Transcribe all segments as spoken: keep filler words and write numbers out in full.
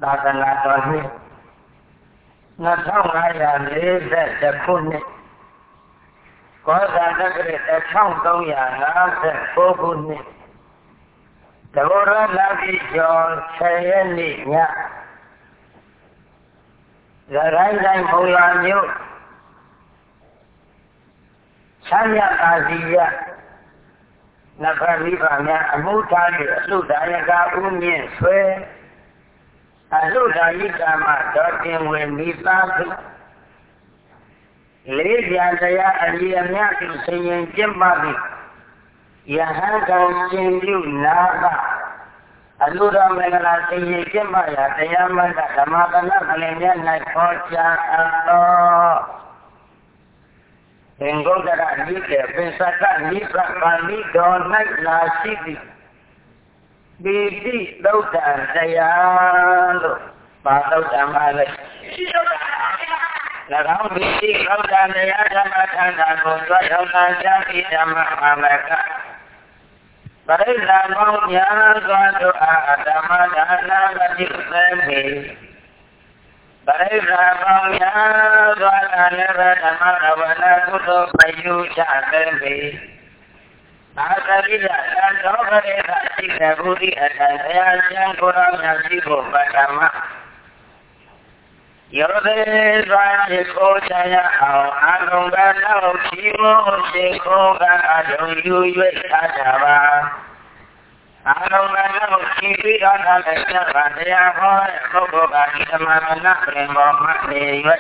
သာသနာတော်နှစ်နှစ်ထောင်ငါးရာလေးဆယ်တစ်ခုနှစ်ကောဇာတက္ကရာတစ်ထောင်သုံးရာငါးဆယ်ကိုးခုနှစ်တဘောရလပိကျော်ဆယ်ရက်နေ့ညရရိုင်းတိုင်းမုံရွာမြို့ချမ်းမြအာစီယနဖမိဘများအမှုထား၍အလှဒါယကဥမြင့်ဆွဲအလှဒါယိကမတော်တင်ဝင်မိသားစုလေးပြန်တရားအလီအမြတ်ကိုဆင်ရင်ကျင့်ပါသည်ယဟန်ကံရှင်ပြုနာကအလှတော်မင်္ဂလာဆင်ရင်ကျင့်ပါရာတရားမန္တဓမ္မကနကလည်းများ၌ဟောကြားအပ်သောသင်္ဂုတ္တရနိကေပိစကနိပပါဠိတော်၌လာရှိသည်ပိတိသုတ်တံတရားလို့ပါသုတ်တံပါလေ၎င်းပိတိသုတ်တံတရားဓမ္မထန္တာကိုကြွရောက်လာကြပြီးဓမ္မအာမကပရိသတ်မောင်များစွာတို့အားဓမ္မဒါနမတိသေမေပရိသတ်ပေါင်းများစွာလည်းပဲဓမ္မရဝနာကုသိုလ်ပယူချသေမေသာသရိယသံတော်ပရိသတ်ရှိတဲ့ဘုရားအတိုင်းဘုရားရှင်ကိုရောမြတ်ရှိဖို့ပထမယောဒေစွာရေကိုချရအောင်အလုံးကနောက်ချီမို့ရှိခိုးကအလုံးယူ၍ထားကြပါအလုံးကနောက်ချီပြီးတော့လည်းပြပါတရားဟောတဲ့ပုဂ္ဂိုလ်ကဒီဓမ္မနာပြင်ပေါ်မှာနေ၍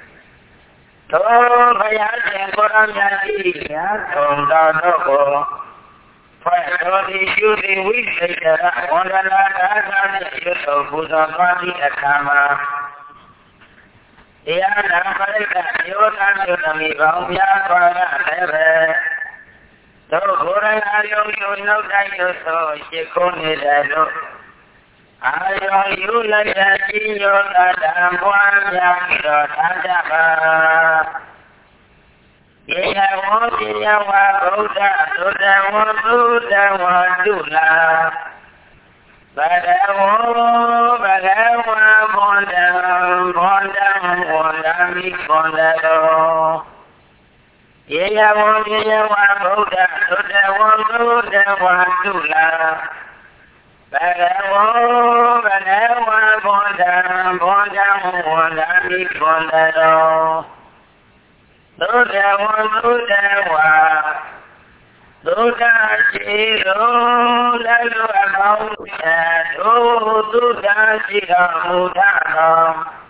သောဘုရားရှင်ကိုရောမြတ်ရှိရာသုံးတော်တို့ကိုဖွဲ့တော်ဒီယူသည်ဝိသေကရဝန္ဒနာသာသာနဲ့ရွတ်တော်ပူဇော်သွားသည့်အခါမှာတရားနာပရိသတ်ယောဂမျိုးသမီးပေါင်းများစွာကလည်းပဲတို့ကိုယ်တိုင်အာယုံယူနှုတ်တိုင်းရွတ်သောရှိခိုးနေတဲ့တို့အာယုံယူလိုက်တဲ့ကြီးယောဂဓမ္မပွားများပြီးတော့ထားကြပါယေယဝံပိယဝါဗုဒ္ဓသုတဝံသုတဝံတုလာဘဂဝံဘဂဝံဘွန်တံဘွန်တံဝန္ဒမိဘွန်တရောယေယဝံပိယဝါဗုဒ္ဓသုတဝံသုတဝံတုလာဘဂဝံဘဂဝံဘွန်တံဘွန်တံဝန္ဒမိဘွန်တရောသုတဝံသုတဝါဒုက္ခရှိတော်လလုအပေါင်းတို့ဒုက္ခရှိတော်မူထသော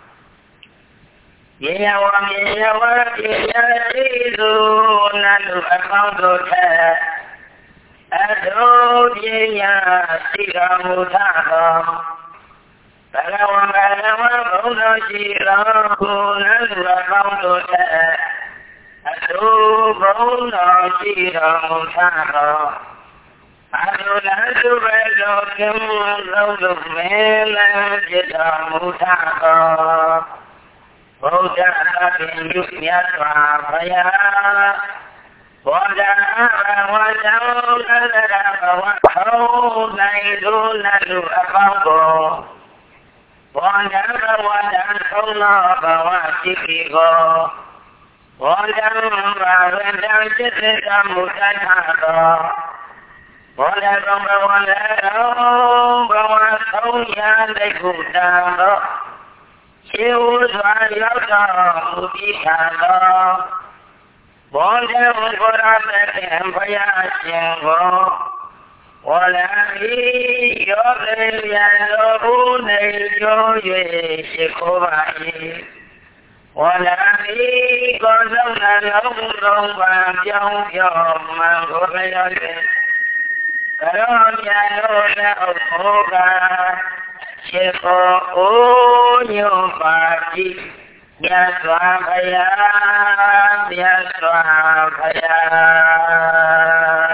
ယေယဝံယေယဝံယေယရှိသူလလုအပေါင်းတို့ထအထုပညာရှိတော်မူထသောဘဂဝံဘဂဝံဘုံတော်ရှိတော်မူလလုအပေါင်းတို့ထအထုဘုံတော်ရှိတော်မူထသောအထုလသုဘတော်ကင်းလုံးလုံးမဲလည်းဖြစ်တော်မူထသောဘုရားအပင်ယုမြတ်စွာဘုရားဘောဓအဘဝဇံသရဘဝထုံးနိုင်သူနလူအပေါင်းကိုဘောဓဘဝဇံထုံးသောဘဝရှိပြီကိုဘောဓံဘာဝေတံစိတ္တံမူတ္ထသောဘောဓံဘဝလည်းဘဝသုံးရာလက်ခုတံသောခြေဝစွာရောက်တော်မူပြီးသောဘောဓံကိုရတဲ့ဘုရားရှင်ကိုဝလံဤယောဂေယံလောဘုနေကျော်၍ရှိခိုးပါ၏ဝလံဤကိုယ်ဆုံးနှလုံးလုံးပံပြောင်းပြောင်းမှန်ကိုလျော်၍ကရောမြတ်လို့လည်းဥပုကရှိခိုးအိုးညွန်ပါတိမြတ်စွာဘုရားမြတ်စွာဘုရား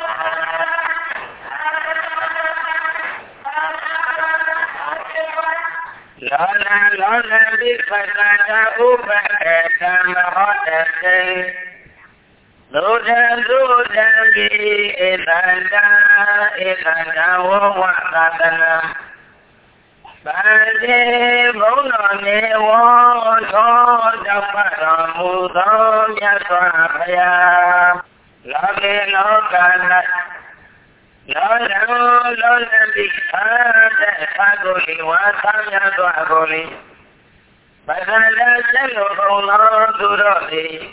လောလလောလပိပက္ခတာဥပဒေဓမ္မဟောတတေသုဒံသုဒံကိဧတန္တဧတန္တဝဝသတနံပ Bade Bono Newo So Dhamma Mudo Yaswapaya Loke Lokana Lolo Lola Bikade Sagoli Wasanya Dwagoli Badala Selo Bono Durodi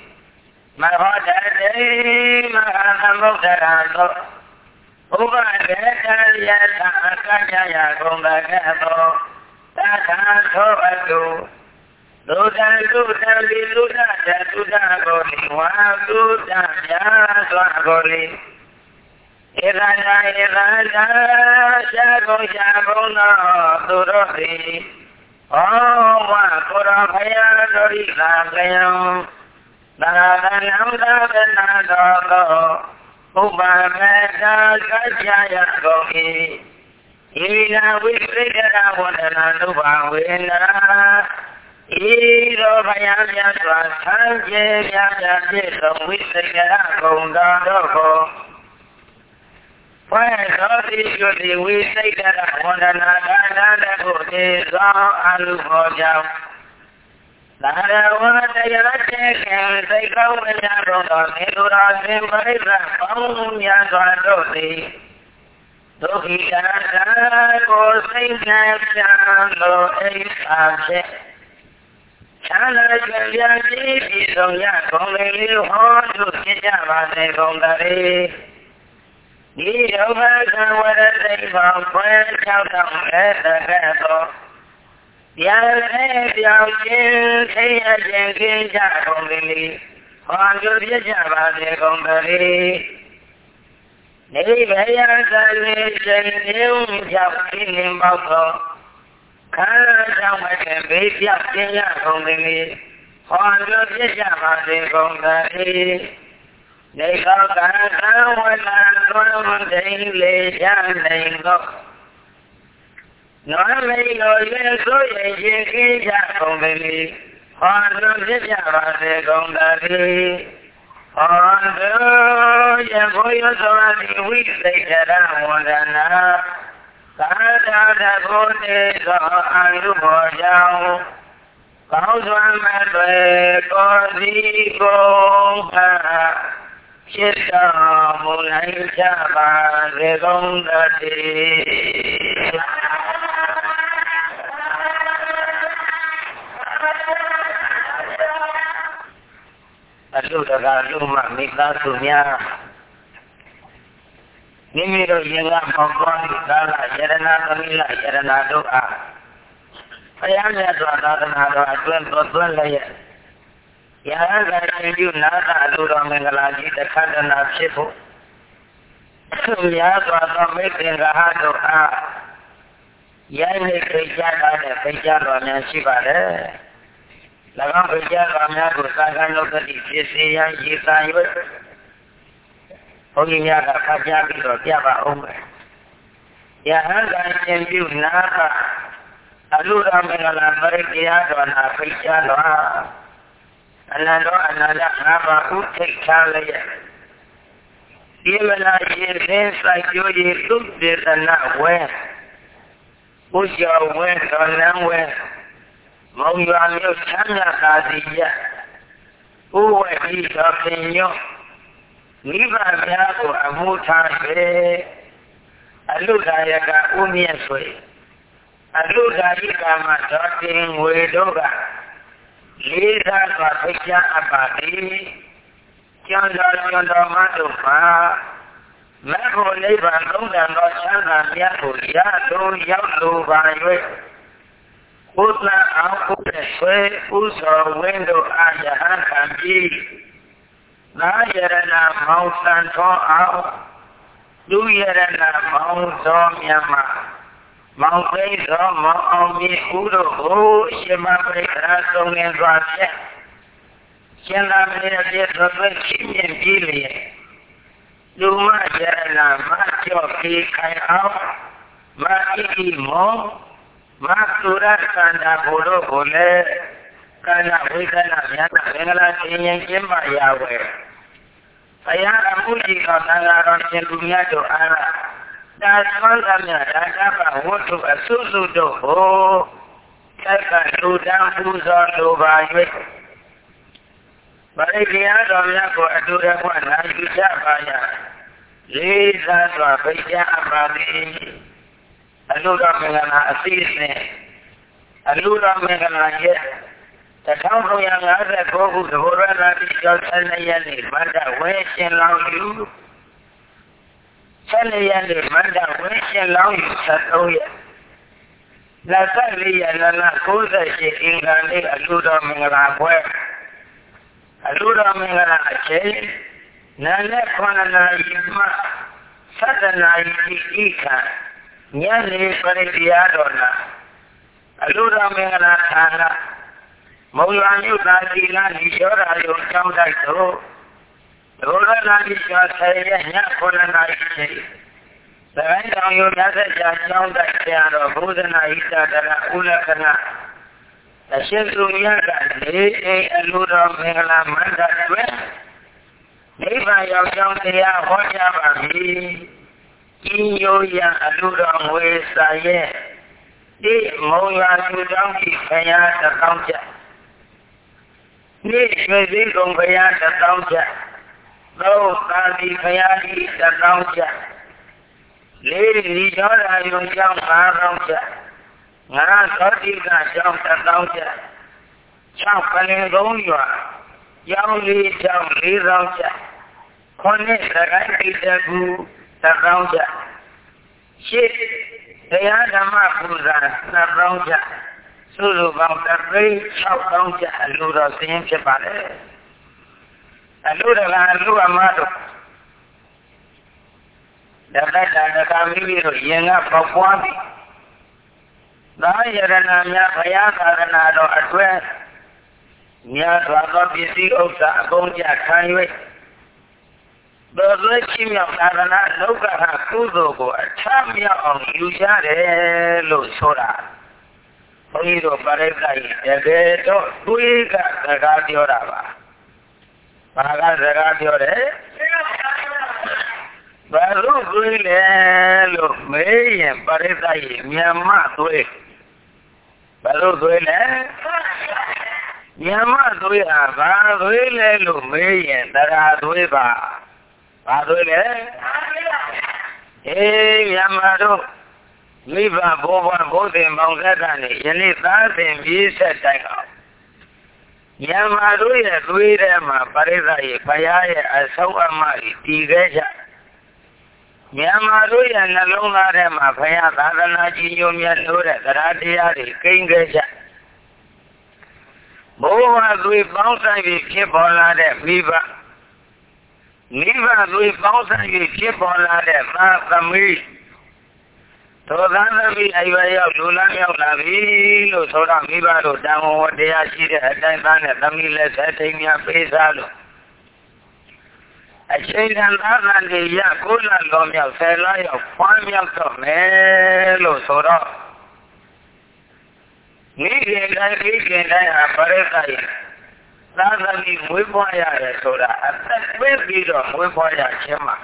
Mahodade Mahamudarato Uba Yata Akaya Gombago Tata Toadu Luda Luda Luda Luda Goli Waduda Yaswagoli Irada Irada Shago Shago no Durodi Oh Wakura Paya Dori Lagayam Nadanam Nadanado Uba Meda Kajaya Gogi Ina Wikra Wadana Nuba Wina Iro Bayanya Sanje Yaya Wikra Gondado Why does it usually we say that one another go is all Aluhoja? Nada one day I take and they go when I don't know, they do not seem very long, Yadoti. So he can go say that no ace object. Chana Yadi is on Yakom, hard to get out of the He over what they found friends out of the Yale, Yakin, say a Jenkins Jacomini, on your Java de Gombari. Maybe I say, new Japan in Boko. Canada, I can be Japan Jacomini, on your Java de Gombari. They go down when I'm daily young go. No, I may go yes, so you can just only on the Java de Gondari. On the Yaboyos already we say that I want to know. Sada Bode and Luboyao. Cause one man go the go. Chita Mulai Java Regondati Aluda Luma Mika Sumia Nimiro Yenga Mokon Dala Yerana Kamila Yerana Doa Ayana Dwana I went to one layer. Yaga you Nada Lura Mengalaji, the Kandana Chipo. Yaga making a heart of ah. Yanni Pejana, the Pejana and Shiva. Lagan Pejana, Sagano, the Sicilian, Yisan, Oyaga Kajabi or Java Omer. Yaga and you Nada Alura Mengala, Yaga, Pejana. Another another Hava who take Kalia. Even I hear like you look this and not where. Who's your went on them where? Mo you are your Tanya Kadia. Who were he talking you? Niva Yago Amuta, a Ludayaga Umiasway. A Ludayaga talking way over. Lisa Patricia Abadi, Chandra Yondamadufa, Mako Neva Lunda Noshana Yaku Yadu Yaku Banwe, Utna Aku Swe, Uso Window Ajahan Kambi, Nayarana Mount Santo Au, Duyarana Mount Somyama. Mountain of me, Udo, oh, Shema Precasong and Russia. Shema Mena of a Chicken Gillian. Luma Jana, Macho Kai out, Maki Mo, Makura Kanda Bolo Bole, Kana Wikana Yana Bengala Kenyan Jemba Yahweh. Ayana Muji of Nagaron Dunyado Ara. ဒါသံဃာများဒါတပဝတ္ထုအစုစုတို့ကိုသက်ကလူတန်းပူဇော်လိုပါ၍ပရိက္ခယာတော်များကိုအတူတကွနာယူကြပါရလေးစားစွာဖိတ်ကြားအပ်ပါသည်အလူတော်မင်္ဂလာအစီအစဉ်အလူတော်မင်္ဂလာရဲ့တထောင်သုံးရာငါးဆယ်ကိုခုသဘောရလာပြီးကျော်ဆယ်နှစ်ရက်နေ့မန္တဝဲရှင်လောင်ယူဆယ်နှစ်ရက်နေ့မန္တဝဲရှင်လောင်ယူဆက်သုံးရက်လက်ဆက်လေးရက်လလကိုးဆယ်ရှိအင်္ဂါနေ့အလူတော်မင်္ဂလာပွဲအလူတော်မင်္ဂလာအချိန်နာနဲ့ခုနှစ်နာရီမှဆယ်တနာရီဤခါညနေပရိက္ခယာတော်နာအလူတော်မင်္ဂလာဌာနမုံရွာမြို့သာသီလနိရောဓယုံကျောင်းတိုက်သို့ဒုရလာတိကျော်ဆယ်ရက်ညခုနှစ်နာရီချိန်သခိုင်းတောင်ယုံများဆက်ကြာကျောင်းတိုက်ဆရာတော်ဘုဒ္ဓနာဣတတရဥလက္ခဏအရှိသူမြတ်ကနေအိအလူတော်မင်္ဂလာမန္တတွင်နိဗ္ဗာန်ရောက်ကြောင်းတရားဟောကြားပါမည်ဤညိုရန်အလူတော်ငွေစာရဲ့ဒီမုံရွာလူတောင်းကြီးခရာတစ်ကောင်းချက်နေ့ရွှေစည်းကုန်ခရာတစ်ကောင်းချက်သောသာတိခရာကြီးတစ်ကောင်းချက်လေးဒီကျော်ရာယုံကျောင်း၅ကောင်းချက်ငါသောတိကကျောင်းတစ်ကောင်းချက်၆ပလင်ကုန်းရွာကျောင်းလေးကျောင်း၄ကောင်းချက်ခုနှစ်သခိုင်းတိတကူတစ်ကောင်းချက်ရှစ်တရားဓမ္မပူဇာနှစ်ကောင်းချက်စုစုပေါင်းတစ်သိန်း၆ကောင်းချက်အလိုတော်စင်းဖြစ်ပါတယ်အလိုတော်ကအလိုအမတို့တက္ကတာတက္ကမိမိတို့ယင်ကပေါက်ပွားပြီးသာယရဏများဘုရားသာသနာတော်အတွဲမြတ်စွာသောပစ္စည်းဥစ္စာအကုန်ကြခံ၍တော်သွေးချီးမြှောက်သာသနာလောကဟာကုသိုလ်ကိုအထမြောက်အောင်ယူရတယ်လို့ဆိုတာဘုန်းကြီးတို့ပရိသတ်ကြီးတကယ်တော့တွေးကစကားပြောတာပါဘာကစကားပြောတယ်ဘာလို့တွေးလဲလို့မေးရင်ပရိသတ်ကြီးမြန်မာတွေးဘာလို့တွေးလဲမြန်မာတွေးဟာဘာတွေးလဲလို့မေးရင်တရားတွေးပါဘာတွေလဲအေးမြန်မာတို့မိဘဘိုးဘွားဘုသင်ပေါင်းသက်ကနေယနေ့သားစဉ်ပြည့်ဆက်တိုင်အောင်မြန်မာတို့ရဲ့သွေးထဲမှာပရိသတ်ရဲ့ဘုရားရဲ့အဆုံးအမကြီးတည်ခဲ့ကြမြန်မာတို့ရဲ့နှလုံးသားထဲမှာဘုရားသာသနာကြီးညိုမြတ်လို့တဲ့တရားတရားတွေကိန်းခဲ့ကြဘိုးဘွားသွေးပေါင်းဆိုင်ပြီးဖြစ်ပေါ်လာတဲ့မိဘမိဘသွေးပေါင်းဆိုင်ပြီးဖြစ်ပေါ်လာတဲ့သာသမီသောသာသမီအရွယ်ရောက်လူလန်းရောက်လာပြီလို့ဆိုတော့မိဘတို့တန်ဝန်ဝတရားရှိတဲ့အတိုင်းသားနဲ့သမီးလက်ဆက်ထိန်များပေးစားလို့အချိန်တန်သားတန်တွေရကိုလတော်မြောက်ဆယ်လရောက်ဖွားမြောက်တော့မယ်လို့ဆိုတော့မိခင်တိုင်းမိခင်တိုင်းဟာပရိသတ်ရဲ့သာသမီမွေးဖွားရတယ်ဆိုတာအသက်ပေးပြီးတော့မွေးဖွားရခြင်းမှာ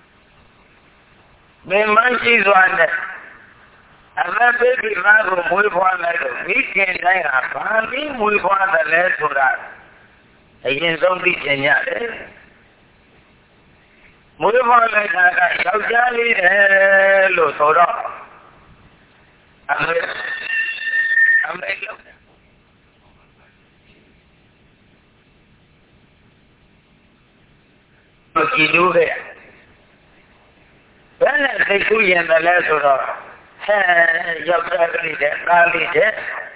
မင်းမရှိစွာနဲ့အသက်ပေးပြီးသားကိုမွေးဖွားလိုက်တော့မိခင်တိုင်းဟာဘာပြီးမွေးဖွားတယ်လဲဆိုတာအရင်ဆုံးသိချင်ရတယ်မွေးဖွားလိုက်တာကယောက်ျားလေးတယ်လို့ဆိုတော့အမေအမေလို့ကြည့်လို့ခဲ့ဘယ်နဲ့သိခုရင်တယ်လဲဆိုတော့ဟဲယောက်ျားကလေးတဲ့သားလေးတဲ့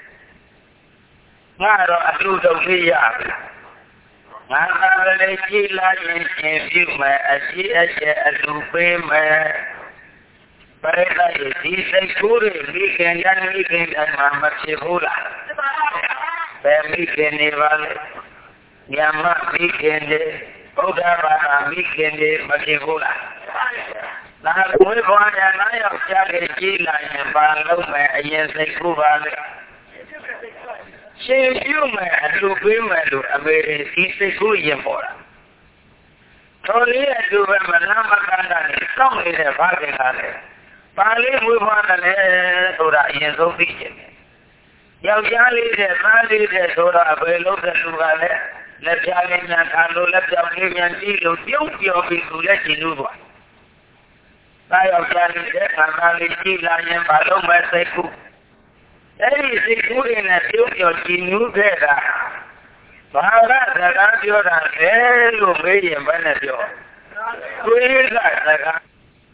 ငါတော့အလူတုံလေးရငါကလည်းကြည်လာရင်ရှင်ပြုမယ်အရှိအကျဲအလူပေးမယ်ပရိသတ်ရဲ့ဒီစိတ်ကူးတွေမိခင်တိုင်းမိခင်တိုင်းမှာမဖြစ်ဘူးလားဘယ်မိခင်နေပါလဲညမမိခင်တွေဘုရားဘာသာမိခင်တွေမဖြစ်ဘူးလားဒါဝိဘဝရနာရောက်ကြခဲ့ကြည်လာရင်ဘာလုံးမယ်အရင်စိတ်ကူးပါလေရှင်ပြုမယ်အလူပေးမယ်လို့အမေဒီစိတ်ကူးရင်ပေါ်တာတော်လေးအလူပဲမနာမကန်းတာနဲ့စောင့်နေတဲ့ဘာခင်ကလည်းပါဠိဝိပဿနာလည်းဆိုတာအရင်ဆုံးသိချင်တယ်ယောက်ျားလေးတဲ့သားလေးတဲ့ဆိုတော့အဘယ်လို့တဲ့လူကလည်းလက်ပြလေးများထားလို့လက်ပြောင်လေးများကြည့်လို့ပြုံးပြောပြီးသူလည်းကြည့်လို့ပါသားယောက်ျားလေးတဲ့ခန္ဓာလေးကြည့်လာရင်ဘာလို့မစိတ်ကူအဲ့ဒီစိတ်ကူးတွေနဲ့ပြုံးပြောကြည့်နူးခဲ့တာဘာကစကားပြောတာလဲလို့မေးရင်ဘယ်နဲ့ပြောကိုယ်ကစကား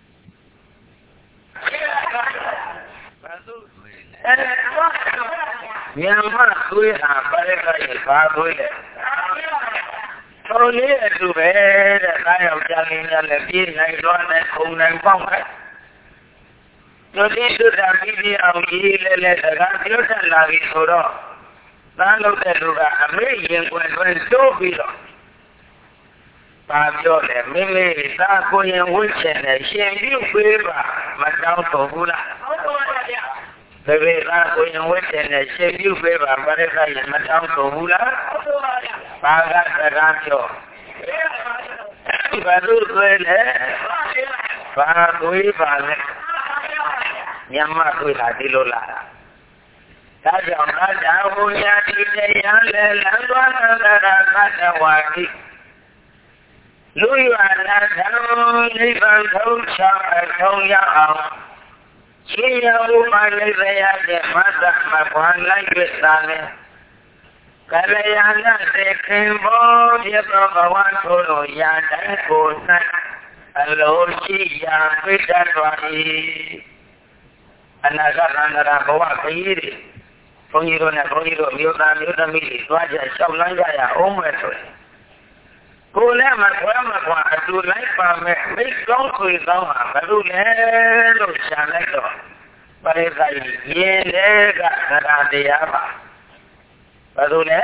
မြန်မာသွေးဟာပရိသတ်ရဲ့ဘာသွေးလဲတော်လေးအတူပဲတဲ့သားယောက်ျားလေးများလည်းပြေးနိုင်သွားနိုင်ခုံနိုင်ပေါက်တယ်တို့ဒီတို့တာပြီးပြီးအောင်ကြီးလဲလဲစကားပြောတတ်လာပြီဆိုတော့သားလို့တဲ့လူကအမေရင်ကွယ်တွင်တိုးပြီးတော့ပါပြောတယ်မိမိသားကိုရင်ဝိချင်တယ်ရှင်ပြုပေးပါမတောင်းတော့ဘူးလားဟုတ်ပါဗျာဘယ်ဘယ်သားကိုရင်ဝိချင်တယ်ရှင်ပြုပေးပါပရိသတ်ရင်မတောင်းတော့ဘူးလားဟုတ်ပါဗျာဘာကစကားပြောဘာလို့လဲဘာကိုပါလဲညမတွေ့တာဒီလိုလားဒါကြောင့်အတာဝုညာတိတရားလဲလံသွားသရကတဝါတိလူရနာသံနိဗ္ဗာန်ထုံးချအထုံးရအောင်ရှင်ယဥပနိဗ္ဗယတဲ့မသမကွန်လိုက်ရတာလေကလျာဏသေခင်ဘောပြသောဘဝထိုလိုရာတိုင်းကို၌အလိုရှိရာပိဋကတော်၏အနာဂတ်အန္တရာဘဝခရီးတွေဘုန်းကြီးတို့နဲ့ဘုန်းကြီးတို့မြို့သားမြို့သမီးတွေသွားကြလျှောက်လန်းကြရအောင်မဲ့ဆိုရင်ကိုယ်လည်းမခွဲမခွာအတူလိုက်ပါမယ်မိတ်ကောင်းခွေကောင်းဟာဘယ်လိုလဲလို့ရှာလိုက်တော့ပရိသတ်ရင်လည်းကသရတရားပါဘယ်လိုလဲ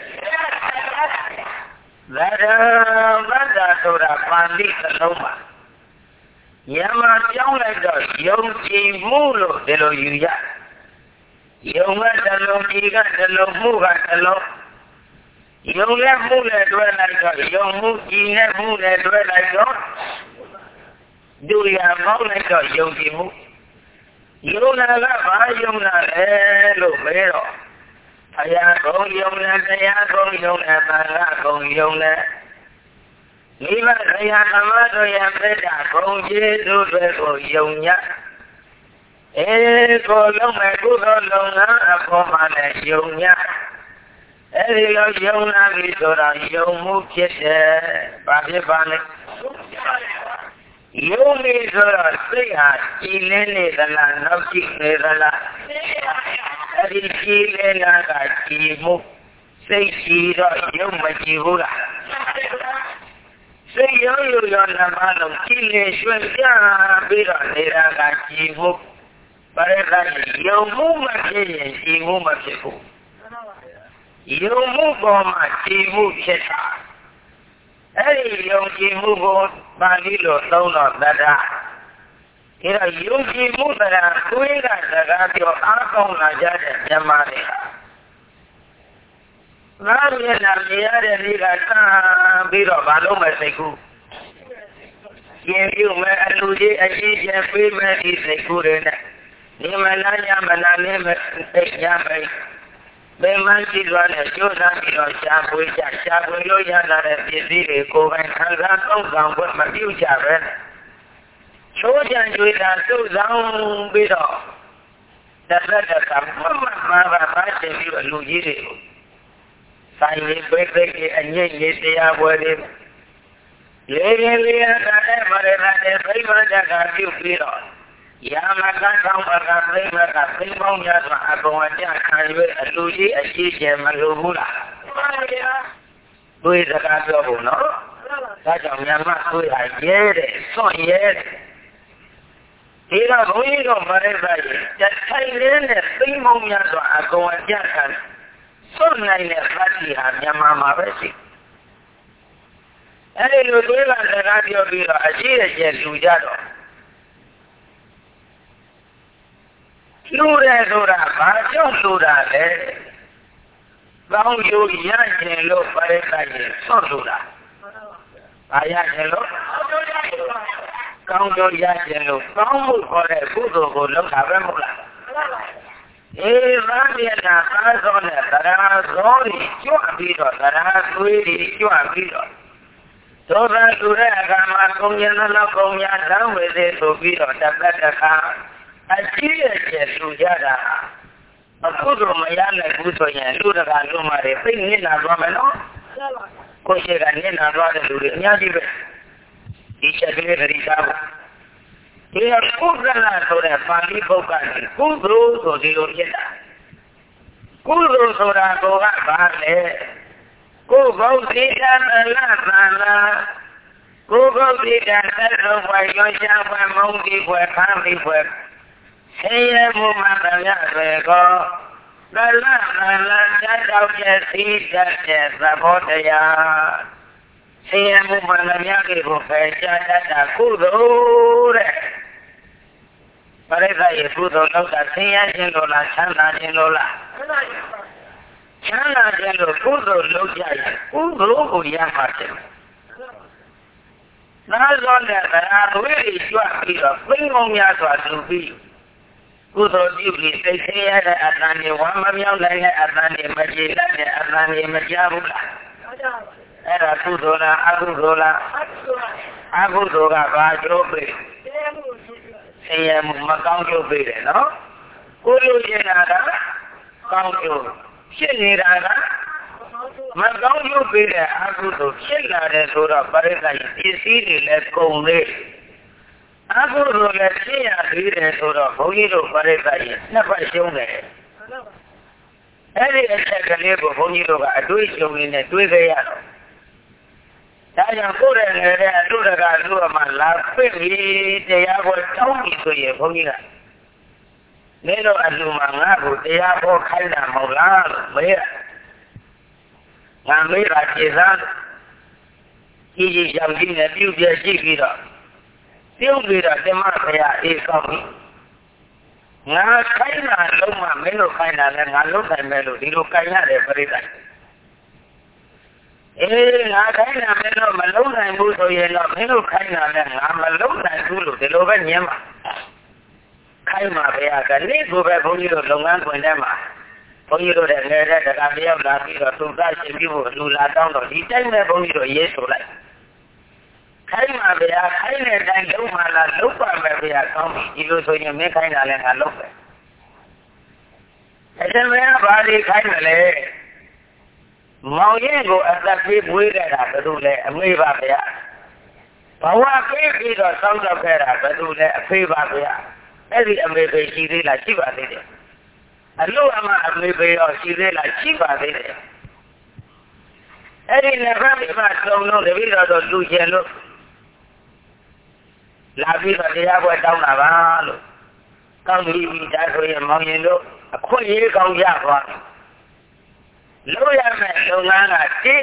သရဗတ္တဆိုတာပါဠိသလုံးပါယမပြောင်းလိုက်တော့ယုံကြည်မှုလို့ဒီလိုယူရယုံကတလုံးဒီကတလုံးမှုကတလုံးယုံနဲ့မှုနဲ့တွဲလိုက်တော့ယုံမှုကြည်နဲ့မှုနဲ့တွဲလိုက်တော့ဒုရမောင်းလိုက်တော့ယုံကြည်မှုယုံနာကဘာယုံနာလဲလို့မေးတော့အရာကုန်ယုံနဲ့တရားကုန်ယုံနဲ့ဘာသာကုန်ယုံနဲ့မိဘတရားဓမ္မတို့ရမေတ္တာကုန်ကျေးဇူးတွေကိုယုံညအဲကိုလုံးမဲ့ကုသိုလ်လုံးကအပေါ်မှာလည်းယုံညအဲဒီလိုယုံနာပြီဆိုတော့ယုံမှုဖြစ်တယ်။ဘာဖြစ်ပါလဲ။ယုံပြီဆိုတော့စိတ်ဟာကြည်လင်းနေသလားနောက်ကြည့်နေသလား။အဲဒီကြည်လင်းတာကကြည်မှုစိတ်ကြည်တော့ယုံမကြည်ဘူးလား။စိတ်ယုံယုံရောနှမလုံးကြည်လင်းရွှင်ပြပြီးတော့နေတာကကြည်မှုပရိသတ်ယုံမှုမဖြစ်ရင်ကြည်မှုမဖြစ်ဘူးယုံမှုပေါ်မှာကြည်မှုဖြစ်တာအဲ့ဒီယုံကြည်မှုကိုပါဠိလိုသုံးတော့တတ္တဒါတော့ယုံကြည်မှုတရားကိုယ်ကစကားပြောအားကောင်းလာကြတဲ့ဓမ္မတွေငါမျက်နှာမြင်ရတဲ့နေ့ကစပြီးတော့ဘာလို့မစိတ်ကူးရင်ပြုမဲ့အလူကြီးအကြီးကျယ်ပေးမဲ့ဒီစိတ်ကူးတွေနဲ့ဒီမလားညမလားနဲ့စိတ်ရမယ်ဘယ်မှရှိသွားတဲ့ကျိုးစားပြီးတော့ရှားပွေးကြရှားပွေးလို့ရလာတဲ့ပစ္စည်းတွေကိုယ်ပိုင်ခံစားသုံးဆောင်ဖို့မပြုကြပဲချိုးချံကြွေးတာစုဆောင်ပြီးတော့တစ်သက်တစ်ခါမှမမှားပါပါချင်ပြီးတော့လူကြီးတွေကိုဆိုင်လေးပိတ်ပိတ်အငိမ့်လေးတရားပွဲလေးလေးလေးလေးရတဲ့မရတဲ့ပြိမတကပြုပြီးတော့ယာမကသောပကပြိမကပြိမောင်းများစွာအကောင်အကျခံ၍အလူကြီးအရှိကျယ်မလိုဘူးလားမှန်ပါဗျာတွေးစကားပြောဖို့နော်ဒါကြောင့်မြန်မာတွေးဟာရဲတယ်စွန့်ရဲတယ်ဒီတော့ဘုန်းကြီးတို့မရိသရဲ့တိုင်လေးနဲ့ပြိမောင်းများစွာအကောင်အကျခံစွန့်နိုင်တဲ့သတိဟာမြန်မာမှာပဲရှိအဲဒီလိုတွေးကစကားပြောပြီးတော့အရှိရကျယ်လူကြတော့လူရဲဆိုတာဘာကြောင့်လူတာလဲကောင်းကျိုးရရင်လို့ပရိသတ်ရင်ဆွတ်လူတာဘာရရင်လို့ကောင်းကျိုးရခြင်းလို့ကောင်းမှုခေါ်တဲ့ကုသိုလ်ကိုလုပ်တာပဲမဟုတ်လားအေးဗာပြတာသာသောနဲ့တရားသောတွေကျွတ်ပြီးတော့တရားသွေးတွေကျွတ်ပြီးတော့သောတာသူတဲ့အခါမှာကုံရဏလောက်ကုံညာသံဝေသေးဆိုပြီးတော့တပတ်တခါအရှိရဲ့ကျက်လူကြတာအခုတော့မရနိုင်ဘူးဆိုရင်လူတကာလူမာတွေသိနေလာသွားမယ်နော်ကိုရှိကနေလာသွားတဲ့လူတွေအများကြီးပဲဒီချက်ကလေးခရီးသားဖို့ဒီကုသလဆိုတဲ့ပါဠိပုဂ္ဂိုလ်ကကုသိုလ်ဆိုဒီလိုဖြစ်တာကုသိုလ်ဆိုတာကဘာလဲကိုယ်ကောသိတာလသနာကိုယ်ကောသိတာသက်တော်ဝါရောရှားဝမုံဒီဘွယ်ခမ်းဒီဘွယ်ဆင်းရဲမှုမှန်တရားတွေကောကလသနာတတ်တော်ကျစီတတ်တဲ့သဘောတရားဆင်းရဲမှုမှန်တရားတွေကိုဖယ်ရှားတတ်တာကုသိုလ်တဲ့ပရိသတ်ရဲ့ကုသိုလ်လုပ်တာဆင်းရဲခြင်းလို့လားချမ်းသာခြင်းလို့လားချမ်းသာခြင်းလို့ကုသိုလ်လုပ်ကြရင်ကုသိုလ်ကိုရမှာတယ်နာသောတဲ့တရားဝိရိကျွတ်ပြီးတော့ပြင်းအောင်များစွာလူပြီးကုသိုလ်ပြုပြီးသိဆင်းရဲတဲ့အတန်တွေဝမ်းမမြောက်နိုင်တဲ့အတန်တွေမကြေတတ်တဲ့အတန်တွေမကြဘူးလားအဲ့ဒါကုသိုလ်လားအကုသိုလ်လားအကုသိုလ်ကဘာကျိုးပေးဆင်းရဲမှုမကောင်းကျိုးပေးတယ်နော်ကိုလိုချင်တာကကောင်းကျိုးဖြစ်နေတာကမကောင်းကျိုးပေးတဲ့အကုသိုလ်ဖြစ်လာတယ်ဆိုတော့ပရိသတ်ပစ္စည်းတွေလည်းကုန်လေအကုသိုလ်လည်းဖြစ်ရသေးတယ်ဆိုတော့ဘုန်းကြီးတို့ပရိသတ်ရဲ့နှစ်ဖက်ရှုံးတယ်အဲ့ဒီအချက်ကလေးကိုဘုန်းကြီးတို့ကအတွေးရှုံနေနဲ့တွေးခဲ့ရတော့ဒါကြောင့်ကိုယ်ရဲ့ငယ်တဲ့အတုတကလူအမှလာပြည့်ပြီးတရားကိုတောင်းပြီးဆိုရင်ဘုန်းကြီးကမင်းတို့အလူမှာငါ့ကိုတရားဟောခိုင်းတာမဟုတ်လားလို့မေးရငါမေးတာခြေစားကြီးကြီးကြောင်ကြီးနဲ့ပြုတ်ပြရှိပြီးတော့ပြုတ်ပြီးတော့ဓမ္မဆရာအေးကောင်းပြီငါခိုင်းတာလုံးဝမင်းတို့ခိုင်းတာလည်းငါလုံးနိုင်မယ်လို့ဒီလိုခိုင်းရတယ်ပြိတ္တာအေးငါခိုင်းတာမင်းတို့မလုံးနိုင်ဘူးဆိုရင်တော့မင်းတို့ခိုင်းတာလည်းငါမလုံးနိုင်ဘူးလို့ဒီလိုပဲညင်းပါခိုင်းမှာဘုရားကနေ့ကိုပဲဘုန်းကြီးတို့လုပ်ငန်းခွင်ထဲမှာဘုန်းကြီးတို့တဲ့ငယ်တဲ့တရားတယောက်လာပြီးတော့သူကရှင်ပြီးဖို့လူလာတောင်းတော့ဒီတိုင်းပဲဘုန်းကြီးတို့ရေးဆိုလိုက်ခိုင်းမှာဘုရားခိုင်းတဲ့တိုင်းလုံးမှလားလုံးပါမယ်ဘုရားကောင်းပြီဒီလိုဆိုရင်မင်းခိုင်းတာလည်းငါလုံးပဲအဲ့ဒါမဲ့ဘာဒီခိုင်းမလဲမောင်ရင်ကိုအသက်ပေးပွေးခဲ့တာဘယ်လိုလဲအမေပါဗျာဘဝပေးပြီးတော့စောင့်တော့ခဲ့တာဘယ်လိုလဲအဖေပါဗျာအဲ့ဒီအမေပေရှိသေးလားရှိပါသေးတယ်အလို့အမအမေပေရောရှိသေးလားရှိပါသေးတယ်အဲ့ဒီနှစ်ဖက်မှာသုံးလုံးတပည့်တော်တို့လူကျင်လို့လာပြီးတော့တရားပွဲတောင်းတာပါလို့ကောင်းပြီဒါဆိုရင်မောင်ရင်တို့အခွင့်အရေးကောင်းရသွားတယ်လို့ရမယ်လုပ်ငန်းကတိ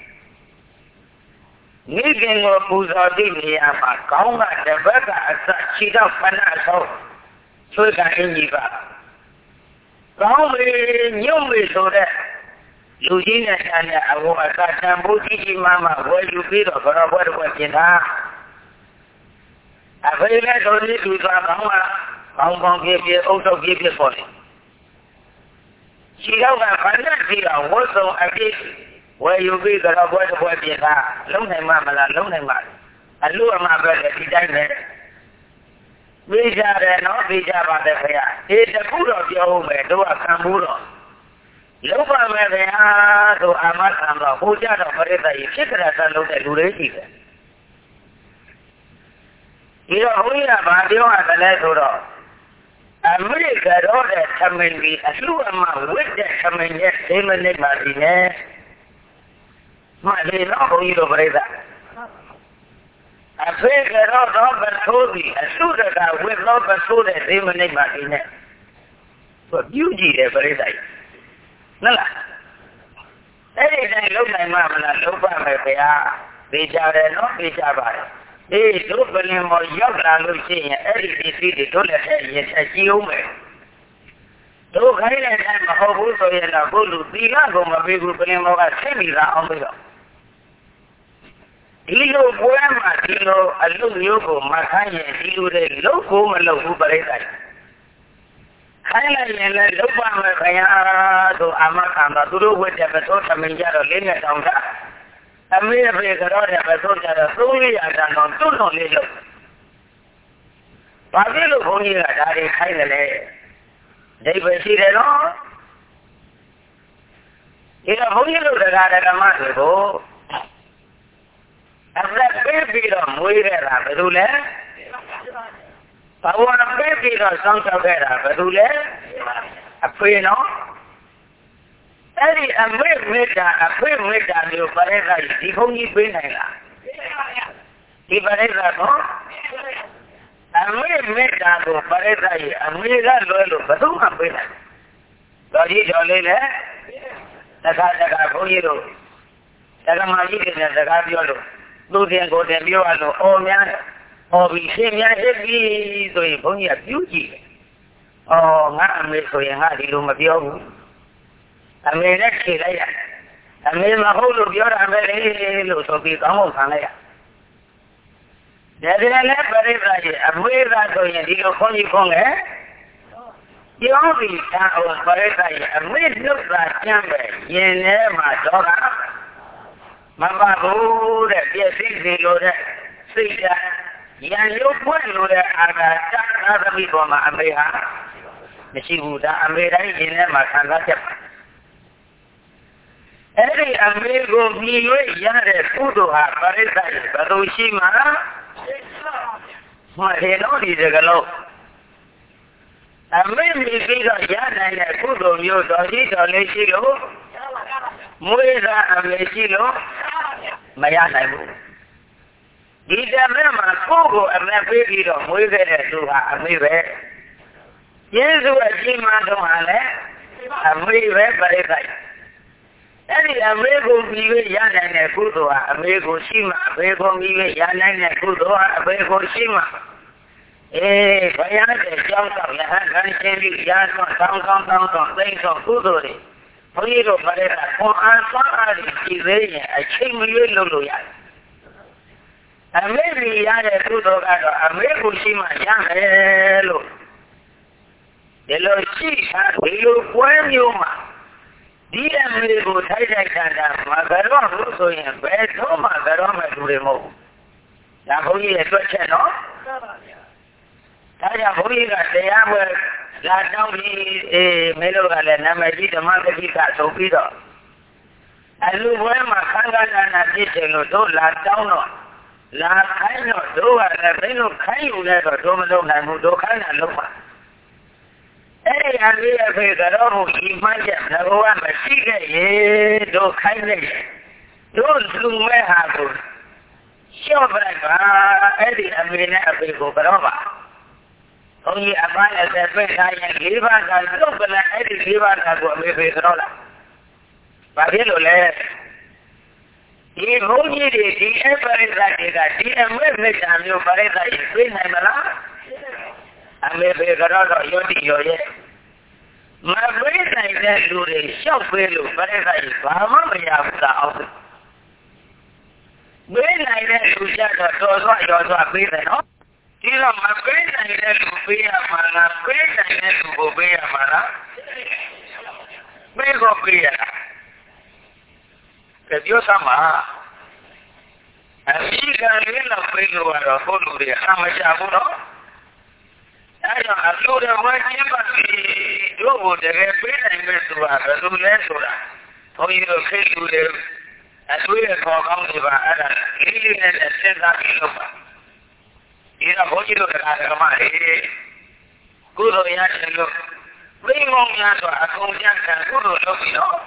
မိခင်ကိုပူဇော်သည့်နေရာမှာကောင်းကတပတ်ကအစခြေတော့ဖဏဆုံးဆွေးကအင်းကြီးပါကောင်းပြီညွန့်ပြီဆိုတဲ့လူကြီးနဲ့ဆန်းတဲ့အဝအစတန်ဖို့ကြီးကြီးမားမားဝယ်ယူပြီးတော့ဘရောဘွဲတော့ပြင်တာအဖေလည်းတို့ဒီသူသွားကောင်းကကောင်းကောင်းပြည့်ပြည့်အုပ်ထုတ်ပြည့်ပြည့်ပေါ်တယ်ခြေတော့ကဖဏပြီးတော့ဝတ်စုံအပြည့်ဝယ်ယူပြီးတော့ဘွဲတော့ဘွဲပြင်တာလုံးနိုင်မှမလားလုံးနိုင်ပါအလို့အမှပဲဒီတိုင်းပဲပြေးကြတယ်နော်ပြေးကြပါတယ်ခင်ဗျာဒီတခုတော့ပြောဦးမယ်တို့ကခံဘူးတော့လုံးပါမယ်ခင်ဗျာတို့အာမခံတော့ဟိုကြတော့ပရိသတ်ကြီးဖြစ်ကြတာလုံးတဲ့လူတွေရှိတယ်ဒီတော့ဘုရားဗာပြောရတယ်လဲဆိုတော့အမေကတော့တဲ့သမင်ကြီးအလှအမဝိတ္တသမင်ရဲ့ဒီမနေ့မှဒီနဲ့မလေးတော့ဘုန်းကြီးတို့ပရိသတ်အဖေကတော့တော့ဘသိုးပြီးအစုတကဝိသောဘသိုးတဲ့ဒီမနေ့မှဒီနဲ့သူပြုကြည့်တယ်ပရိသတ်နော်လားအဲ့ဒီတိုင်းလုံးနိုင်မှမလားလုံးပါမယ်ဗျာသိကြတယ်နော်သိကြပါတယ်အေးတို့ပလင်မော်ရောက်လာလို့ရှိရင်အဲ့ဒီပစ္စည်းတွေတို့လည်းထည့်ရင်ဆက်ကြည့်အောင်မယ်တို့ခိုင်းတဲ့အတိုင်းမဟုတ်ဘူးဆိုရင်တော့ကိုလူသီလကိုမပေးဘူးပလင်မော်ကဆင်းပြီးသားအောင်ပြီးတော့ဒီလိုပွဲမှာဒီလိုအလုပ်မျိုးကိုမခိုင်းရင်ဒီလိုတွေလုပ်ဖို့မလုပ်ဘူးပြိဿခိုင်းလိုက်ရင်လည်းလုပ်ပါမယ်ခင်ဗျာဆိုအမခံတော့သူတို့ဝတ်တဲ့ပစိုးသမင်ကြတော့လေးနဲ့တောင်းတာအမေအဖေကတော့တဲ့ပစိုးကြတော့သုံးလေးရာတန်တော့တွန့်တွန့်လေးလုပ်ဘာဖြစ်လို့ဘုန်းကြီးကဒါတွေခိုင်းတယ်လဲဒိဗ္ဗရှိတယ်နော်ဒီတော့ဘုန်းကြီးတို့တရားဓမ္မတွေကိုအသက်ပေးပြီးတော့မွေးခဲ့တာဘယ်သူလဲဘဝပေးပြီးတော့စောင့်ရှောက်ခဲ့တာဘယ်သူလဲအဖေနော်အဲ့ဒီအမေမေတ္တာအဖေမေတ္တာမျိုးပရိသတ်ဒီဘုန်းကြီးပေးနိုင်လားဒီပရိသတ်နော်အမေမေတ္တာကိုပရိသတ်ကြီးအမေကလွယ်လို့ဘယ်သူမှပေးနိုင်တော်ကြီးတော်လေးလေတခါတခါဘုန်းကြီးတို့တက္ကမကြီးတွေနဲ့စကားပြောလို့သူတင်ကိုတင်ပြောရလို့အော်များအော်ပြီးရှင်းများဟစ်ပြီးဆိုရင်ဘုန်းကြီးကပြုကြည့်တယ်။အော်ငါအမေဆိုရင်ငါဒီလိုမပြောဘူး။အမေနဲ့ဖြေလိုက်ရ။အမေမဟုတ်လို့ပြောတာပဲလေလို့ဆိုပြီးကောင်းကောင်းခံလိုက်ရ။ဒါကြလည်းပြိဿကြီးအမေကဆိုရင်ဒီလိုခွန်ကြီးခွန်ငယ်ပြောပြီးသားအောင်ပြိဿကြီးအမေနှုတ်သာကျမ်းပဲရင်ထဲမှာတော့ကမပါဘူးတဲ့ပြည့်စည်စီလို့တဲ့စိတ်ဓာတ်ရန်ရုပ်ပွင့်လို့တဲ့အာဃာတသာသမီပေါ်မှာအမေဟာမရှိဘူးဒါအမေတိုင်းရင်ထဲမှာခံစားချက်အဲ့ဒီအမေကိုမြည်၍ရတဲ့ကုသိုလ်ဟာပရိသတ်ဘယ်လိုရှိမှာမဟေလို့ဒီစကလုံးအမေမြည်ပြီးတော့ရနိုင်တဲ့ကုသိုလ်မျိုးတော်ကြီးတော်လေးရှိလို့မွေးတာအမေရှိလို့မရနိုင်ဘူးဒီတမဲမှာကိုယ့်ကိုအမေပေးပြီးတော့မွေးခဲ့တဲ့သူဟာအမေပဲယေရှုအကြီးမားဆုံးဟာလည်းအမေပဲပြိဿအဲ့ဒီအမေကိုပြီးရရနိုင်တဲ့ကုသိုလ်ဟာအမေကိုရှိမှအမေကိုပြီးရရနိုင်တဲ့ကုသိုလ်ဟာအမေကိုရှိမှအေးဘုရားတဲ့ကြောင်းတော့ရဟန်းခံရှင်ပြီးရာတော့တောင်းတောင်းတောင်းတော့သိတော့ကုသိုလ်တွေဘုန်းကြီးတို့ပြတဲ့ကခွန်အားဆွမ်းအားတွေကြည်သေးရင်အချိန်မရွေးလုပ်လို့ရတယ်။အမေကြီးရတဲ့ကုသိုလ်ကတော့အမေကိုရှိမှရမယ်လို့ဒီလိုရှိတာဒီလိုပွဲမျိုးမှာဒီအမေကိုထိုက်ထိုက်ခံတာမကတော့လို့ဆိုရင်ဘယ်တော့မှကတော့မှလူတွေမဟုတ်ဘူး။ဒါဘုန်းကြီးရဲ့တွက်ချက်နော်။ဒါကြောင့်ဘုန်းကြီးကတရားပွဲလာတောင်းပြီးအေးမင်းတို့ကလည်းနာမည်ကြီးဓမ္မပတိကဆိုပြီးတော့အလူပွဲမှာခန္ဓာနာနာပြည့်တယ်လို့တို့လာတောင်းတော့လာခိုင်းတော့တို့ကလည်းမင်းတို့ခိုင်းယူလဲတော့တို့မလုပ်နိုင်ဘူးတို့ခိုင်းတာလုပ်ပါအဲ့ဒီအလေးအဖေကတော့ဘုရားမှန်းချက်ငါကမရှိခဲ့ရေတို့ခိုင်းလိုက်တို့လူမဲဟာကိုရှော့ပလိုက်ပါအဲ့ဒီအမေနဲ့အဖေကိုကတော့ပါဘုန်းကြီးအပန်းနဲ့ဆက်ပြထားရင်လေးပါးကလုတ်ကလည်းအဲ့ဒီလေးပါးကိုအမေဖေကတော့လားဘာဖြစ်လို့လဲဒီဘုန်းကြီးတွေဒီအပရိသတ်တွေကဒီအမေမေတ္တာမျိုးပရိသတ်ကြီးသိနိုင်မလားအမေဖေကတော့တော့ယောတိယောရဲ့မပေးနိုင်တဲ့လူတွေရှောက်ပေးလို့ပရိသတ်ကြီးဘာမှမရဘူးသာအောင်ပေးနိုင်တဲ့လူကြတော့တော်သွားရောသွားပေးတယ်နော်ဒီတော့မပေးနိုင်တဲ့လူပေးရမှာလားပေးနိုင်တဲ့လူကိုပေးရမှာလားပေးကိုပေးရတာပြောစမ်းပါအရှိကလေးလောက်ပေးလို့ကတော့ဘုလူတွေအမချဘူးနော်အဲကြောင့်အလိုတော်ဝဲချင်းပါစီတို့ကိုတကယ်ပေးနိုင်မဲ့ဆိုတာဘယ်လိုလဲဆိုတာဘုန်းကြီးတို့ခေတ်လူတွေအတွေ့အခေါ်ကောင်းတွေပါအဲ့ဒါလေးလေးနဲ့စဉ်းစားပြီးလုပ်ပါဒီတော့ဘုန်းကြီးတို့ကဓမ္မတွေကုသိုလ်ရတယ်လို့ပြိမောင်းများစွာအကုန်ကြံခံကုသိုလ်လုပ်ပြီးတော့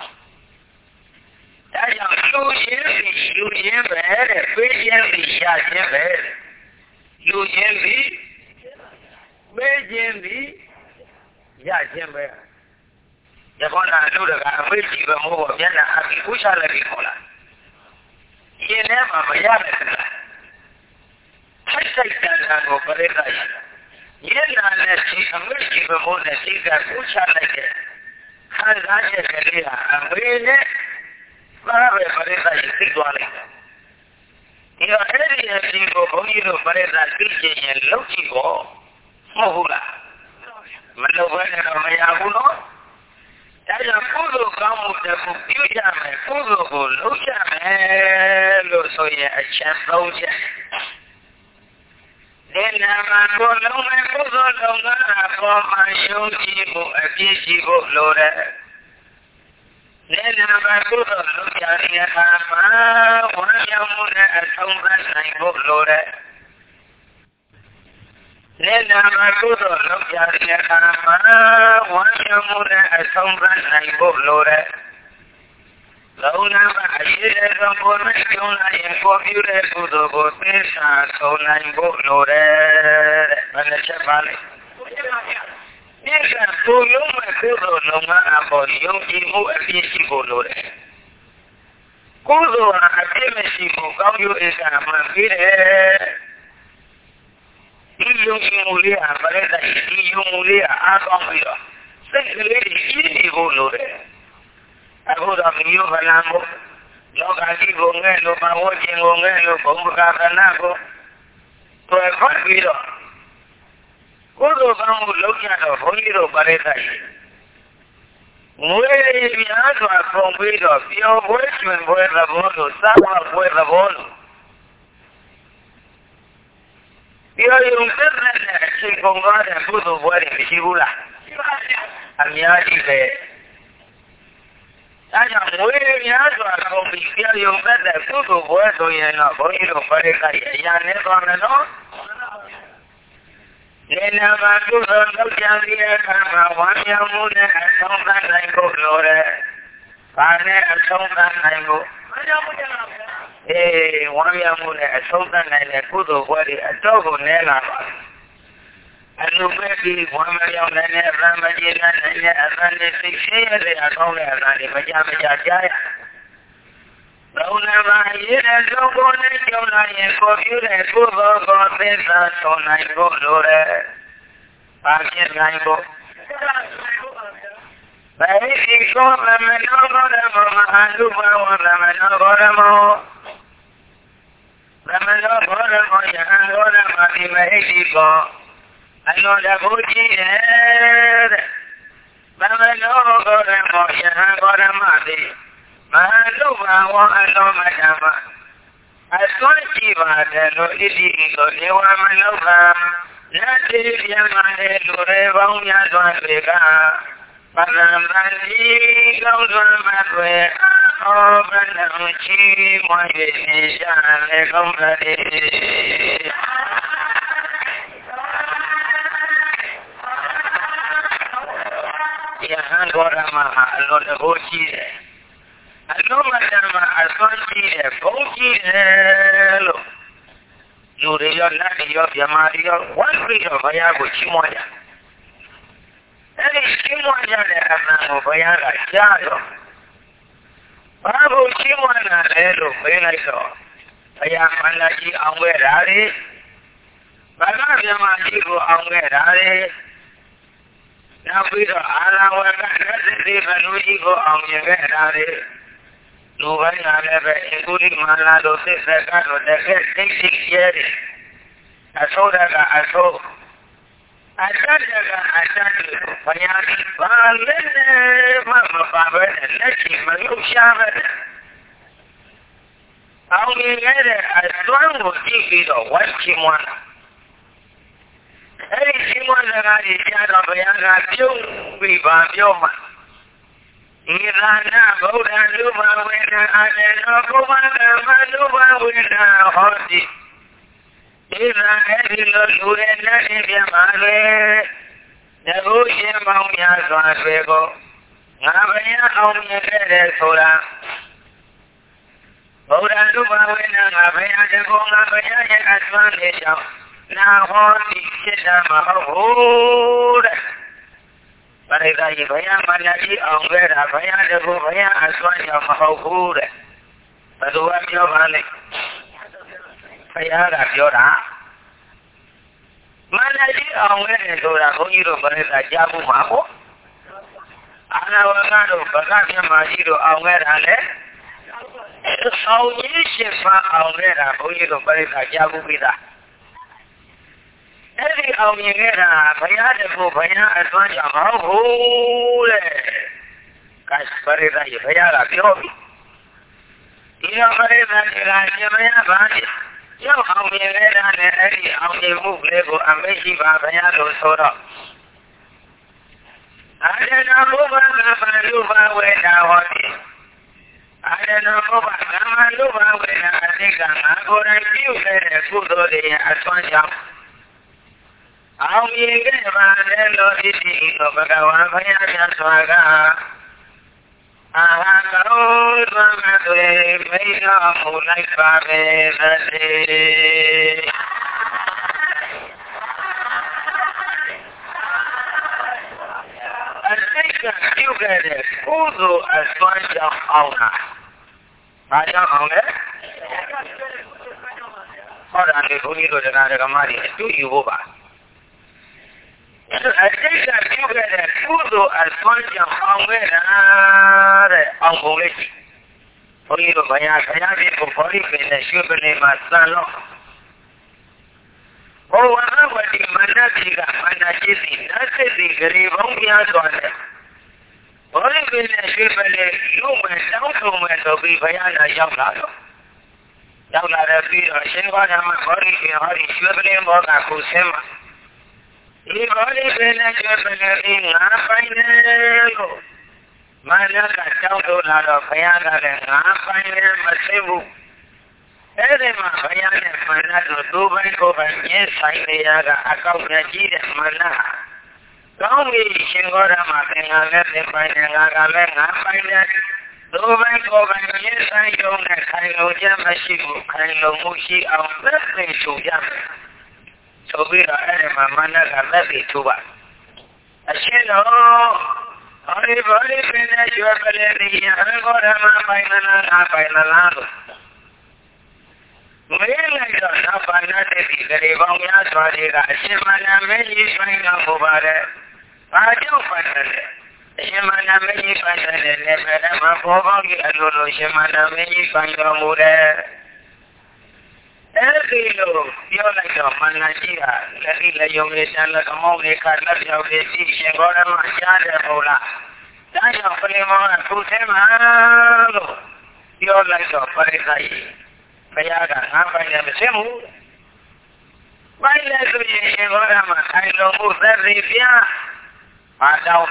ဒါကြောင့်လူရင်းပြီးလူရင်းပဲတဲ့ပေးခြင်းပြီးရခြင်းပဲလူရင်းပြီးပေးခြင်းပြီးရခြင်းပဲရကောနာတို့ကအမေးကြီးပဲမို့ပေါ့မျက်နှာအပြီးဥချလိုက်ပြီးခေါ်လာရင်ထဲမှာမရမယ်ထိုက်ထိုက်တန်တန်ကိုပြိဿရရနာနဲ့ဒီအမေးကြီးပဲမို့နဲ့ဒီကဥချလိုက်တဲ့ခံစားချက်ကလေးဟာအမေနဲ့ဘာပဲပြိဿကြီးသိသွားလိုက်တယ်ရဲ့ဒီကိုဘုန်းကြီးတို့ပြိဿသိချင်ရင်လုပ်ကြည့်ပေါ့မဟုတ်ဘူးလားမလုပ်ဘဲနဲ့တော့မရဘူးနော်ဒါကြောင့်ကုသိုလ်ကောင်းမှုတစ်ခုပြုကြမယ်ကုသိုလ်ကိုလုပ်ကြမယ်လို့ဆိုရင်အချက်သုံးချက်ဒီနာမကိုလုံးမဲ့ကုသိုလ်လုံးကအပေါ်မှာယုံကြည်ဖို့အပြည့်ရှိဖို့လိုတယ်ဒီနာမကုသိုလ်လုပ်ကြတဲ့အခါမှာဝမ်းမြောက်မှုနဲ့အဆုံးသတ်နိုင်ဖို့လိုတယ်ဒီနာမကုသိုလ်လုပ်ကြတဲ့အခါမှာဝမ်းမြောက်မှုနဲ့အဆုံးသတ်နိုင်ဖို့လိုတယ်လုံးနာမအရှိတဲ့ဆုံးပေါ်နဲ့ကျုံလာရင်ပေါ်ပြတဲ့ကုသိုလ်ကိုသိစာဆုံးနိုင်ဖို့လိုတယ်တဲ့ဘယ်နဲ့ချက်ပါလဲဒီကကိုယုံမဲ့ကုသိုလ်လုံးကအပေါ်ယုံကြည်မှုအပြည့်ရှိဖို့လိုတယ်ကုသိုလ်ဟာအပြည့်မရှိဖို့ကောင်းကျိုးဧကမှန်ပြီးတယ်ဒီယုံကြည်မှုလေးဟာဗလက်တိုင်းဒီယုံမှုလေးဟာအားကောင်းပြီးတော့စိတ်ကလေးကြီးနေဖို့လိုတယ်အခုတော့မြို့ဗလံကိုလောကကြီးကိုငဲ့လို့မဝတ်ခြင်းကိုငဲ့လို့ဘုံပကာသနာကိုတွေ့ခွင့်ပြီးတော့ကုသိုလ်ကောင်းမှုလုပ်ကြတော့ဘုန်းကြီးတို့ပြိဿကြီးငွေများစွာပုံပြီးတော့ပျော်ပွဲရွှင်ပွဲသဘောလို့စဝပွဲသဘောလို့ပြောရုံသက်သက်နဲ့အချိန်ကုန်သွားတဲ့ကုသိုလ်ပွဲတွေမရှိဘူးလားရှိပါဗျာအများကြီးပဲဒါကြောင့်ငွေများစွာပုံပြီးပြောရုံသက်သက်ကုသိုလ်ပွဲဆိုရင်တော့ဘုန်းကြီးတို့ပြိဿကြီးအရာနဲ့သွားမယ်နော်ဒီနာမကုသိုလ်လုပ်ကြတဲ့အခါမှာဝမ်းမြောက်မှုနဲ့အဆုံးသတ်နိုင်ဖို့လိုတယ်။ဘာနဲ့အဆုံးသတ်နိုင်ဖို့ဝမ်းမြောက်မှုကြပါဗျာ။အေးဝမ်းမြောက်မှုနဲ့အဆုံးသတ်နိုင်တဲ့ကုသိုလ်ဘွဲတွေအတော့ကိုနည်းလာပါအလူပဲဒီဝမ်းမြောက်နိုင်တဲ့အရမကြီးနဲ့နိုင်တဲ့အရနဲ့စိတ်ရှိရတဲ့အကောင်းတဲ့အရာတွေမကြမကြကြားရဘုံနာမရေးတဲ့ဆုံးကိုနဲ့ကြုံလာရင်ကိုပြုတဲ့ကုသိုလ်ကိုသစ္စာဆုံးနိုင်ဖို့လိုတယ်။ဘာဖြစ်နိုင်ဖို့ဘယ်ဒီကောမမနောဘောဓမောမဟာလူဘဝသမနောဘောဓမောသမနောဘောဓမောယဟံဘောဓမတိမဟိတိကောအနောတဘုကြီးရဲ့သမနောဘောဓမောယဟံဘောဓမတိမဟာလူဘဝအလောမဓမ္မအစွမ်းရှိပါတယ်လို့ဣတိကိုနေဝမနောကနတ်တိပြမတဲ့လူတွေပေါင်းများစွာတွေကပရမန္တိကောင်းစွာမသွေဩဘနံချီမွေနေကြလေကောင်းတယ်ယဟန်ဂေါရမဟာအလိုတဘောရှိတယ်အလုံးမတမအစွမ်းရှိတယ်ဘုံရှိတယ်လို့လူတွေရောနတ်တွေရောဗြဟ္မာတွေရောဝတ်ပြီးတော့ဘုရားကိုချီးမွမ်းကြအဲ့ဒီချီးမွမ်းကြတဲ့အမှန်ကိုဘုရားကကြားတော့ဘာကိုချီးမွမ်းတာလဲလို့ပြောလိုက်တော့ဘုရားမန္တကြီးအောင်ခဲ့တာလေဘာသာဗြဟ္မာကြီးကိုအောင်ခဲ့တာလေနောက်ပြီးတော့အာရဝကနတ်တိဘလူကြီးကိုအောင်မြင်ခဲ့တာလေလူပိုင်းကလည်းပဲအကုရိမာလာတို့သစ္စာကတော့တကယ်သိသိကျဲတယ်အသောဒကအသောအတ္တကအတ္တဘုရားကဘာလဲမမပါပဲလက်ရှိမလို့ရှားပဲအောင်မြင်ခဲ့တဲ့အစွမ်းကိုကြည့်ပြီးတော့ဝတ်ချင်မွန်းအဲ့ဒီချင်မွန်းစကားကြီးကြားတော့ဘုရားကပြုံးပြီးပါပြောမှဣရဏဗုဒ္ဓလူဘဝေနအာနေနောဘုမဓမ္မလူဘဝေနဟောတိဣရအဲ့ဒီလိုလူရဲ့နဲ့ပြမှာလေတကုရှင်မောင်များစွာတွေကိုငါဘုရားအောင်မြင်ခဲ့တယ်ဆိုတာဗုဒ္ဓလူဘဝေနငါဘုရားတကုငါဘုရားရဲ့အစွမ်းလေးကြောင့်နာဟောတိဖြစ်တာမဟုတ်ဘူးတဲ့ပရိသတ်ကြီးဘုရားမန္တကြီးအောင်ခဲ့တာဘုရားတကူဘုရားအစွမ်းကြောင့်မဟုတ်ဘူးတဲ့ဘယ်သူကပြောပါလဲဘုရားကပြောတာမန္တကြီးအောင်ခဲ့တယ်ဆိုတာဘုန်းကြီးတို့ပရိသတ်ကြားဖို့မှာပေါ့အာရဝကတို့ဗကပြမကြီးတို့အောင်ခဲ့တာလေအောင်ကြီးရှင်ဖန်အောင်ခဲ့တာဘုန်းကြီးတို့ပြိဿကြားဘူးပြီလားအဲ့ဒီအောင်မြင်ခဲ့တာဘုရားတဖို့ဘုရားအသွမ်းကြောင့်မဟုတ်ဘူးတဲ့ကဲပြိဿရေဘုရားကပြောပြီဒီတော့ပြိဿတွေကရှင်မရပါဘူးရောက်အောင်မြင်ခဲ့တာနဲ့အဲ့ဒီအောင်မြင်မှုလေးကိုအမိတ်ရှိပါဘုရားလို့ဆိုတော့အာရဏဘုရားကဘာလို့ပါဝေတာဟောဒီအာရဏဘုရားကဘာလို့ပါဝေတာအတိတ်ကငါကိုယ်တိုင်ပြုခဲ့တဲ့ကုသိုလ်တွေရဲ့အသွမ်းကြောင့်အောင်မြင်ခဲ့ပါလေလို့ဒီဒီကိုဘဂဝါဘုရားမြတ်စွာကအာဟာကောသမတွေမိတော်မူလိုက်ပါပဲသတိအတိတ်ကပြုခဲ့တဲ့ကုသိုလ်အစွမ်းကြောင့်အောင်တာဘာကြောင့်အောင်လဲဟောတာလေဘုန်းကြီးတို့တရားဓမ္မတွေအတူယူဖို့ပါအတိတ်ကပြုခဲ့တဲ့ကုသိုလ်အစွမ်းကြောင့်အောင်ခဲ့တာတဲ့အောင်ကုန်လေးဘုန်းကြီးတို့ဘုရားဘုရားရှင်ကိုဘောဓိပင်နဲ့ရွှေပလင်မှာစံလို့ဘဝဝဝတိမနတိကမနတိစီနတ်စိစီဂရေဘုံပြားစွာနဲ့ဘောဓိပင်နဲ့ရွှေပလင်လူမဲ့တောင်းထုံမဲ့ဆိုပြီးဘုရားနာရောက်လာတော့ရောက်လာတဲ့ပြီးတော့ရှင်ဘောဓမ္မဘောဓိပင်ဟောဒီရွှေပလင်ဘောကကိုဆင်းမှာဒီဘောဓိပင်နဲ့ရွှေပလင်ဒီငါပိုင်းတယ်လို့မနကတောင်းထုံလာတော့ဘုရားကလည်းငါပိုင်းတယ်မသိဘူးအဲ့ဒီမှာဘုရားနဲ့မနတို့ဒုပိုင်းကိုပိုင်းမြဲဆိုင်နေရကအကောက်နဲ့ကြီးတဲ့မနကောင်းပြီရှင်ဂေါရမသင်္ဃာလည်းသင်ပိုင်းနဲ့ငါကလည်းငါပိုင်းတယ်ဒုပိုင်းကိုပိုင်းမြဲဆိုင်ရုံနဲ့ခိုင်လုံခြင်းမရှိဘူးခိုင်လုံမှုရှိအောင်သက်သေထူရမယ်ဆိုပြီးတော့အဲ့ဒီမှာမနကသက်သေထူပါအရှင်တော်ဟောဒီဘောဓိပင်နဲ့ကျွတ်ပလေဒီယဟောဂေါရမပိုင်းနာငါပိုင်းလားလို့မရလိုက်တော့နောက်ပါဏတဲ့ဒီဂရေပေါင်းများစွာတွေကအရှင်မဏမေကြီးဆိုင်တော်မူပါတယ်။ဘာကြောင့်ပိုင်းတယ်။အရှင်မဏမေကြီးပိုင်းတယ်လည်းဘယ်မှာပေါ်ပေါင်းကြီးအလိုလိုရှင်မဏမေကြီးပိုင်းတော်မူတယ်။အဲဒီလိုပြောလိုက်တော့မဏကြီးကလက်ဒီလက်ယုံလေးဆန်းလက်ကမောင်းလေးကလက်ပြောက်လေးရှိရှင်ဘောရမကြားတယ်ဟုတ်လား။ဒါကြောင့်ပလင်မောကသူ့ထဲမှာလို့ပြောလိုက်တော့ပရိသတ်ကြီးဘုရားကငါပိုင်တယ်မသိဘူးပိုင်တယ်ဆိုရင်ရှင်ဘောရမှာခိုင်လုံမှုသက်သေပြဘာတော့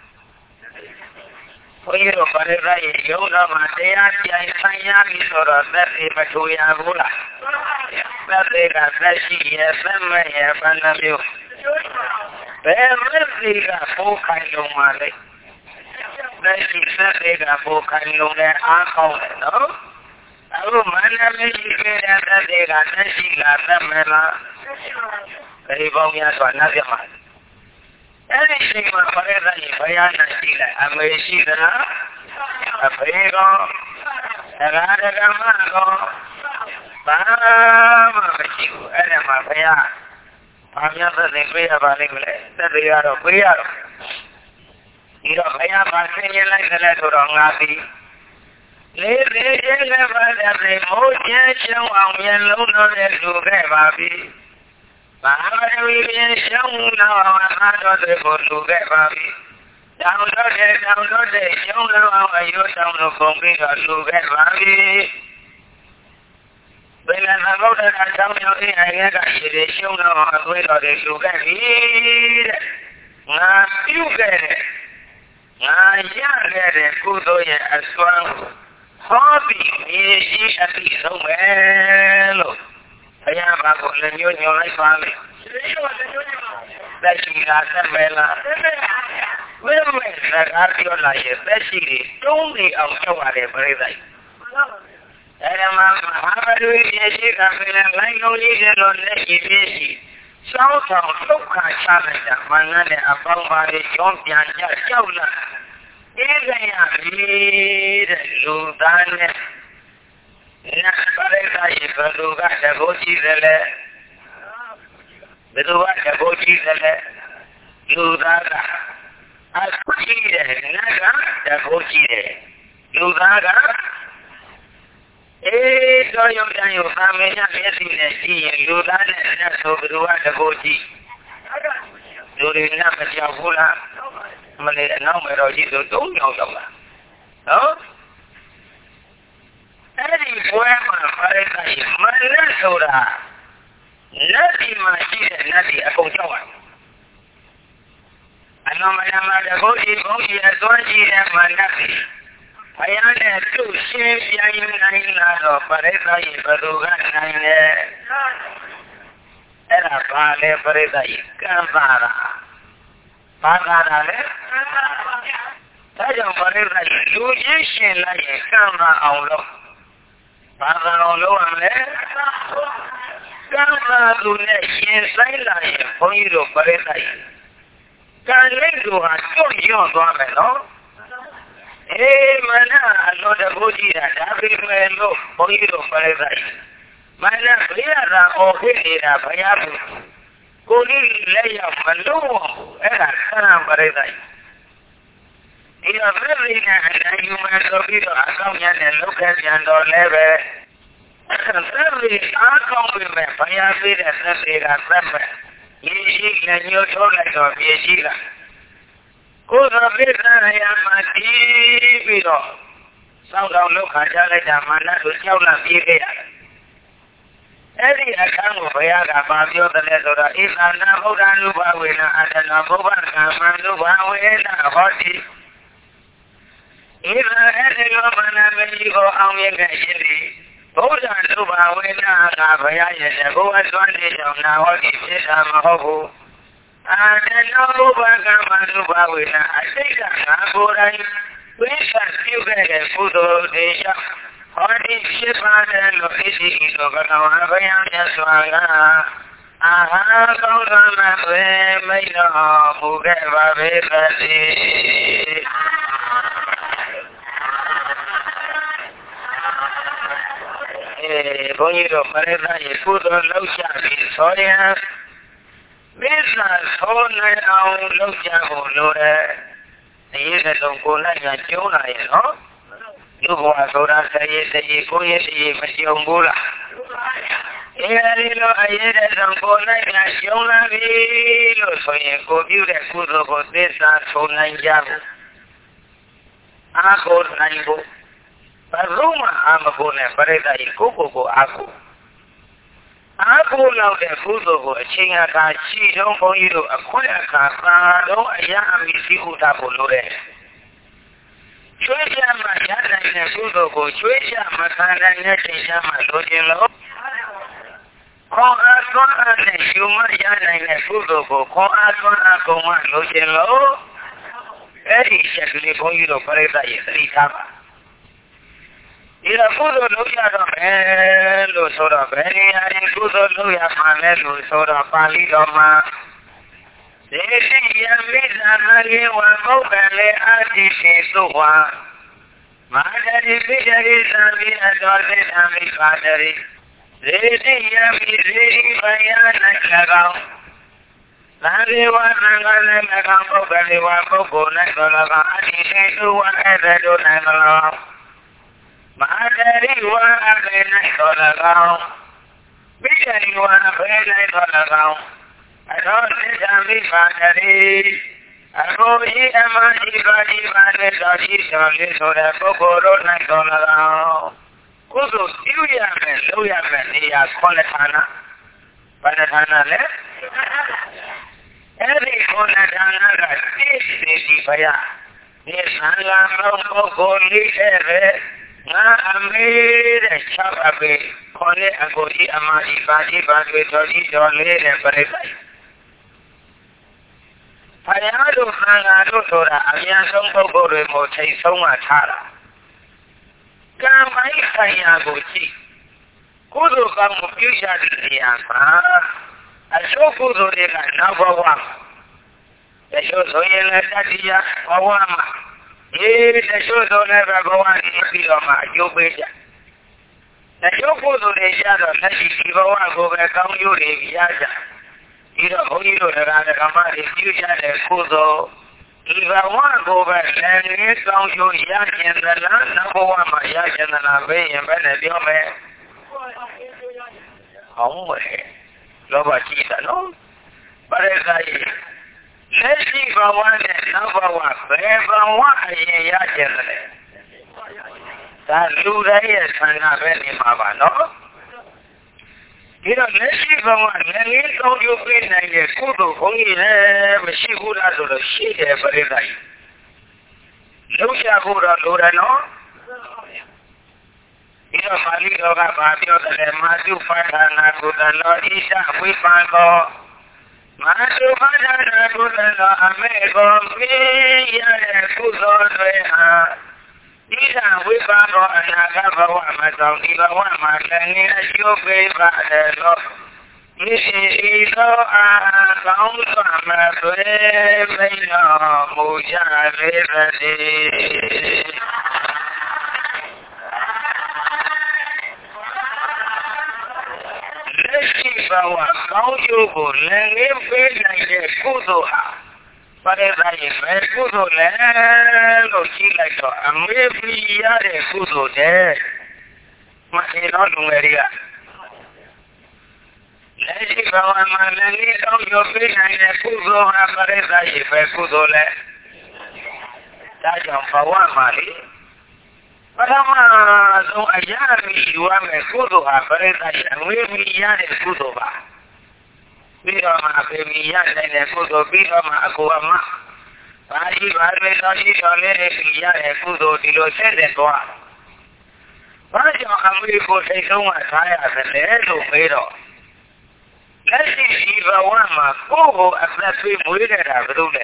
ဘုရားတို့ပရိသတ်ရဲ့ယုံတော်မှာတရားကြိုင်ဆိုင်ရပြီဆိုတော့သက်သေမထူရဘူးလားသက်သေကသက်ရှိရဲ့သက်မဲ့ရဲ့ဘယ်နှမျိုးဘယ်သက်သေကပိုးခိုင်လုံမှာလဲသက်ရှိသက်သေကပိုးခိုင်လုံတဲ့အားကောင်းတယ်နော်အခုမန္တလေးရှိခဲ့တဲ့သက်တွေကသက်ရှိလားသက်မဲ့လားဒီပေါင်းများစွာနားပြမှာအဲ့ဒီချိန်မှာပရိသတ်ကြီးဘုရားနဲ့ရှိလိုက်အမေရှိသလားအဖေကောတရားဓမ္မကောဘာမှမရှိဘူးအဲ့ဒါမှဘုရားဘာများသက်တွေပြေးရပါလိမ့်မလဲသက်တွေကတော့ပြေးရတော့ဒီတော့ဘုရားဘာဆင်းရဲလိုက်တယ်လဲဆိုတော့ငါပြီးလေးလေးချင်းလည်းပါတဲ့မိုးချမ်းချောင်းအောင်မျက်လုံးတော်နဲ့လူခဲ့ပါပြီ။ဘာဝရီပြန်ရှောင်းတော့အားတော်တွေကိုလူခဲ့ပါပြီ။တောင်းတော့တဲ့တောင်းတော့တဲ့ရှောင်းလို့အောင်အယုတောင်းလို့ပုံပြီးတော့လူခဲ့ပါပြီ။ဘယ်နဲ့မှမဟုတ်တဲ့တောင်းရောက်ရင်အရင်ကရှိတယ်ရှောင်းတော့အသွေးတော်တွေလူခဲ့ပြီတဲ့။ငါပြုခဲ့တဲ့ငါရခဲ့တဲ့ကုသိုလ်ရဲ့အစွမ်းဟောပြီးမြေကြီးအပြီးဆုံးပဲလို့ဘုရားဘာကိုလည်းညွှန်ညွှန်လိုက်ပါမယ်သက်ရှိတာသက်ပဲလားဝိမေစကားပြောလာရဲ့သက်ရှိတွေတုံးနေအောင်လုပ်ရတယ်ပြိဿကြီးအဲ့ဒါမှမဟာဗဒုမြေကြီးကလည်းလိုင်းလုံးကြီးတွေလို့လက်ရှိပြည့်ရှိစောင်းဆောင်ဒုက္ခချလိုက်တာမနနဲ့အပေါင်းပါတွေကြောင်းပြန်ကြကြောက်လာအေးကြရပြီတဲ့လူသားနဲ့နတ်ပရိသတ်ရဲ့ဘလူကတဘောကြီးတယ်လေဘယ်သူကတဘောကြီးတယ်လေလူသားကအကြီးတယ်နတ်ကတဘောကြီးတယ်လူသားက Eh, so yung tayo, kami niya, kasi na siya, lula na na, so beruwa na ko si. Lula na pa siya pula. Mali, ano, meron dito, doon yung ba? No? Eri, poema, pare tayo, manasura. Nati masih nati akong jawan. Ano malaman ako, ibong iyatuan siya manati. Kaya na ito, siya yung nahinalo, pare tayo, barugan na yun eh. Era pale, pare tayo, kampara. Pakara eh? Tayo, pare tayo, luji siya lang eh, kampa ang lo. Pakara ang lo ang eh? Kampa lune, siya say lang eh, kung ito pare tayo. Kanito ha, yung yung doon eh, no? Eh, mana, ano na buti na, sabi mo eh, no, kung ito pare tayo. Mana, kaya na, okay nila, kaya po. Kuni laya maluwa, era, sana pare tayo. Iyo, very na, na yung mga kapito, akaw niya na, lukas yan doon lebe. Sabi, akaw mo may payabi na sabi ka sabi. Yesig na nyo sola ito, yesig ka. Kung sabi ka na yan matibito, sao daw lukas yan ay daman na, lusaw na bigay. Eri akang mo kaya ka pabyo tale sora, isa na bukan lupa wina, ada na bukan kaman lupa wina, hoti. Isa eri lo mana menjigo ang yang kajiri. Bukan lupa wena kapaya yese buat tuan di na hoti sisa mahobu. Ada no lupa kaman lupa wena asika ngaburai. Wesa juga ke puto desa. Hoti siapa lo isi itu kalau apa yang dia suara. Aha kau nama we maino bukan babe tadi. Eh, bonito, parece que pudo luchar historia. Bisa sona au luchar bolore. Ini sedang kuna yang cuna ya, no? Ibu asura saya saya kuya saya masih umbula. Ini lo ayer sedang kuna yang cuna bilo soalnya kopi udah kudo kotesa sona jago. Aku naibu. Rumah ama kone pareta ikuko ko aku. Aku lau de kudo ko chinga ka chi dong ko yiro akwai ka ka do aya amisi uta bolore. Chweja ma yana ne kudo ko chweja ma kana ne chinga ma do jin lo. Ko a ko a ne shuma yana ne kudo ko ko a ko a ko ma lo jin lo. Eri shakli ko yiro pareta yi taba. Ira kudo luya do me lo sora beni ari kudo luya mane lo sora pali do ma. Desi yami zanagi wa mokale ati shisuwa. Madari bidari sami adole sami padari. Desi yami ziri bayana kagao. Nari wa nangale megang mokale wa moko na kolaka ati shisuwa ebedo na kolaka. Madari wa abena dolagao, bidari wa abena dolagao. Adon sami madari, ako i amani badi bade dadi sami sora kokoro na dolagao. Kudo tiuya me luya me niya kone thana, pada thana le. Eri kone thana ka tisi di baya, ni sanga mo koli ere. Na amir chapabe kone agori amari badi badi dodi dole le paretai. Payado nangado sora ayan song pogore mo chai songa thara. Kamai kaya gochi. Kudo kamu pisha diya pa. Aso kudo deka nabawang. Aso soyela dadiya wawama. Eh, dasho dona bagawan ni ma yobeja. Dasho kudo de jada nashi kibawa go be kam yore yaja. Ira hoiro daga kamare yuja de kudo Even one over and it's on your yacht in the land, number one, my yacht in the Navy and Benedict. Oh, Lova Kita, no? But as I let's see for one and number one, forever one yacht in the land. That Luda is not any Mama, no? You know, let's see for one, and it's on your feet and you're good, only a she would have to the shit every night. Lucia would have Luda, no? You know, my little Rabio, the Matthew Fire, and I would have not eat up with my law. Matthew Fire, and I would have not made for me, and good on the Ida, we found out and I got one myself, even one my can you favor. This is so I found some way, no, Moja, liberty. Let's see for what how you go, let me feel like a good. But as I am good on land, or she like that, and maybe I am good on that. But I don't know where you are. Let's see if I'm a lady on your feet and a good on a parade, if I could all that. That's on for one, Mali. But I'm a young, you are a good on a parade, and maybe I am good over. Bila maafimi yale ne kudo bila makuama. Bali bali nani dole bila ne kudo dilo sende toa. Bali amri ko seisonga saya sende lo pero. Lasi siva wama koho aklapi muire ra brude.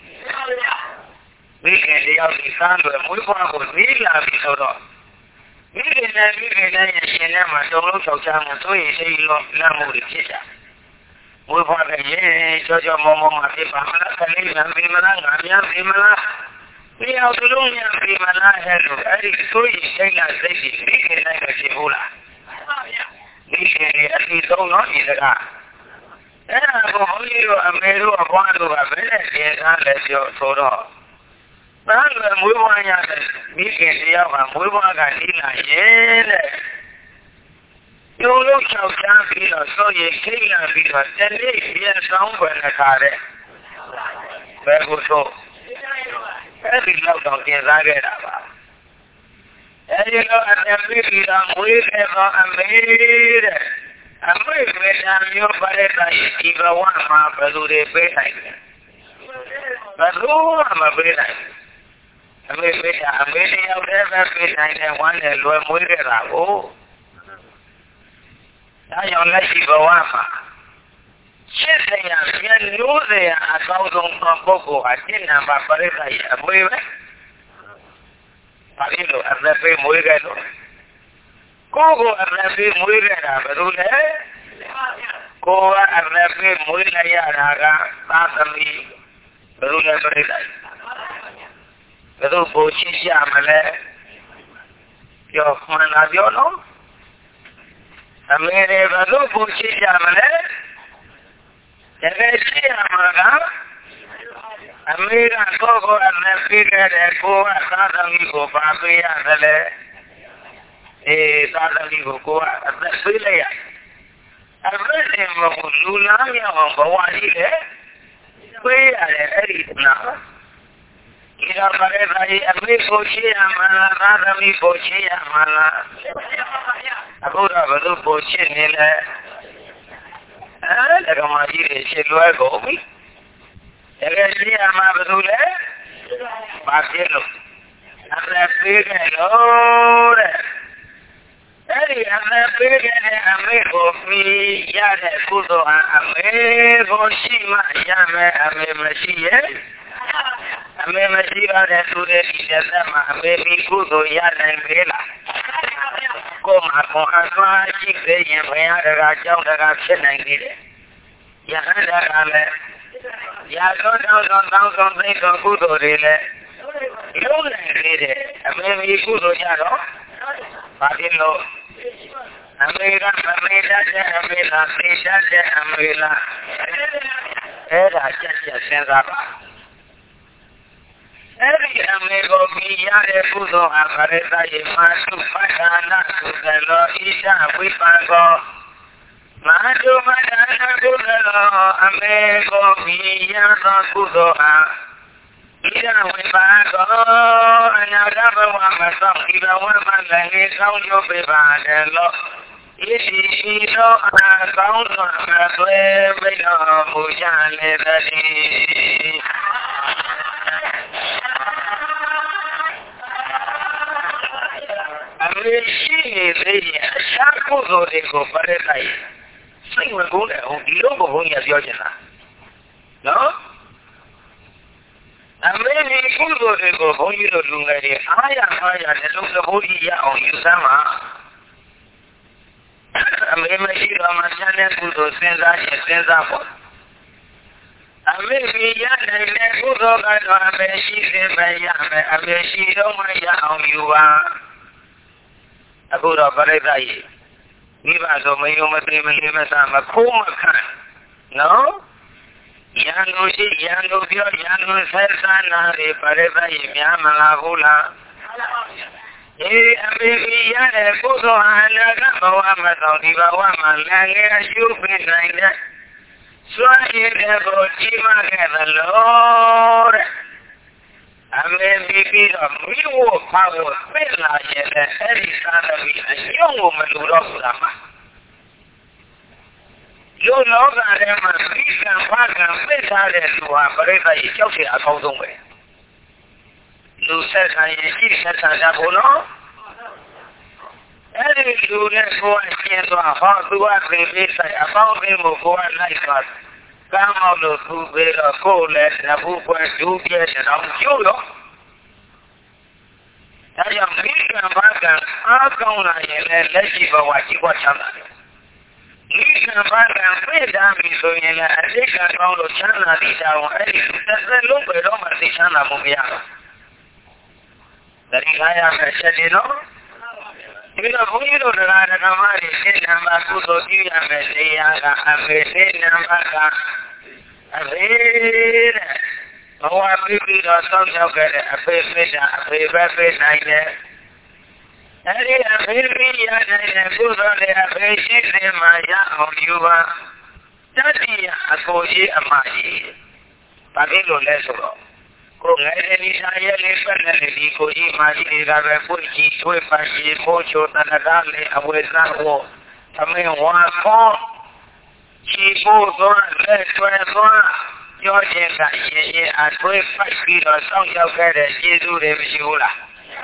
Mike dia bisando muy poco bila bisoro. Mike na mike na yene ma solo chauchama so yese lo la muri chisa. We want to hear Jojo Momo Pamela, and Vimala, and Vimala. We are doing Vimala, and very sweet, saying as they speak in like a Shibula. At least don't know either. Then I go only a mero of one to a village, and let your soda. But we want to meet the other, we want to see a you look how champion or so you king and be a tennis, yes, somewhere in the car. Very good. So, every love of the Zagara. And you know, and then we feel I'm with ever and made it. I'm with it, and you're better than even one man, but who they pay like that. But who am I pay like that? I'm with it, I'm waiting out there, and I'm one and one with it. Oh. I don't let you go on. Children, you know they are a thousand from Boko. I didn't have a parade. I'm waving. Pablo, I'm the same way. Go and let me move it. Go and let me move it. Naturally, Rula Breda. The Bochi Yamale. Your man, I don't know. A mere vado buci jamale, e veci amaga, a mera coco a me figure de coa, tata amico, papia, delle, e tata amico, coa, a me filia. A me mo lula mia mo bawali le, qui alle eritna. Ira pare vai a me buci amala, tata mi buci amala. Ahora vado buci nelle. Eh, la camagire c'è luogo qui. E che si ama vedule? Marcello. Alla fine ora. Eri alla fine amico figlia del cudo a me vocima chiama a me messie. A me messie va da su de ma a me mi cudo ya la vela. Come con asma ci crede me era già una ragazza in dire. Ya andare ya non non non non non non cudo dile. Io le crede, a me mi cudo ya no. Padillo. Amela, amela, amela, amela, amela. Era già già senza. Every amigo Miyare Budo Apareta Yematu Patana Sudelo Isha Wipango Matu Patana Budelo Amigo Miyara Budo Ida Wipango Anagaba Wamaso Ida Wamangani Saujo Bibadelo Isi Ido Anagauno Anagwe Bido Mujane Badi Ameshini zeye shako zote ko pare kai sai wa go le ho di lo ko ho ya pyo chin la no ameni ku zote ko ho yi lo lu ngai de aya aya de lo lo ho yi ya aung yu san ma ame ma shi ro ma chan ne ku zo sin sa yin sin sa po ame bi ya ne ne ku zo ka do ame shi sin ba ya me ame shi do ma ya aung yu waအခုတော့ပရိသတ်ကြီးမိဘဆိုမယုံမသိမလေးမဆာမခိုးမခံနော်ရန်သူရှိရန်သူပြောရန်သူဆက်ဆန်းနာတွေပရိသတ်ကြီးများမလားဘူးလားအေးအမေကြီးရတဲ့ကုသိုလ်ဟာလည်းဘဝမှာတော့ဒီဘဝမှာလည်းငယ်အကျိုးပေးနိုင်တဲ့စွမ်းရည်တွေကိုကြီးမားခဲ့သလိုတဲ့အမေပြီးပြီးတော့မိဖို့ဖောက်ဖို့ပြစ်လာရဲ့အဲ့ဒီစားတယ်ပြီးအယုံကိုမလူတော့ဘူးလားမလူလောကထဲမှာပြီးကံဖကံပြစ်ထားတဲ့လူဟာပရိသတ်ကြီးကြောက်เสียအကောင်းဆုံးပဲလူဆက်ဆံရင်ရှိဆက်ဆံတတ်ဖို့နော်အဲ့ဒီလူနဲ့ကိုယ်အရှင်းသွားဟောသူကပြေးပြေးဆိုင်အပေါင်းအသင်းကိုကိုယ်ကလိုက်သွားကမ်းမောက်လို့သူပြီးတော့ကိုယ်လည်းတပူပွဲဒူးပြဲတော့ကျိုးတော့ဒါကြောင့်မိကံဘာကံအားကောင်းလာရင်လည်းလက်ရှိဘဝကြီးပွားချမ်းသာတယ်မိကံဘာကံပြေးတာပြီဆိုရင်လည်းအတိတ်ကံကောင်းလို့ချမ်းသာတိတာကိုအဲ့ဒီတစ်သက်လုံးပဲတော့မှသိချမ်းသာမှုမရတော့ဒါရီလာရမယ်ချက်ဒီနော်ဒီတော့ဘုန်းကြီးတို့တရားဓမ္မတွေရှင်းနံပါတ်ကုသိုလ်ပြုရမယ်တရားကအမေရှင်းနံပါတ်ကအဖေတဲ့ဘဝပြီးပြီးတော့စောင့်ရောက်ခဲ့တဲ့အဖေမေတ္တာအဖေပဲပေးနိုင်တယ်အဲဒီအဖေပြီးရနိုင်တဲ့ကုသိုလ်တွေအဖေရှိစေမှရအောင်ယူပါတတိယအကိုကြီးအမကြီးဘာဖြစ်လို့လဲဆိုတော့ကိုငယ်တဲ့ဒီစားရဲလေးပတ်နေတယ်ဒီကိုကြီးမကြီးတွေကပဲကိုကြီးထွေးပါရှိကိုချိုတနကလေးအဝေစားကိုသမင်းဝါခေါ်ချီဖို့သွားလက်ဆွဲသွားပြောခြင်းကရင်ရင်အထွေးပိုက်ပြီးတော့စောင့်ရောက်ခဲ့တဲ့ကျေးဇူးတွေမရှိဘူးလား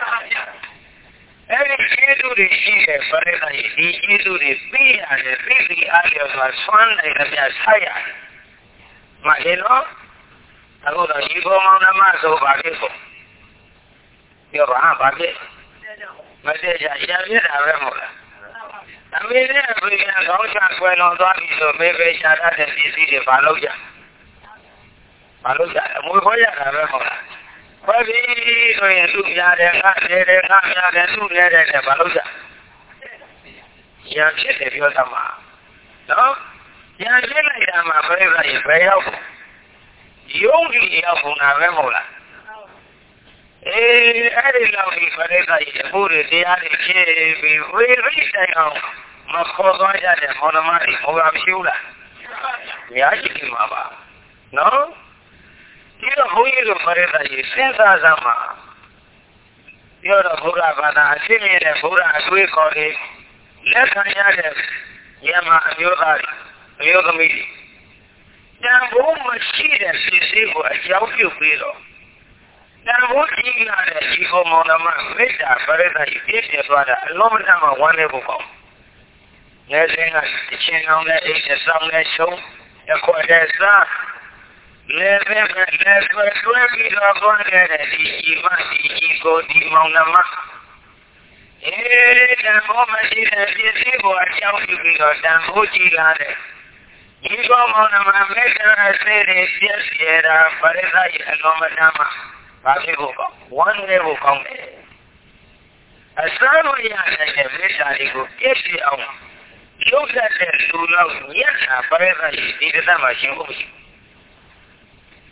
အဲ့ဒီကျေးဇူးတွေရှိတဲ့ပရိသတ်ကြီးဒီကျေးဇူးတွေပြီးရတယ်ပြီးပြီးအားလျော်စွာဆွမ်းနိုင်တဲ့များဆက်ရတယ်မဟုတ်နော်အခုတော့ဒီဘောမောင်နှမဆိုပါဖြစ်ဖို့ပြောပါဘာဖြစ်မတည့်ကြရပြတာပဲမဟုတ်လားအမေနဲ့အဖေကခေါင်းချကွယ်လွန်သွားပြီဆိုမေဖေရှာတတ်တဲ့ပစ္စည်းတွေဘာလုပ်ကြဘာလုပ်ကြအမွေခေါ်ရတာပဲမဟုတ်လားခွဲပြီးဆိုရင်သူ့များတယ်ငါတယ်တယ်ငါများတယ်သူ့လည်းတယ်ဘာလုပ်ကြရဖြစ်တယ်ပြောသမှာနော်ရဖြစ်လိုက်တာမှာပြိဿရေဘယ်ရောက်ယုံကြည်ရောက်ပုံနာပဲမဟုတ်လားအေးအဲ့ဒီလောက်ဒီပရိသတ်ရေအဖို့တွေတရားတွေဖြစ်ပြီးဝိရိတ်တိုင်အောင်မခေါ်သွားကြတဲ့မောင်နှမတွေဟောတာမရှိဘူးလားများရှိနေမှာပါနော်ဒီတော့ဘုန်းကြီးတို့ပရိသတ်ရေစဉ်းစားစမ်းပါပြောတော့ဘုရားဘာသာအရှင်းနေတဲ့ဘုရားအတွေ့ခေါ်တွေလက်ခံရတဲ့ယမအမျိုးသားတွေအမျိုးသမီးတွေတန်ဖိုးမရှိတဲ့ပစ္စည်းကိုအကြောင်းပြုပြီးတော့တန်ဖိုးကြီးလာတဲ့ဒီကောင်မောင်နှမမေတ္တာပရိသတ်ကြီးပြည့်ပြည့်သွားတာအလုံးမတန်မှဝမ်းနေဖို့ပေါ့ငယ်စဉ်ကတချင်းအောင်တဲ့အိတ်နဲ့ဆောင်းနဲ့ရှုံးရခွက်တဲ့စားလေပဲလေပဲတွဲပြီးတော့သွားတဲ့ဒီကြီးမဒီကြီးကိုဒီမောင်နှမအေးတန်ဖိုးမရှိတဲ့ပစ္စည်းကိုအကြောင်းပြုပြီးတော့တန်ဖိုးကြီးလာတဲ့ဒီကောင်မောင်နှမမေတ္တာစေတွေပြည့်စည်တာပရိသတ်ကြီးအလုံးမတန်မှဘာဖြစ်ဖို့ကောဝမ်းနေဖို့ကောင်းတယ်အစမ်းလို့ရတဲ့မေတ္တာတွေကိုပြည့်စုံအောင်ရုပ်သက်တဲ့လူလောက်ညက်တာပရိသတ်ကြီးဒီသက်မှာရှင်ဖို့မရှိ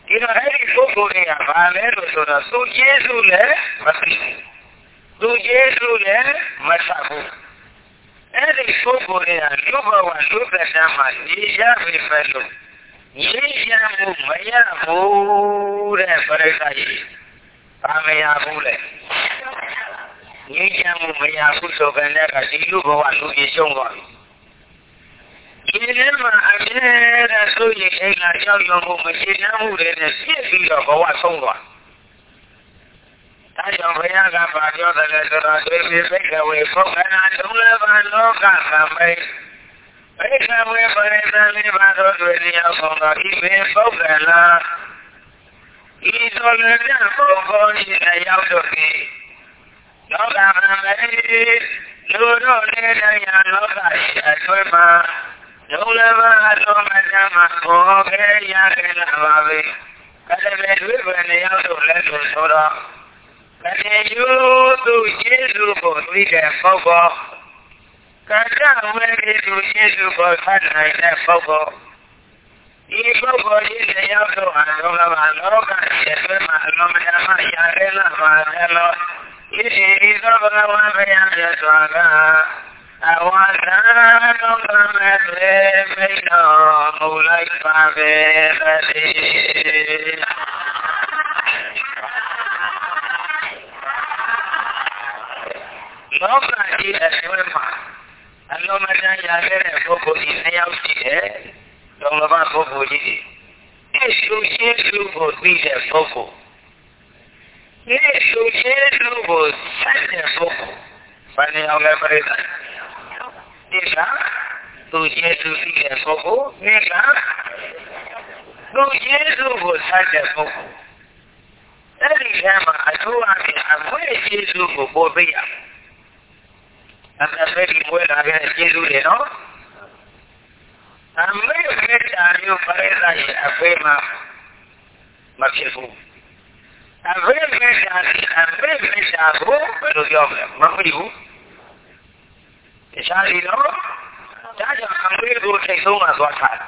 ဒီတော့အဲ့ဒီပုဂ္ဂိုလ်တွေကဘာလဲလို့ဆိုတော့သူကျေးဇူးလည်းမသိသူကျေးဇူးလည်းမဆက်ဘူးအဲ့ဒီပုဂ္ဂိုလ်တွေကလူဘဝလူကတ္တမှာနေရပြီပဲလို့နေရမှုမရဘူးတဲ့ပရိသတ်ကြီးဘာမရဘူးလဲနေရမှုမရဘူးဆိုကြတဲ့ကဒီလူဘဝလူကြီးရှုံးသွားပြီဒီနေ့မှာအမြဲတမ်းဆိုရင်အိမ်လာရောက်ရုံကိုမရှင်းနှမှုတွေနဲ့ပြည့်ပြီးတော့ဘဝဆုံးသွားဒါကြောင့်ဘုရားကပါပြောတယ်လေဆိုတော့ဒီပိစိတ်ကဝေပုဂ္ဂနာဒုလဘလောကသမိတ်ဘိက္ခဝေပရိသတ်လေးပါတို့တွင်ရောက်ဆုံးသောဤပေပုဂ္ဂနာဤသို့လည်းပုဂ္ဂိုလ်၏ရောက်တော့ပြီလောကသမိတ်လူတို့လည်းတရားလောကရှိအတွင်းမှာဒုလဘလောမဇ္ဇမဘောခေရခေလာပါပဲကတည်းကတွေ့ပြန်ရောက်တော့လည်းဆိုတော့ကတိယုသူယေရှုကိုသိတဲ့ပုဂ္ဂိုလ်ကတ္တဝေဒီသူယေရှုကိုဖတ်နိုင်တဲ့ပုဂ္ဂိုလ်ဒီပုဂ္ဂိုလ်ကြီးလည်းရောက်တော့အလုံးစုံလောကရဲ့အတွင်းမှာအလုံးမရမရခဲ့လာပါလေလို့ဤဒီသောဘဂဝါဘုရားရဲ့စွာကအဝါဒတော်ကမဲ့လေမိတ်တော်မူလိုက်ပါပဲတည်းလောကကြီးအတွင်းမှာအလုံးမတန်ရခဲ့တဲ့ပုဂ္ဂိုလ်ကြီးနှစ်ယောက်ရှိတယ်။ဒေါ်လဘပုဂ္ဂိုလ်ကြီးဒီရှုရှင်းရှုကိုသိတဲ့ပုဂ္ဂိုလ်ဒီရှုရှင်းရှုကိုဆက်တဲ့ပုဂ္ဂိုလ်ဘာနေအောင်လဲပြိတ္တာဒီကသူကျေစုသိတဲ့ပုဂ္ဂိုလ်ဒီကသူကျေစုကိုဆက်တဲ့ပုဂ္ဂိုလ်အဲ့ဒီကမှာအထူးအဖြစ်အမွေကျေစုကိုပေါ်ပြရအမှန်ပဲဒီဘွဲလာခဲ့ကျေးဇူးတွေနော်အမေမေတ္တာမျိုးပရိသတ်ရဲ့အဖေမှာမဖြစ်ဘူးအဖေမေတ္တာအဖေမေတ္တာကိုဘယ်လိုပြောမလဲမဖြစ်ဘူးတခြားဒီတော့ဒါကြောင့်အမေကိုထိတ်ဆုံးမှသွားထား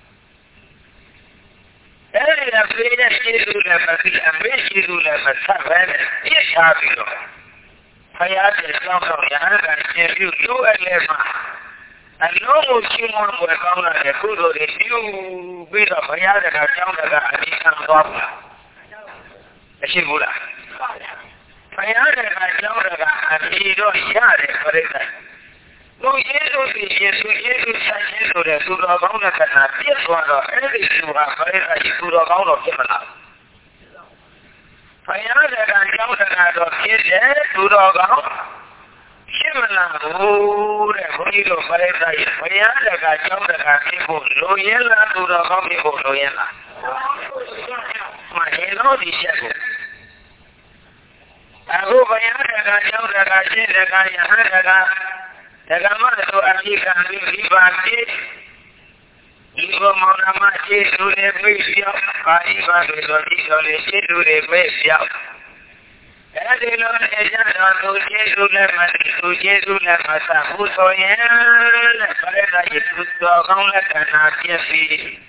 တယ်အဲ့ဒီအဖေရဲ့ကျေးဇူးလည်းမသိအမေကျေးဇူးလည်းမဆက်ပဲနဲ့ပြစ်ထားပြီးတော့ဘုရားရဲ့ကြောင့်တော့ရဟန်းကရှင်ပြုလို့အလဲမှာအလုံးကိုရှင်းမွယ်ကောင်းလာတဲ့ကုသိုလ်တွေပြုပြီးတော့ဘုရားရဲ့ကြောင့်ကအနိကံသွားပါမရှိဘူးလားဘုရားရဲ့ကြောင့်ကအနိတော့ရတယ်ပြိတ္တာလူယေရှုသည်ယေရှုယေရှုဆိုင်ယေရှုတဲ့သူတော်ကောင်းတဲ့ခန္ဓာပြည့်သွားတော့အဲ့ဒီသူဟာပြိတ္တာဒီသူတော်ကောင်းတော့ဖြစ်မလားဘုရားရဲ့ကြောင့်ကတော့ဖြစ်တဲ့သူတော်ကောင်းဖြစ်မလားဘူးတဲ့ဘုန်းကြီးတို့ပြိတ္တာရဲ့ဘုရားရဲ့ကြောင့်ကဖြစ်ဖို့လိုရင်းလားသူတော်ကောင်းဖြစ်ဖို့လိုရင်းလားမရေတော့ဒီချက်ကိုအခုဘုရားရဲ့ကြောင့်ကရှင်းတဲ့ကယဟန်ကဒကမတို့အမိခံပြီးဒီပါတိဒီဘမောင်နာမရှိသူတွေပြေးပြောင်းပါဠိပါတွေတော်ဒီတော်လေးရှိသူတွေပြေးပြောင်းအဲဒီလိုနေကြတော့သူကျေးဇူးလည်းမသိသူကျေးဇူးလည်းမဆဘူးဆိုရင်တဲ့ဗရဒယေသူတော်ကောင်းလက္ခဏာပြည့်ပြီ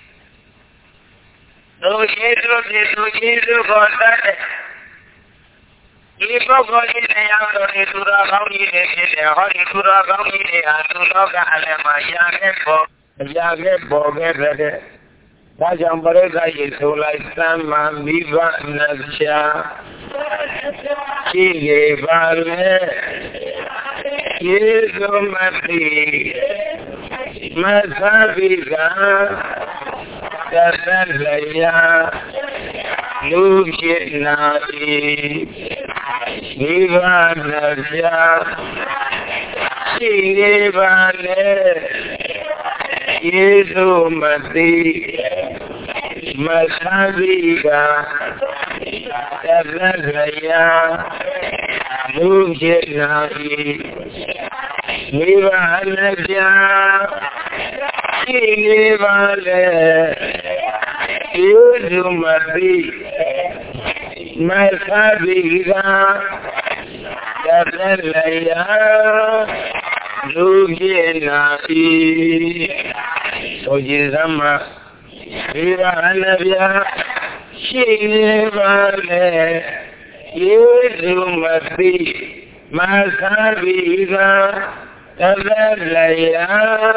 သူကျေးဇူးပြသူကျေးဇူးကိုသတ်တဲ့ဒီပုဂ္ဂိုလ်ကြီးတရားတော်ဒီသူတော်ကောင်းကြီးတွေဖြစ်တယ်ဟောဒီသူတော်ကောင်းကြီးတွေဟာသူလောကအလယ်မှာရာခဲ့ပေါ်ရာခဲ့ပေါ်ခဲ့တဲ့ဒါကြောင့်ပရိသတ်ရေဆိုလိုက်သမ္မာမိဘနှချာရှိလေပါလေယေစုမတိမသဗိကသတ္တလယလူဖြစ်နာ၏မိဘနှချာရှိလေပါလေယေစုမတိမသဗိကသတ္တလယလူဖြစ်နာ၏မိဘနှချာရှိလေပါလေယေစုမတိမသဗိကသတ္တလယလူဖြစ်နာ၏ဆိုကြစမ်းမှာမိဘနှပြ She never let you mati Masabiga Tavalaya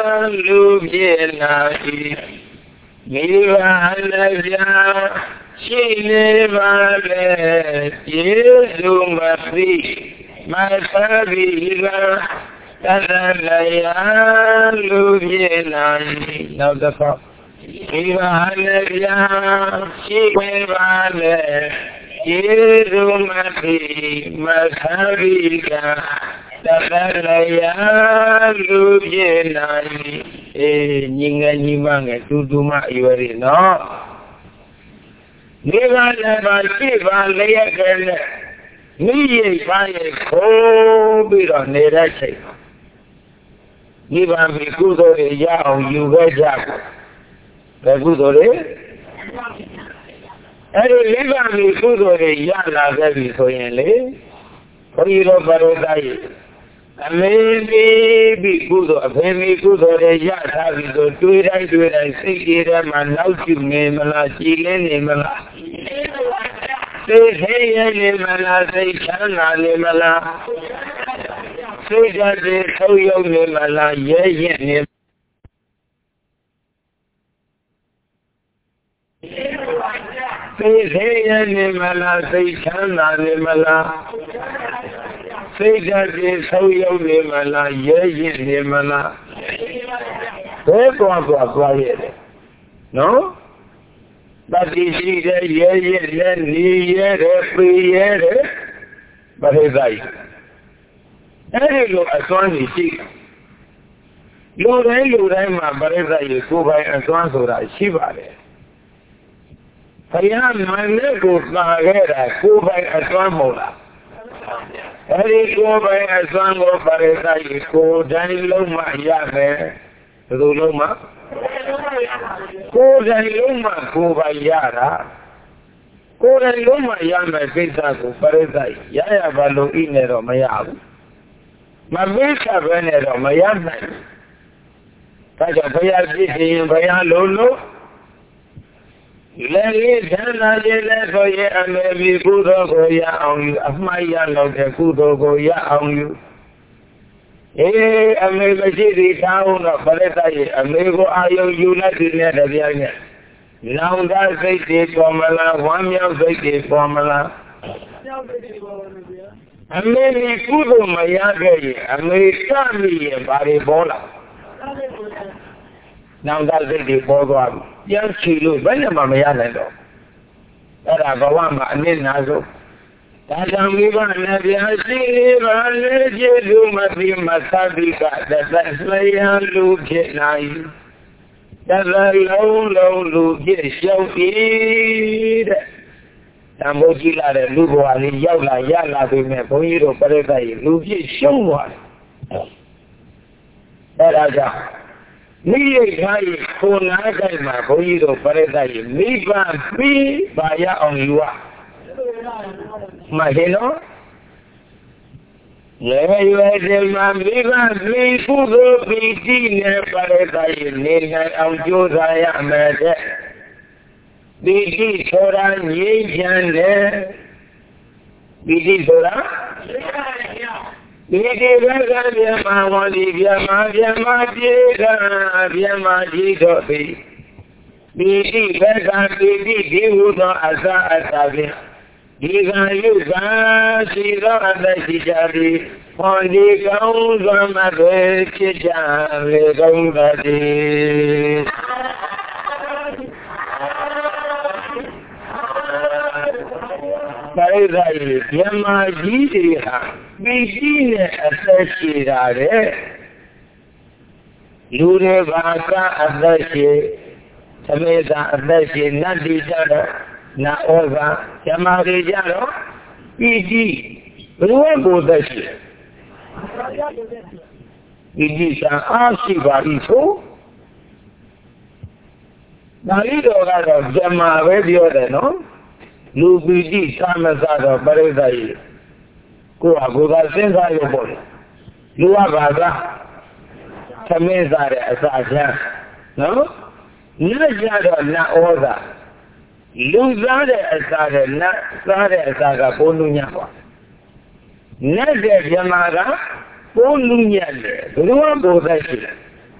Lubyenai Mivalaya She never let you mati Masabiga Tavalaya Lubyenai. Now the part. Mivalaya She never let Yerumati Masabiga Tabalaya Lujenai Eh Nyinga Nyimanga Tuduma Iwari no Niva Neva Shiva Layakana Niye Paye Kobira Nerase Niva Mikudore Yao Yuga Jago Pagudore Eri liba mi kudore yala gabi soyenle, koiro barodai. Amemi bi kudo, amemi kudore yala bido tuirai tuirai sikira manauti ne mala chile ne mala. Se heye ne mala, se chana ne mala. Se jade soyo ne mala, ye ye ne. Say hey Nimala, say Chana Nimala, say that is how you Nimala, ye Nimala. Where go on quiet? No? But you see that ye ye then ye every year, but he's right. Every look at one is sick. You then you then my brother, you go by and so on, so that she was there. Kaya manne ko magera ko by aswan mola. Eri ko by aswan ko paresa ko jani lo ma ya me. Do lo ma. Ko jani lo ma ko by yara. Ko jani lo ma ya me pesa ko paresa ya ya balo inero ma ya. Ma veka venero ma ya me. Kaja baya ji baya lo lo. Lagi jana jele koye amebi kudo koya ang afmaya loke kudo koya ang eh ame bashiri tahu na paleta ye ame ko ayo yuna dunia dadianya now that say the formula one year say the formula ame ni kudo maya gaye ame kami ye bari bola now that say the program Young Chilu, Benjamin Mayano. That I go on my name Nazo. That I'm even at the Asiva, you must be Masabika, that that's lay on Luke nine. That's a low, low Luke, show it. Tambojila, the Lugo, and Yola, Yala, we may go you to Parada, Luke, show one. That I got. Ni gai ko na gai ma ko yi do pare dai ni ba bi ba ya on yuwa ma heno le yuwa de ma bi ba bi ku do bi di ne pare dai ni na on jo da ya me de bi di thora ni jan de bi di thora Bidi Vega Vyama Vyama Vyama Jida Vyama Jidobi Bidi Vega Bidi Divuno Asa Asabi Diga Yuga Shira Adashijari Ondi Gaunga Mare Chijari Gaungadi Paradai Vyama Jidira Bidi Asashirare Lure Vaka Adashi Sameda Adashi Nadi Jara Na Ova Yamari Jaro Bidi Ruego Dashi Bidi San Ashiva Iso Narido Garo Jama Radio Reno Lubidi Samazado Paradai Kuwa Guga Senza Yobol Lua Gaga Samezare Asaja No Najaro Na Oda Luzade asade na sade asaga polunya kwa. Nade jamaga polunya le. Dua boda sila.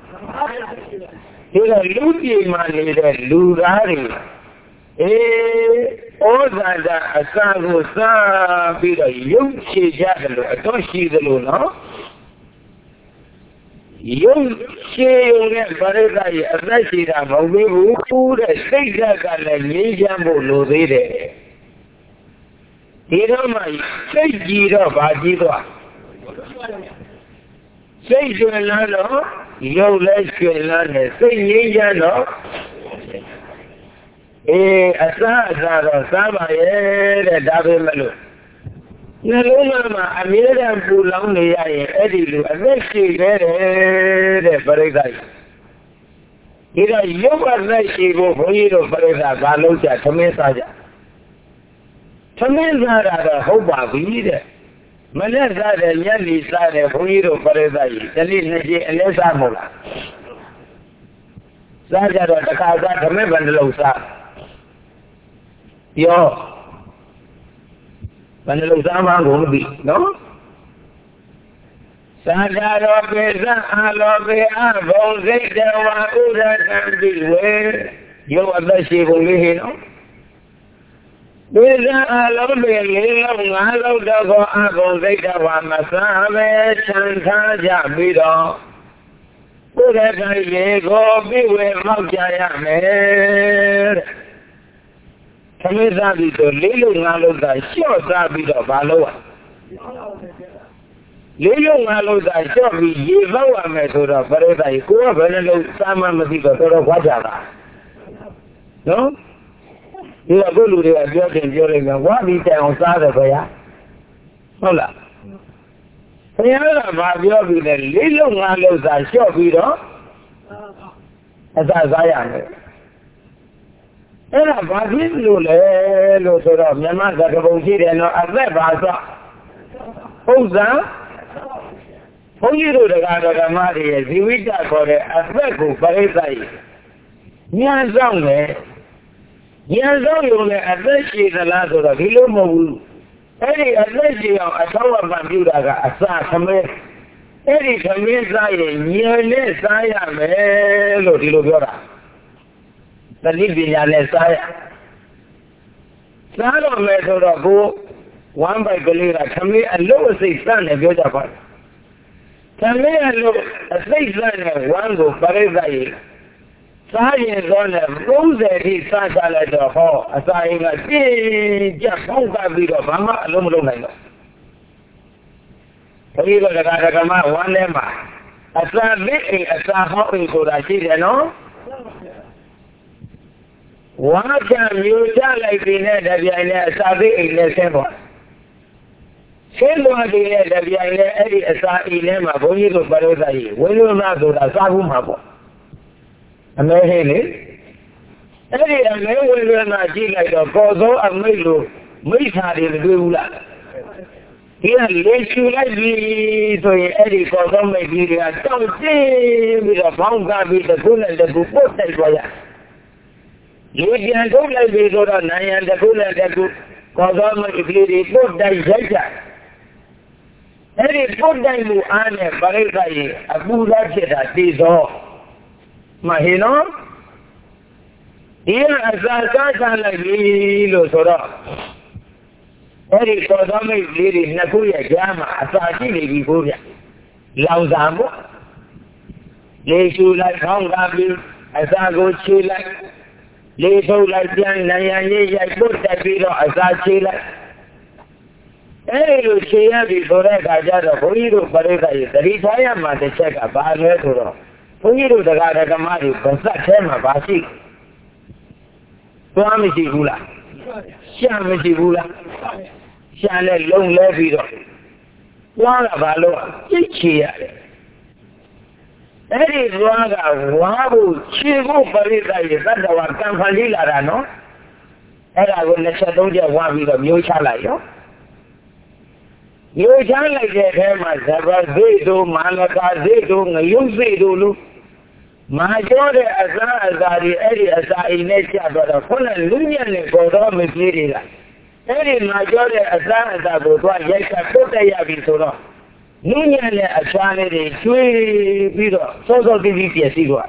Ila ludi mani le lurari. Eh, oda asago sa bida yung si jagalo ato si dalo no. Yung yung ne barega ye asai sida mawbe bu de sitta ka le ngin chan pho lo the de di do ma sait ji do ba ji twa sait chwen la lo yung le chwen la ne sait ngin chan do eh asa asa do sa ba ye de da be ma loနှလုံးသားမှာအမြဲတမ်းပူလောင်နေရရင်အဲ့ဒီလိုအသက်ရှိနေတဲ့တဲ့ပရိသတ်ဒီတော့ရုပ်အသက်ရှိဖို့ဘုန်းကြီးတို့ပရိသတ်ဘာလို့ကြသမင်းစားကြသမင်းစားတာတော့ဟုတ်ပါပြီတဲ့မနဲ့စားတယ်ညနေစားတယ်ဘုန်းကြီးတို့ပရိသတ်ကြီးတနေ့နှစ်ချိန်အလဲစားမဟုတ်လားစားကြတော့တစ်ခါစားသမင်းဘယ်နှလုံးစားပြောဘယ်လိုစားမှန်းကိုမသိနော်သာသာတော်ပေသအာလောပေအဘုံစိတ်တဝါဥရတံတိဝေယောအသက်ရှိပုံလေးဟိနော်ပေသအာလောပေလေးလုံးငါးလုံးတော့ကိုအဘုံစိတ်တဝါမစားပဲချမ်းသာကြပြီးတော့ဥရတံရေကိုပြည့်ဝမောက်ကြရမယ်တဲ့သမီးသားပြီးတော့လေးလုံးငါးလုံးသာလျှော့စားပြီးတော့ဘာလို့อ่ะလေးလုံးငါးလုံးသာလျှော့ပြီးရေပေါက်ရမယ်ဆိုတော့ပရိသတ်ကြီးကိုကဘယ်နှလုံးစားမှမသိတော့တော်တော်ခွာကြတာနော်ဒီကကိုလူတွေကပြောတင်ပြောလိုက်မယ်ဝါပြီးတိုင်အောင်စားတယ်ဗျာဟုတ်လားဘုရားကဘာပြောပြီးလဲလေးလုံးငါးလုံးသာလျှော့ပြီးတော့အစားစားရမယ်အဲ့ဒါဘာဖြစ်လို့လဲလို့ဆိုတော့မြန်မာစကားပုံရှိတယ်နော်အသက်ပါဆိုဥစ္စာဘုန်းကြီးတို့တရားတော်ဓမ္မတွေရဲ့ဇီဝိတ္တခေါ်တဲ့အသက်ကိုပရိသတ်ကြီးဉာဏ်ဆောင်တယ်ဉာဏ်ဆောင်ရုံနဲ့အသက်ရှိသလားဆိုတော့ဒီလိုမဟုတ်ဘူးအဲ့ဒီအသက်ရှိအောင်အထောက်အပံ့ပြုတာကအစာသမင်းအဲ့ဒီသမင်းစားရင်ဉာဏ်နဲ့စားရမယ်လို့ဒီလိုပြောတာတတိပညာနဲ့စားရစားတော့မယ်ဆိုတော့ကိုဝမ်းပိုက်ကလေးကသမီးအလို့အစိတ်စနဲ့ပြောကြပါသမီးအလို့အစိတ်စနဲ့ဝမ်းကိုပရိသတ်ရေးစားရင်တော့လည်းသုံးဆယ်ထိစားကြလိုက်တော့ဟောအစာရင်ကပြင်းကြပေါက်ကပြီးတော့ဘာမှအလုံးမလုံးနိုင်တော့ဒီလိုကကကမဝမ်းထဲမှာအစာသစ်အိမ်အစာဟောအိမ်ဆိုတာရှိတယ်နော်ဝါကြမျိုးကြလိုက်ပြီးနဲ့တပြိုင်နဲ့အစာသေးအိမ်နဲ့ဆင်းသွားဆင်းသွားပြီးနဲ့တပြိုင်နဲ့အဲ့ဒီအစာအိမ်ထဲမှာဘုန်းကြီးတို့ပရိသတ်ကြီးဝိလုနာဆိုတာစားဘူးမှာပေါ့အမဲဟင်းလေအဲ့ဒီအမဲဝိလုနာကြည့်လိုက်တော့ပေါ်သောအမိတ်လိုမိစ္ဆာတွေမတွေ့ဘူးလားဒီကလေးရှူလိုက်ပြီးဆိုရင်အဲ့ဒီပေါ်သောမိတ်ကြီးတွေကတောက်တင်းပြီးတော့ဘောင်းကားပြီးတစ်ခုနဲ့တစ်ခုပုတ်တိုက်သွားရလူပြန်ထုတ်လိုက်ပြီဆိုတော့နိုင်ရန်တစ်ခုနဲ့တစ်ခုခေါ်သောမကလေးတွေပုတ်တိုက်ရိုက်ကြအဲ့ဒီပုတ်တိုက်မှုအားနဲ့ပရိသတ်ရဲ့အပူဓာတ်ဖြစ်တာသိသောမဟိနော်ဒီအစာစားစားလိုက်ပြီလို့ဆိုတော့အဲ့ဒီခေါ်သောမိတ်ကလေးတွေနှစ်ခုရဲ့ကြားမှာအစာရှိနေပြီကိုဗျလောင်စာမို့လေရှူလိုက်ခေါင်းကားပြီးအစာကိုခြေလိုက်လေးထုတ်လိုက်ပြန်နိုင်ရန်ရေးရိုက်ပုတ်တက်ပြီးတော့အစာချေလိုက်အဲဒီလိုချေရပြီဆိုတဲ့အခါကျတော့ဘုန်းကြီးတို့ပရိသတ်ကြီးသတိထားရမှာတစ်ချက်ကဘာလဲဆိုတော့ဘုန်းကြီးတို့တရားဓမ္မတွေဗဇတ်ထဲမှာဘာရှိသွားမရှိဘူးလားရှာမရှိဘူးလားရှာလဲလုံလဲပြီးတော့သွားတာဘာလို့ကြိတ်ချေရတယ်အဲ့ဒီသွားကဝါဖို့ခြေဖို့ပရိသတ်ရဲ့သတ္တဝါကံဖန်လေးလာတာနော်အဲ့ဒါကိုနှစ်ချက်သုံးချက်ဝါပြီးတော့မျိုးချလိုက်ရောမျိုးချလိုက်တဲ့အဲမှာဇဘဇိတို့မာလကာဇိတို့ငရုတ်ဇိတို့လို့ Majore asa azari eri asa inesia dora kona lunya ni kodo mikiri la. Eri majore asa asa kodo yeka kote ya bisoro. Lunya ni asa ni de chui bido soso bibi piesi kwa.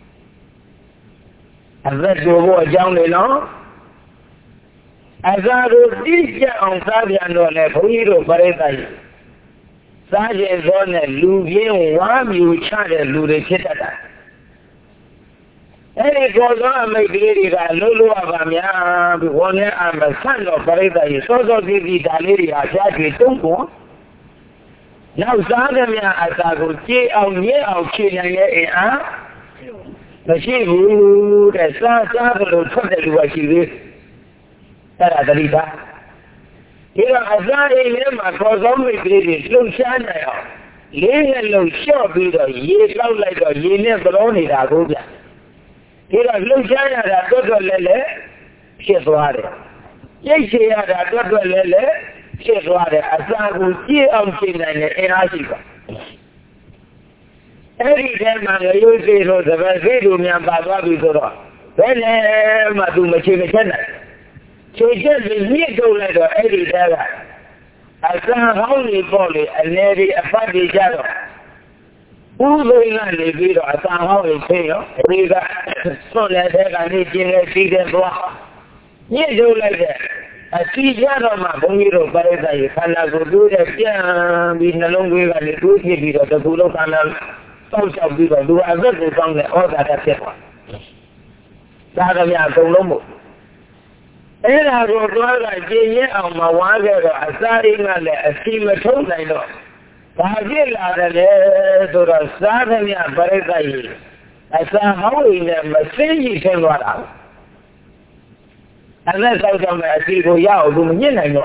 Asa jogo ajang le no. Asa ro disja onsabi ando le bhiro paretai. Saje zone lubien wami uchare lure chitata. Any goes on make lady Lulu Abamia, one and the son of Parida is also the Daleria, Jackie Tunko. Now, Zadamia, as I would say, I'll near our children, eh? The she would, as long as I will tell you what she is. Taradita. Here, as I am, I was only lady, Lou Shana. Lay and low shop with a year like a year, but only that good. Ira luchaya da todo lele se suare. Yeye ya da todo lele se suare. Asa guti amkinane enasika. Eri dema yo se ro da vedo mi ambaba bidoro. Bene ma tu me chene chena. Cheje ni do le do eri dela. Asa hauli bole aneri afadi jaro. Udo ina le vido a San Jose Peo, riga sole de la niña sigue boa. Ni yo le de. Así ya no más bonito parece ahí. Para la cultura ya vino longo y vale tú y vido de tu local. Todo vido tú a ver de dónde otra te hace. Cada día con lomo. Era rotuada que ya a mawaga a salir le así me toca y no. Pagi la le dora sadamia paretai. Asa hawi ne masiji senwara. Ana sauta me asi ko yao lu myin nai no.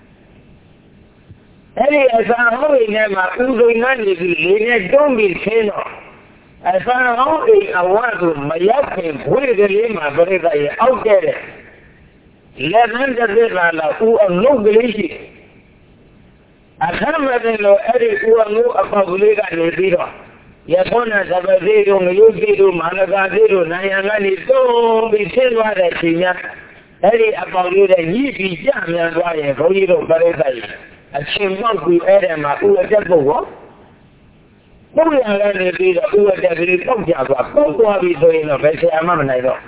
Eri asa hawi ne ma udo ngani bi le ne don bi seno. Asa hawi awadu mayakke bhule de le ma paretai out there. Le nan de la la u anno gelishi. Alhamdulillah, eri uangu apa boleh kan lebih dah. Ya kona sahaja dong, yuki dong, mana kan dong, nayangan itu bisa luar esnya. Eri apa boleh dah, ini bisa yang luar ya, boleh dong pada saya. Asyik ku eri mak ulah jago. Boleh kan lebih dah, ulah jago kau jago. Kau tu habis tu ini, pasti aman mana itu.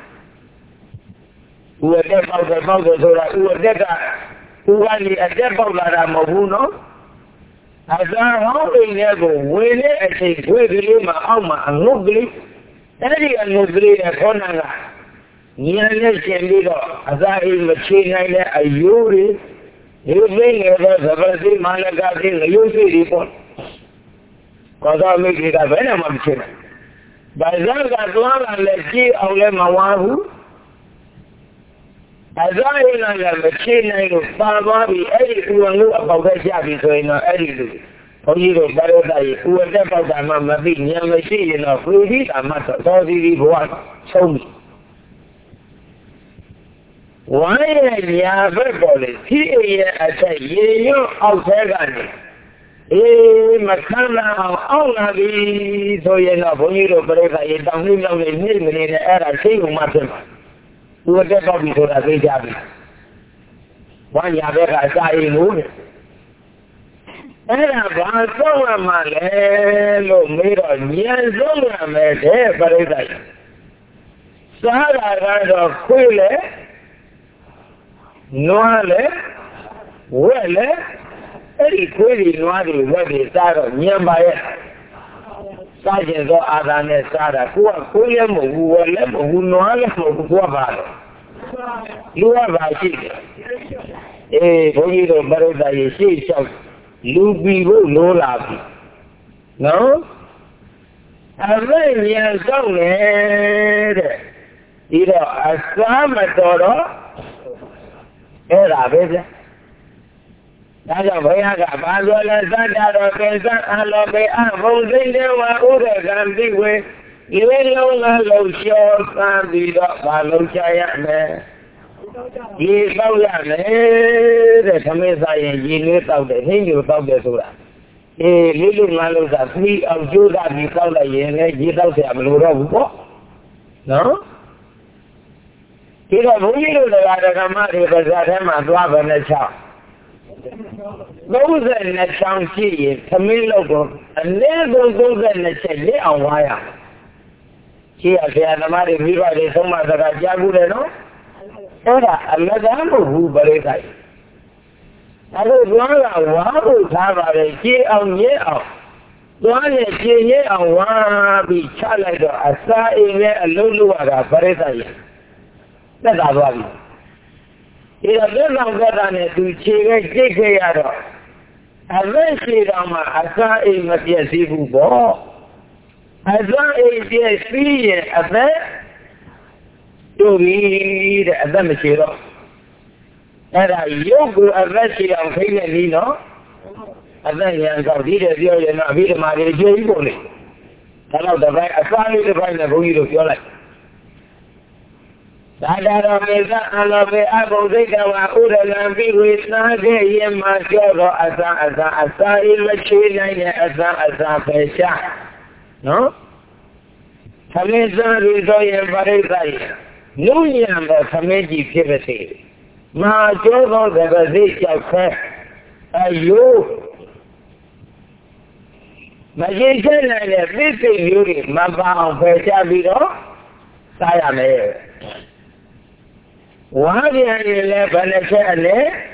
Ulah jago, jago jago, ulah jago. Ulah ni jago lara mahuno. Asa hawi ne go wele ate wele ma ama anugli eri anugli e konanga niane chendido asa i machina le ayuri yube ne da zabasi malaga de yusi ripon koda me kida bena mamchina bazar ga tuala le ki aule mawahu asa ina le machina lo baba bi eri uangu abaga jabi so ina eri lu Oiro barodai uada pada mama bi yang mesti ina frudi amat so di buat somi. Wai ya berbole si ye ada ye yo ausegani. Eh makana Allah bi so ye na boniro barodai tamni na ni ni ni era sei umat. Uada babi so da sei jabi. Wan ya be ka sai mu. Era bahasa male lo mira bien zona me de paredai. Sahara rado kuile noale wele eri kuili noale wele saro nyamba ye. Saje do adane sara kuwa kuile mo wele mo noale mo kuwa baro. Luwa bashi. Eh bonito paredai si chau. Lubi go no labi. No? Ave ya sole. Ira asama toro. Era vez. Daga bhaiya ka bazola sada ro pesa alo be a vozinde wa ure gandi we. Iwe lo la lo sho sa di do ba lo chaya me. Ye bao ya le de thame sa yin yin ne taw de hin yu taw de so da Eh, Lulu Malu Safi, Aljuda Bikau la Yene, Jitau Siamlura Buko. No? Kita bunyi tu dah ada kamar di pasar sama dua belas jam. Dua belas jam sih, kami logo, ane dua belas jam ni awalnya. Sih ada nama di viva di semua dekat jago le no. Ora, Allah dah mahu berekai. Kalau dua awal sahaja sih awalnya aw. Dua ni sih awal bicara itu asal ini lulu ada berekai. Dah dah bawa. Ia memang kerana tu ciri ciri ada. Apa sih ramah asal ini masih sibuk boh. Asal ini sih apa? Tu ni ada masih ro. Ada yogu apa sih yang kaya ni no? Ada yang kau dia dia yang nak dia mari dia ibu ni. Kalau dah baik asal ni dah baik nak bunyi tu jualan. Ada orang mereka kalau berapa mereka waktu dalam bilik naga yang masih ada asal asal asal ilmu ciri asal asal pesah, no? Kami sendiri itu yang berbeza. Nunya kami jipi macam orang berbeza kah? Ayo, macam mana ni? Betul juga. Mabang pesah biro saya mer. Wah dia ni le balasnya le,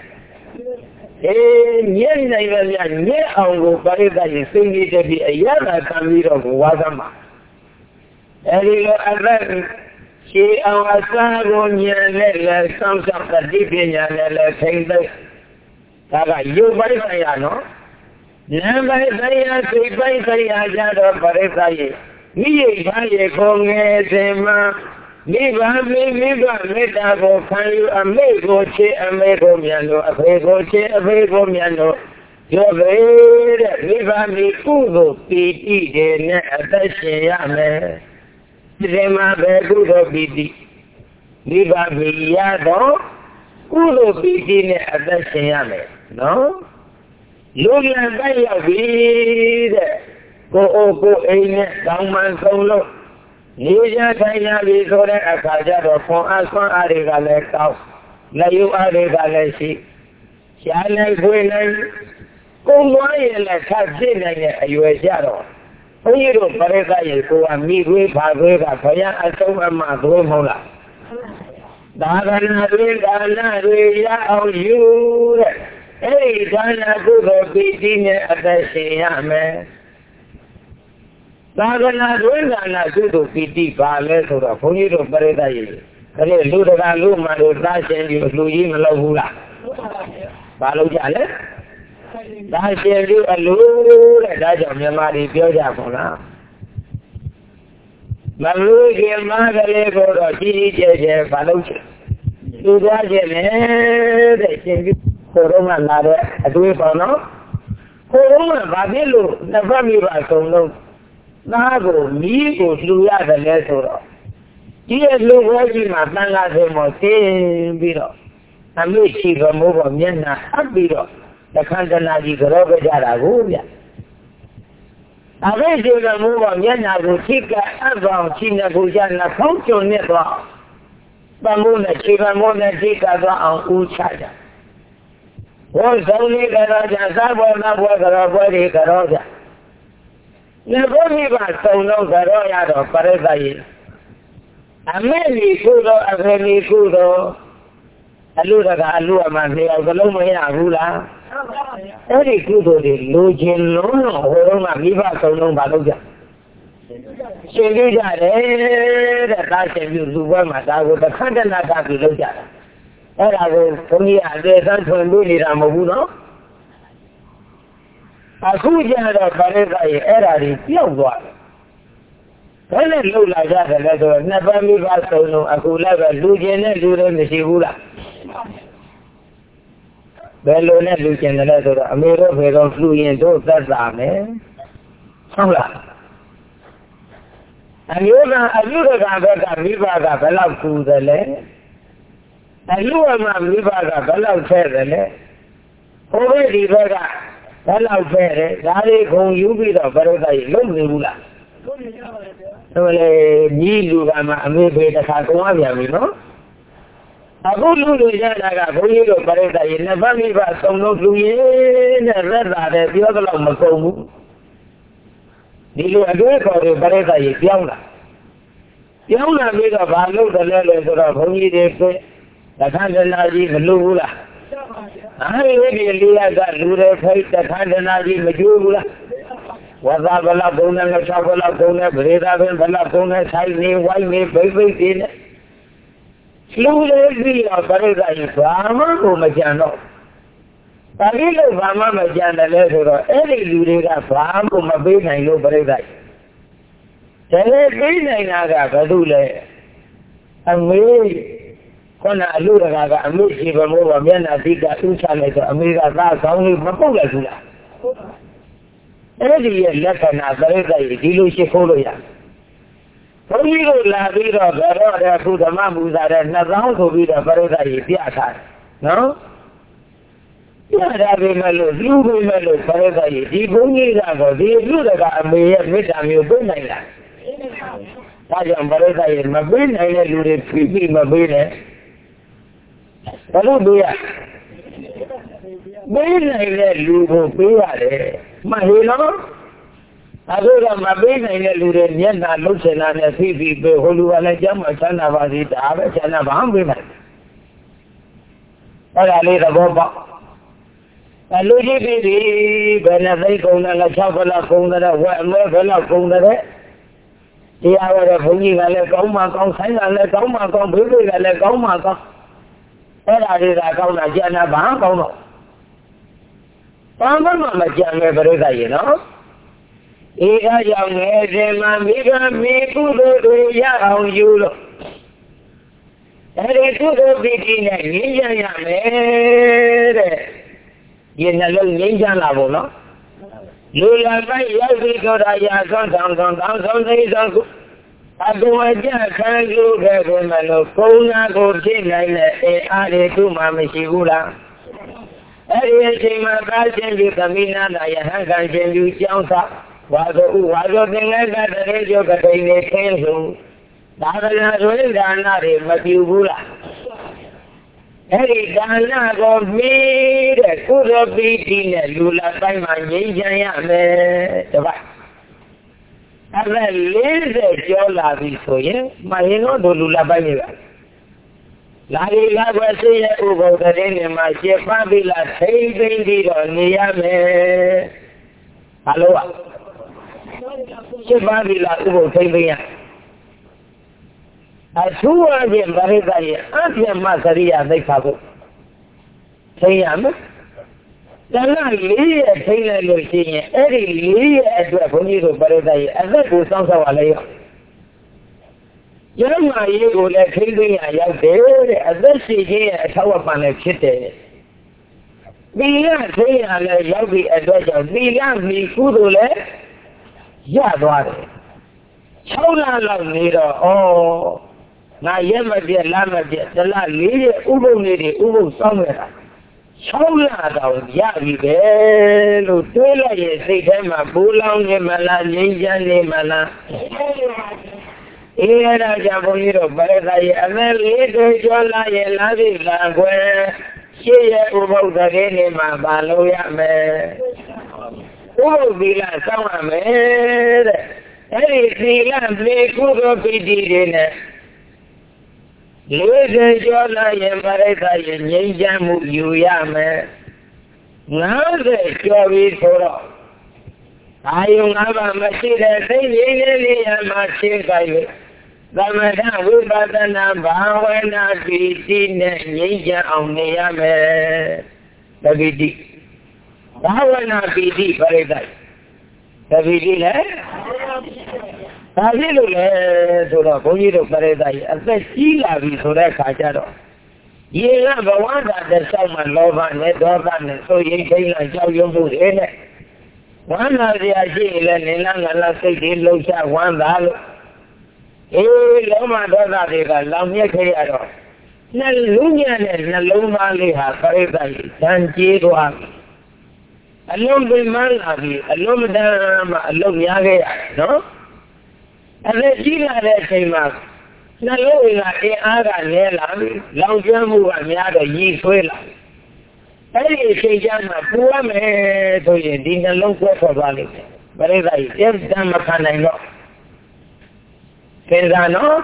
eh ni ni ni ni orang berbeza ni sendiri jadi ayah kami orang wajama. Jadi ada si orang asal ni le le samsak tadi punya le le tinggal. Kalau you berbeza ya no, nampak saya sebaik saya ada berbeza ye. Ni saya kongen sama. Miba, miba, miba, go kayu, amigo, che, amigo, miano, amigo, che, amigo, miano. Yo veo, miba, mi kudo, piti, de ne, atache ya me. Dema be kudo piti. Miba, mi ya do, kudo piti ne, atache ya me, no? Lula vaya vida, ko o ko ene, dauman solo. Niya saya bicara akaja rokok asal ada kalau kau, layu ada kalau si, siapa pun lain, kau mahu le kasih lain ayu jaro. Oyiru mereka itu amigu bagai apa asal emak dua mula. Dahana dua dahana dua ya oyiru, eh dahana dua bidine ada siapa? Dahana dua dahana dua piti balik sudah punyi tu berita ini. Kalau lu dah lu malu dah sendiri lu ini malu pula. Balu jalan. Dah sendiri lu dah jam yang mari biasa pula. Malu dia magali bodoh jadi jadi balu. Lu dah jadi dah sendiri korang ada aduh pano. Korang bagai lu nampak mira solo. Nago mi ko luya da le so ro di ye lu ho ji ma tan la se mo tin bi ro a mi chi ko mo bo myen na at bi ro ta khan dana ji garo ga ja da ko bya a ve ji ko mo bo myen na ko chi ka at ba chi na ko ja na khong chon ne twa ba mo na chi ba mo na chi ka twa aung u cha ja wo song ni ga ra ja sa bo na bo ga ra bo ri ga ro ja. Lepas ni pasal orang kerja ada pada saya. Ambil kudo, ambil kudo. Alu dah alu aman dia kalau main alu lah. Ini kudo di lujen lono orang ambil pasal orang baru je. Sendiri jadi, dah sendiri lupa masa aku dah kan dah nak pergi lupa. Era aku pergi ada kan sendiri ni ramai buno. Aku jangan berbeza era di tiap buat. Kalau lu lajar kalau tu, nampak mi pasal tu, aku lajar lu jenis lu ni mesti gula. Kalau ni lu jenis tu, Amerika berang lu yang tu tersamai, samlah. Ayuh, ayuh dah berkata mi pasal kalau tu dah. Ayuh, mi pasal kalau saya dah. Orang di berkata Đó là về giá đi không yếu bị đó phải là lúc gì cũng là rồi nhị lưu mà mình về đã khai công việc mình nó à cũng lưu lưu ra là cũng như được phải là gì nó vẫn đi vào trong nó lưu ý nó rất là để biết cái lòng mà công đi lưu ở đây có được phải là gì tiếng là tiếng là bây giờ vào lúc đó lên lên rồi không như thế là khán giả gì mà lưu là ai cái gì là cái lưu đấy phải là khán giả gì mà chú là Wasa bala kone, Nasa bala kone, Breda ben bala kone, Sai ne, Wai ne, Bai bai te ne. Lưu lệ gì là bari ra yi, Vama ko ma jano. Tagi lo Vama ma jano le rồi, Eri lưu lệ ka Vama ko ma bai nai lo bari ra yi. Tere bai nai na ka kadu le, Ame, Kona alu ra ka Ame si ba mo ba mian na di ka Usa le to Ame ka ta kaung ni ma pau la su la. Eri ye leka na bari ra yi, Di lo shi kholo ya. ဘုန်းကြီးတို့လာပြီးတော့ဘယ်တော့တဲ့အခုဓမ္မမူစာတဲ့နှစ်သောင်းဆိုပြီးတော့ပရိသတ်ကြီးပြထားတယ်နော်ပြတာပဲမလို့လူပဲမလို့ပရိသတ်ကြီးဒီဘုန်းကြီးကတော့ဒီလူတကအမေရဲ့မေတ္တာမျိုးပေးနိုင်လားဒါကြောင့်ပရိသတ်ကြီးမပေးနိုင်တဲ့လူတွေဖိပြီးမပေးနဲ့ဘယ်လိုပေးရပေးနိုင်တဲ့လူကိုပေးရတယ်မှန်ဟေနော်အခုတော့မပေးနိုင်တဲ့လူတွေမျက်နှာလှုပ်ချင်တာနဲ့ဖိဖိပေးဟိုလူကလည်းကျမ်းမှာချမ်းသာပါစေဒါပဲချမ်းသာဘာမှပေးနိုင်အဲ့ဒါလေးသဘောပေါက်အလူကြီးပြည်ဒီဘယ်နဲ့သိကုန်တယ်လဲ၆ဘလောက်ကုန်တယ်ဝက်အမဲဘယ်လောက်ကုန်တယ်တရားဝဲတဲ့ဘုန်းကြီးကလည်းကောင်းမှကောင်းဆိုင်ကလည်းကောင်းမှကောင်းဘေးတွေကလည်းကောင်းမှကောင်းအဲ့ဒါတွေကကောင်းတာကျန်တာဘာကောင်းတော့ဘာမှမကြံခဲ့ပြိဿရေနော်ဧကကြောင့်ငယ်စဉ်မှာမိဘမိကုသိုလ်တွေရအောင်ယူလို့အဲဒီကုသိုလ်ပိဋိနဲ့ငြိမ်းချမ်းရမယ်တဲ့ဒီနှလုံးငြိမ်းချမ်းလာဖို့နော်လူလာပိုင်းရောက်ပြီးတော့ရာဆုံးဆောင်ဆောင်ကောင်းဆုံးသိဆုံးကုအတူအကျခံယူခဲ့တယ်မလို့ကုန်းနာကိုဖြစ်နိုင်တဲ့အဲအားတွေသူ့မှာမရှိဘူးလားအဲဒီအချိန်မှာသားချင်းပြီးသမီးနာတာယဟန်ခံချင်းပြီးကြောင်းစားဝါသောဥဝါသောသင်္ကတတရေကျော်ကတိန်နေခင်းဆုံးဒါကလည်းဆိုရင်ဒါနတွေမပြူဘူးလားအဲ့ဒီဒါနကိုမီးတဲ့ကုသိုလ်ပိဋိနဲ့လူလာတိုင်းမှာငြိမ်းချမ်းရမယ်တပတ်အဲ့ဒါလေးစေကျော်လာပြီဆိုရင်မဟင်တော့လူလာပိုင်းနေပါလာရီလာွယ်စေရဲ့ဥပုသ်တဲ့နေမှာရှင်းပပြီးလာထိမ့်သိမ့်ပြီးတော့နေရမယ်ဘာလို့อ่ะရှင်းပါပြီလားဥပုသ်ထိမ့်သိမ့်ရအထူးအပြင်ဗရိသရဲ့အပြည့်မစရိယသိက္ခာကိုထိမ့်ရမယ်တဏှာလေးရဲ့ထိမ့်လိုက်လို့ရှိရင်အဲ့ဒီလေးရဲ့အတွက်ဘုန်းကြီးတို့ဗရိသရဲ့အသက်ကိုစောင့်ရှောက်ရလေရောကျမ်းမာရေးကိုလည်းထိမ့်သိမ့်ရရောက်တယ်တဲ့အသက်ရှိခြင်းရဲ့အထောက်အပံ့လည်းဖြစ်တယ်သီလထိမ့်ရလည်းရောက်ပြီးအတွက်ကြောင့်သီလမီကုသိုလ်လည်းရသွားတယ်၆လလောက်နေတော့ဩငါရက်မပြက်လမပြက်တလလေးရဲ့ဥပုပ်လေးတွေဥပုပ်စောင်းနေတာ၆လတော့ရပြီပဲလို့တွေးလိုက်ရင်စိတ်ထဲမှာပူလောင်နေမလားငြိမ်းချမ်းနေမလားအေးအဲ့ဒါကြောင့်ဘုန်းကြီးတို့ပရိသတ်ရဲ့အမဲလေးတွေကျော်လာရဲ့လားပြီလားကွယ်ရှေ့ရဲ့ဥပုပ်တဲ့နေမှာပါလို့ရမယ်ဥပုပ်သီလစောင့်ရမယ်တဲ့အဲ့ဒီသီလမေကုသိုလ်ပိဋိတွေနဲ့လေးတွေကျော်လာရင်ပရိသတ်ရဲ့ငြိမ်းချမ်းမှုယူရမယ်ငါးဆယ်ကျော်ပြီးဆိုတော့အာယုံငါးပါးမရှိတဲ့သိရင်းလေးလေးရမှာရှင်းကြ၍သမထဝိပဿနာဘာဝနာပိဋိနဲ့ငြိမ်းချမ်းအောင်နေရမယ်တပိဋိဘာဝနာပိဋိပရိသတ်တပိဋိလေဒါဖြစ်လို့လေဆိုတော့ဘုန်းကြီးတို့ပရိသတ်ကြီးအသက်ကြီးလာပြီဆိုတဲ့ခါကျတော့ရေကဘဝတာတစ်ဆောက်မှလောဘနဲ့ဒေါသနဲ့ဆိုရင်ခိန်းလာကြောက်ရွံ့မှုတွေနဲ့ဝမ်းသာစရာရှိရင်လည်းနင်လာငါလာစိတ်တွေလှုပ်ရှားဝမ်းသာလို့အေးလောမဒေါသတွေကလောင်မြက်ခဲ့ရတော့နှလူညံ့တဲ့နှလုံးသားလေးဟာပရိသတ်ကြီးတန်ကြေးသွား Alone with Malavi, alone with them, alone Yaga, no? And then she had that same up. Now, you are a Ara Nella, Long Jamu and Yaga Yi Swilla. Any Shayama, poor man, so you didn't look for Valley. But if I just done a kind of know. Says I know?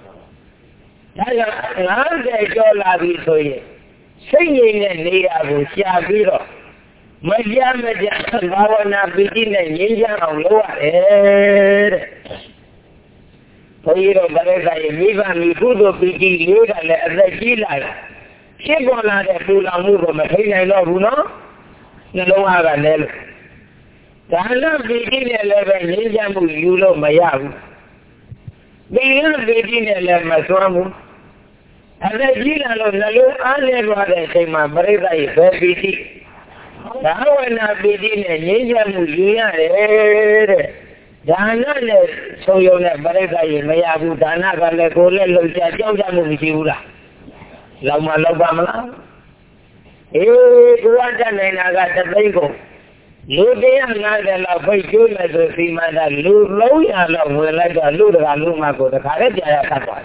I'm the Jolavi for you. Singing and the Abu Shabiro. My Yamaja, Lawana, Bidin, and Yaja on lower air. For you know, but as I live and we go to Bidi, you and the Gila. She won't let a fool and move on my head. I know, you know? No, I have a nell. I love Bidin eleven, Yajamu, you know, my young. They love Bidin eleven, my son. And the Gila, I never had a say my brother is very busy. Now when I begin a ninja mulia, Dana, so you're not very may have Dana, and go let Loja Lama Lobama. Eh, what a name I got the bagel. Lude and Nada for you as a female that Lu Loya love will like a Luda Luma go the carriage I have.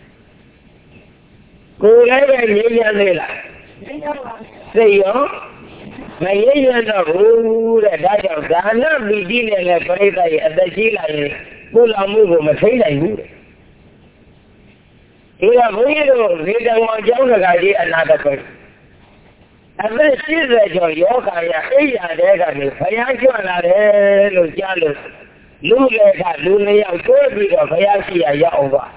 Go let a ninja say you. My agent of who that I have done, be dealing at the Gila, pull a move on my face. I would. You have real, we don't want younger idea another person. And then she's a joy, Yoka, Aya, there, Fayaki, Luciano, Lula, Luna, Kirby, or Fayaki, Yaova.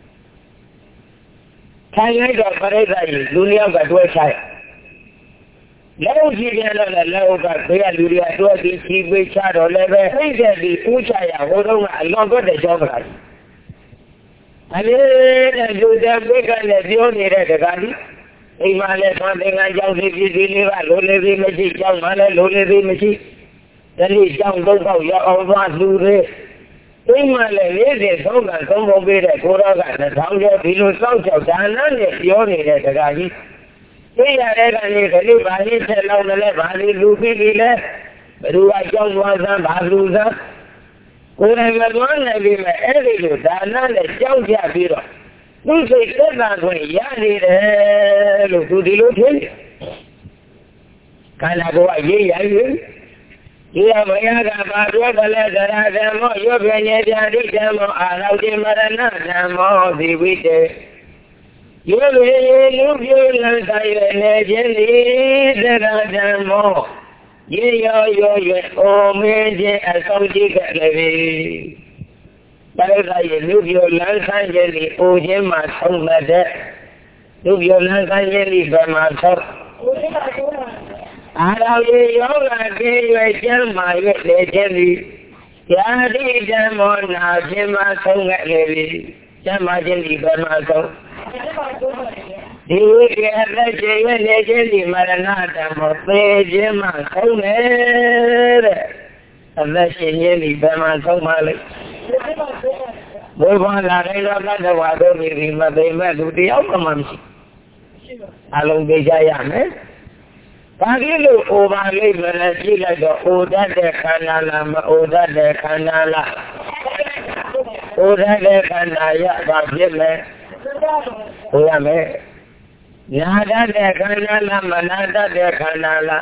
Can I go for it? Lunia, but where's I? Low Gideon, low, but we are doing a keep with shadow level, the Uchaya, hold on, I don't got the job right. And then you the big and the only red garden. If I let something I don't live, you live, I don't live in the young man, I don't live in the then he's young, don't go, you're all one to this. In my lady, so that some will be the Korak and the town of Pilo South, and the only red garden. We are ready to live by it along the left, I live left, but do I don't want them, I lose them. When I was one, I be my editor, and not a young Jabiro. Do say that when Yanni, look to the Lutin. Can I go again? You have a young about what the letter I am, you're going to them, I love him, and I'm the weekday. You will you learn by your legend, that I am more. Ye yo yo yo, oh, me, I saw you get the but I live your lunch and jelly, oh, Jim, my son, my dad. Live your lunch and jelly by myself. I love you, I gave you a gem, my jelly. Yeah, they jam on now, Jim, my son, get lady. Jam my jelly by myself. You get the jelly, Maranata, my Jim, my son, and that's jelly by my son, my leg. We want to let the water with him, but they met with the outcomes. Along the Jayam, Pagilo over live and I see like the Oda de Canala, Oda de Canala, Oda de Canaya, Bajime, Oyame, Nada de Canala, Manada de Canala.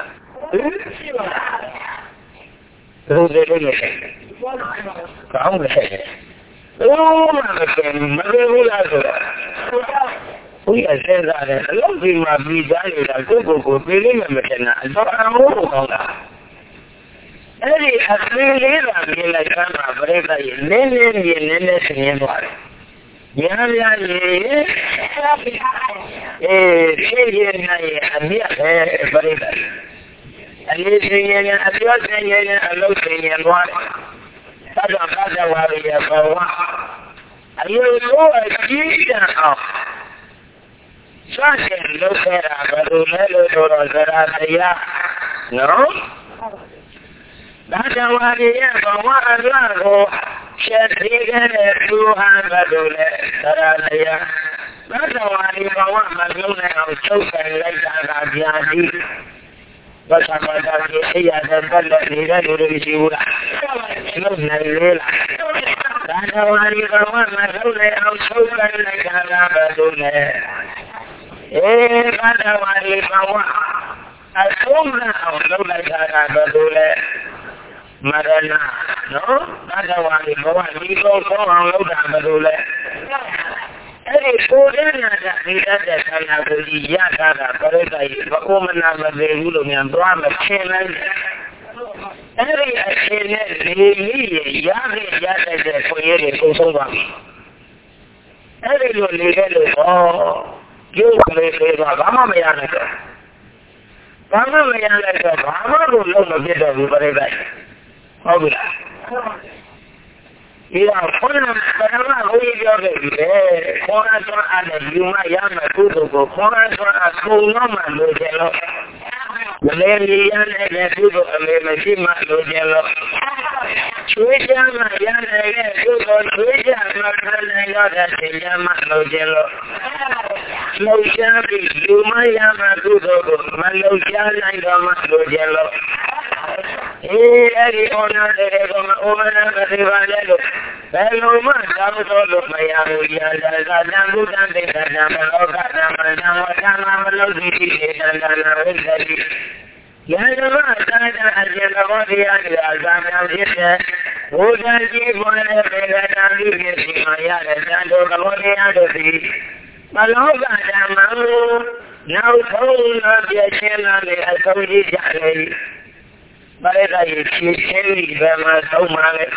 Through the limit. Come here. Oh, we are saying that I love him, my brother, I go go feeling a machine. I don't know. Eddie, I really love me like I'm a brother, you never in anything. Yeah, yeah, yeah, brother. And you're saying, and you're saying, I love you, and what? I don't know why we have a walk. I will go a deep down. Something look at a little or the no? That's why we have a one ago. Shed again a two hundred Saraya. That's why you want my moon and so like that. But I'm not going to say that the leader will see you. No, no, that's why you don't want to do that. I'm so glad I can't do that. Eh, that's why you don't want. I told her I don't like that. Do that. Madonna, no? That's why you don't want me to go on and do that. Every four days, I need that kind of the Yaka, but I woman of the Ulu and Brahma channel. Every channel, Yaki, Yaka, for you, goes over. Every little, oh, you play Mama Yanaka. Mama Yanaka, Mama will love a bit of everybody. Oh, you are full of Panama, who is your baby? Corners on you, my young Kudo, corners on a school normal, Logelo. The lady young and the Kudo, and the machine, Logelo. Twitter, my young and the Kudo, Twitter, my friend, and your Yama, Logelo. Slow Shabby, you, my Yama Kudo, my Logan, and your Logelo. Hey, Eddie, honor the woman of the Rivaldo. Hello, man, I was all of my young years. I don't look at it, and I'm a local, and I'm a local, and I'm a local. Yanama, I get a body, and I'm here. Would I give one of the I'm living in my yard, and I don't know what the other be. My love, I'm now told of the channel, I told you, Johnny. But I tell you, I'm so mad.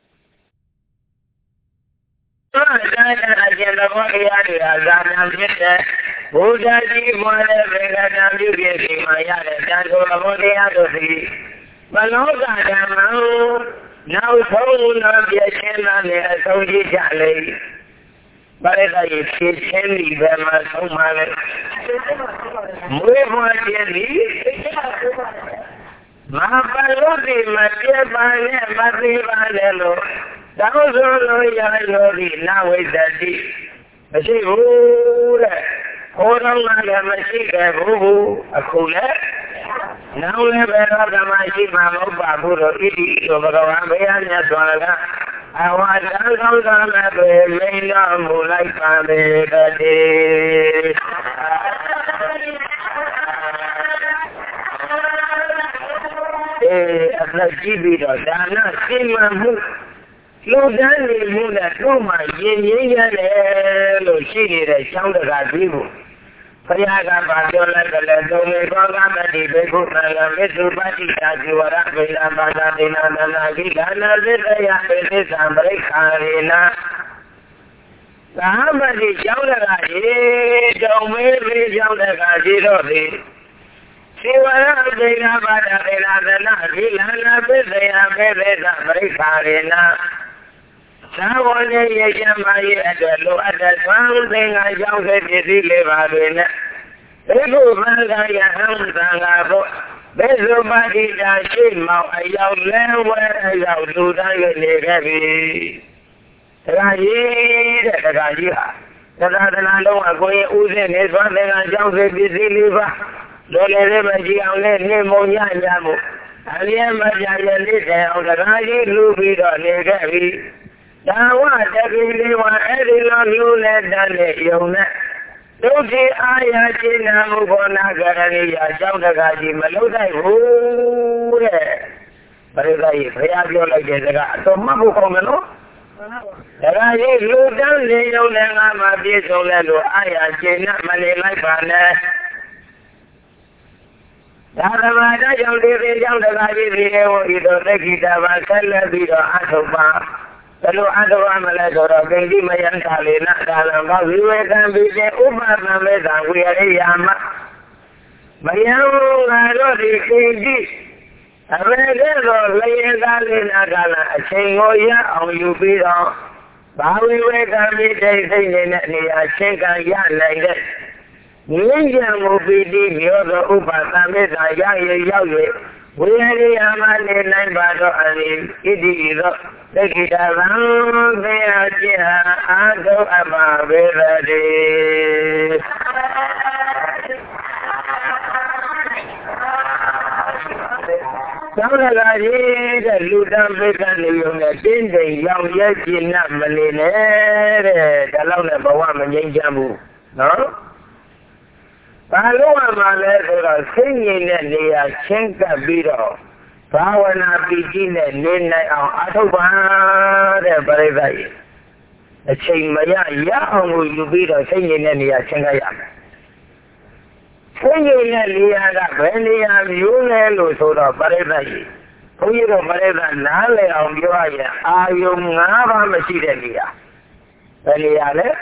I get a body out of it. Would I give one of the living in my yard, and I don't know what the other be. My love, I'm now told of the channel, I told you, Johnny. But I tell you, I'm so mad. Move on, Jenny. Mahalodi, Matia Bane, Mati Banelo. That was all Yanori, now is that deep. I say, oh, hold on, Madame, I see that, oh, a cooler. Now we have another Maji Mamma Babu, Idi, over the Rambayan, as well. I want to come down at the main arm, like Pamela. After Jibi, I'm not seeing my move. Slow down the moon at home, yin yin and she did a sound of that people. Payaga Badola, the Ladome, Bogama, the Bego, and Little Bati, as you are up with Abadina, and Nagana, the Yapis, and Brekarina. The Hamadi Jauna, don't maybe Jauna Gadi. See what I'm doing about the Nagana, they are very, very Karina. Someone in my at the low at the one thing I don't get to live in. They go back on your hands and I go. There's nobody that came out. I don't know where I don't do that in the heavy. Raji, Raji. The other know I'm going to use it. One thing I don't get busy liver. Don't let him be on the name of Yanamo. I am a giant on the Raji Ruby on the heavy. Now what every one every long you let done it, you know. Don't say I had seen a move on Nagarani, a Jamagaji, Maluda, who but if I have you like this, so Mabu Komano. The Raji blew down the young Lama Bisolano, I had seen that money like Bana. The other young lady, young Gaji, you don't take it up and tell her be the Asopa. Hello, Adamala, Benji, my young Kalina, Dalamba, we were going to be the Uber, we are a Yama. My young Lady, Kenji, I read it, Lay Galina Gala, saying, oh, yeah, oh, you be on. But we were going to be saying that I think I am like that. Ninja will be the other Uber, Samisa, Yahweh. We are the Yamani Nambado and it is take it around the idea and go about it. နောက်တစ်ခါကြီးတဲ့လူတန်းပိတ်ကနေရုံနဲ့တင်းတိမ်ရောင်ရဲကျင်နာမနေနဲ့တဲ့ဒါလောက်နဲ့ဘဝမငြိမ်းချမ်းဘူးနော်ဘာလို့မှလဲဆိုတော့စိတ်ငြိမ်တဲ့နေရာချင်းကပ်ပြီးတော့ဘာဝနာပီတိနဲ့နေနိုင်အောင်အထောက်ပါတဲ့ပရိသတ်ကြီးအချိန်မရရအောင်ကိုယူပြီးတော့စိတ်ငြိမ်တဲ့နေရာချင်းကပ်ရမယ်စိတ်ငြိမ်တဲ့နေရာကဘယ်နေရာမျိုးလဲလို့ဆိုတော့ပရိသတ်ကြီးဘုန်းကြီးတို့ပရိသတ်နားလည်အောင်ပြောရရင်အာယုံ၅ပါးမရှိတဲ့နေရာဘယ်နေရာလဲ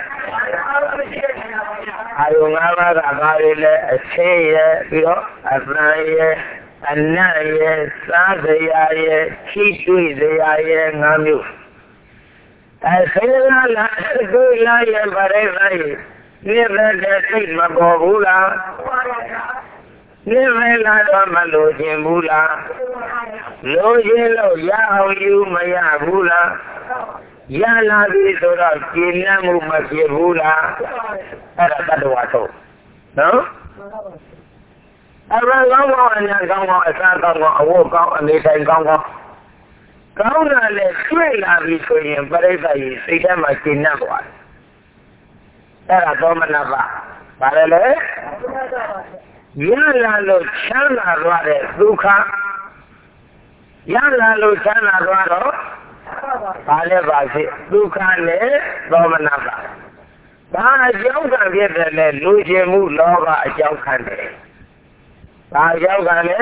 အာယုံ၅ပါးကဘာတွေလဲအသိရဲ့ပြီးတော့အသံရဲ့အနတ်ရဲ့စားစရာရဲ့ခိတွေ့စရာရဲ့၅မျိုးအဲဆေးလာလာကိုလာရဲ့ပရိသတ်ကြီးဒီဘက်တဲ့စိတ်မပေါ်ဘူးလားဒီဘက်လာတော့မလို့ခြင်းဘူးလားလို့ခြင်းလို့ရအောင်ယူမရဘူးလားရလာပြီဆိုတော့ကျင့်နှံ့မှုမဖြစ်ဘူးလားအဲ့ဒါတတ္တဝါထုတ်နော်အဲ့ဒါကောင်းကောင်းအညာကောင်းကောင်းအစားကောင်းကောင်းအဝတ်ကောင်းအနေထိုင်ကောင်းကောင်းကောင်းတာနဲ့တွေ့လာပြီဆိုရင်ပရိသတ်ကြီးစိတ်ထဲမှာကျင့်နှံ့သွားတယ်အဲ့ဒါသောမနပါဘာလဲလဲရလာလို့ချမ်းသာသွားတဲ့ဒုက္ခရလာလို့ချမ်းသာသွားတော့ဘာလဲပါဖြစ်ဒုက္ခနဲ့သောမနပါဘာအကြောင်းခံဖြစ်တယ်လဲလူချင်မှုလောဘအကြောင်းခံတယ်ဘာအကြောင်းခံလဲ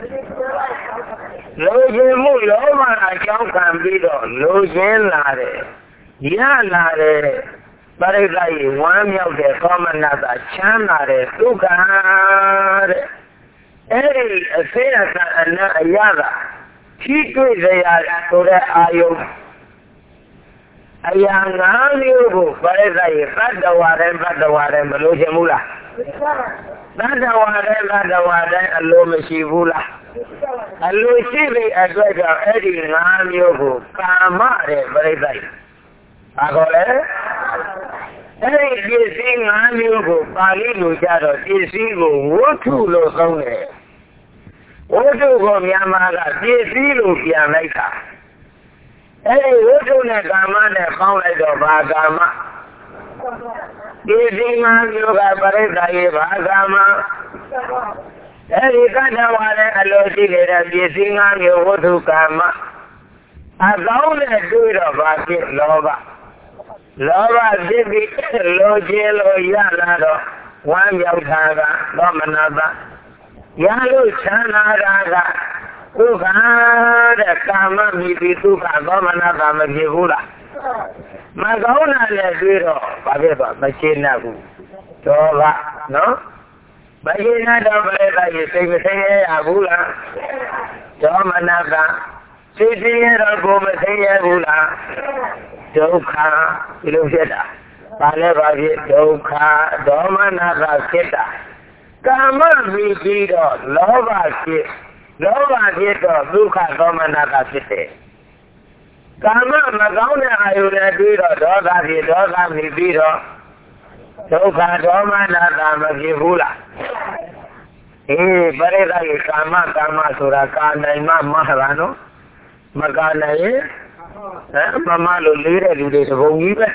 လူချင်မှုလောဘအကြောင်းခံပြီးတော့လူချင်းလာတယ်ရလာတယ်ပရိသတ်ကြီးဝမ်းမြောက်တဲ့သောမနတာချမ်းသာတဲ့ဒုက္ခတဲ့အဲ့ဒီအစေအစအနအရသာထိတွေ့စရာဆိုတဲ့အာယုံအရာငါးမျိုးကိုပရိသတ်ကြီးသတ္တဝါတိုင်းသတ္တဝါတိုင်းမလို့ချင်ဘူးလားသတ္တဝါတိုင်းသတ္တဝါတိုင်းအလိုမရှိဘူးလားအလိုရှိတဲ့အတွက်ကြောင့်အဲ့ဒီငါးမျိုးကိုကာမတဲ့ပရိသတ်ကြီးဘာခေါ်လဲအဲ့ဒီပစ္စည်း၅မျိုးကိုပါဠိလိုကြတော့ပစ္စည်းကိုဝတ္ထုလို့သုံးတယ်ဝတ္ထုကိုမြန်မာကပစ္စည်းလို့ပြန်လိုက်တာအဲ့ဒီဝတ္ထုနဲ့ကာမနဲ့ပေါင်းလိုက်တော့ဘာကာမပစ္စည်း၅မျိုးကပရိသတ်ရေဘာကာမအဲ့ဒီကတ္တဝါနဲ့အလိုရှိနေတဲ့ပစ္စည်း၅မျိုးဝတ္ထုကာမအကောင်းနဲ့တွေ့တော့ဘာဖြစ်လောဘလောဘဖြစ်ပြီးလိုချင်လို့ရလာတော့ဝမ်းမြောက်တာကသောမနတာရလို့ချမ်းသာတာကဒုက္ခတဲ့ကာမမိပြီးဒုက္ခသောမနတာမဖြစ်ဘူးလားမကောင်းတာလည်းတွေ့တော့ဘာဖြစ်သွားမရှင်းတတ်ဘူးဒေါသနော်မရှင်းတတ်တော့ဘယ်သာရေးစိတ်မဆင်းရဲရဘူးလားသောမနတာစိတ်ဆင်းရဲတော့ကိုယ်မဆင်းရဲဘူးလားဒုက္ခဒီလိုဖြစ်တာဘာလဲဘာဖြစ်ဒုက္ခဒေါမနတာဖြစ်တာကာမပြီးပြီးတော့လောဘဖြစ်လောဘဖြစ်တော့ဒုက္ခဒေါမနတာဖြစ်တယ်ကာမမကောင်းတဲ့အာယုနဲ့ပြီးတော့ဒေါသဖြစ်ဒေါသပြီးပြီးတော့ဒုက္ခဒေါမနတာမဖြစ်ဘူးလားအေးပရိသတ်ရဲ့ကာမကာမဆိုတာကာနိုင်မှမဟာနော်မကာနိုင်ရင်ဟမ်မမလို့လေးတဲ့လူတွေသဘုံကြီးပဲ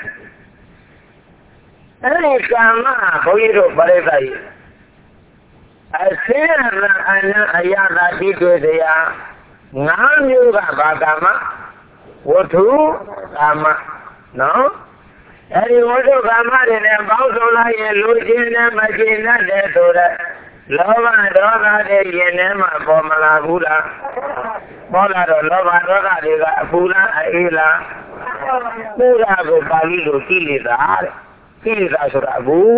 အဲ့ဒီကာမဘုန်းကြီးတို့ပရိသတ်ကြီးအစေရအနအယတာတိတွေ့တရားငါးမျိုးကဘာကာမဝတ္ထုကာမနော်အဲ့ဒီဝတ္ထုကာမတွေနဲ့ပေါင်းစုံလိုက်ရင်လူချင်းနဲ့မကျင်တတ်တဲ့ဆိုတဲ့လောဘဒေါသတွေရင်ထဲမှာပေါ်မလာဘူးလားပေါ်လာတော့လောဘဒေါသတွေကအပူလားအေးလားပူတာကိုပါဠိလိုကိလေသာတဲ့ကိလေသာဆိုတာအပူ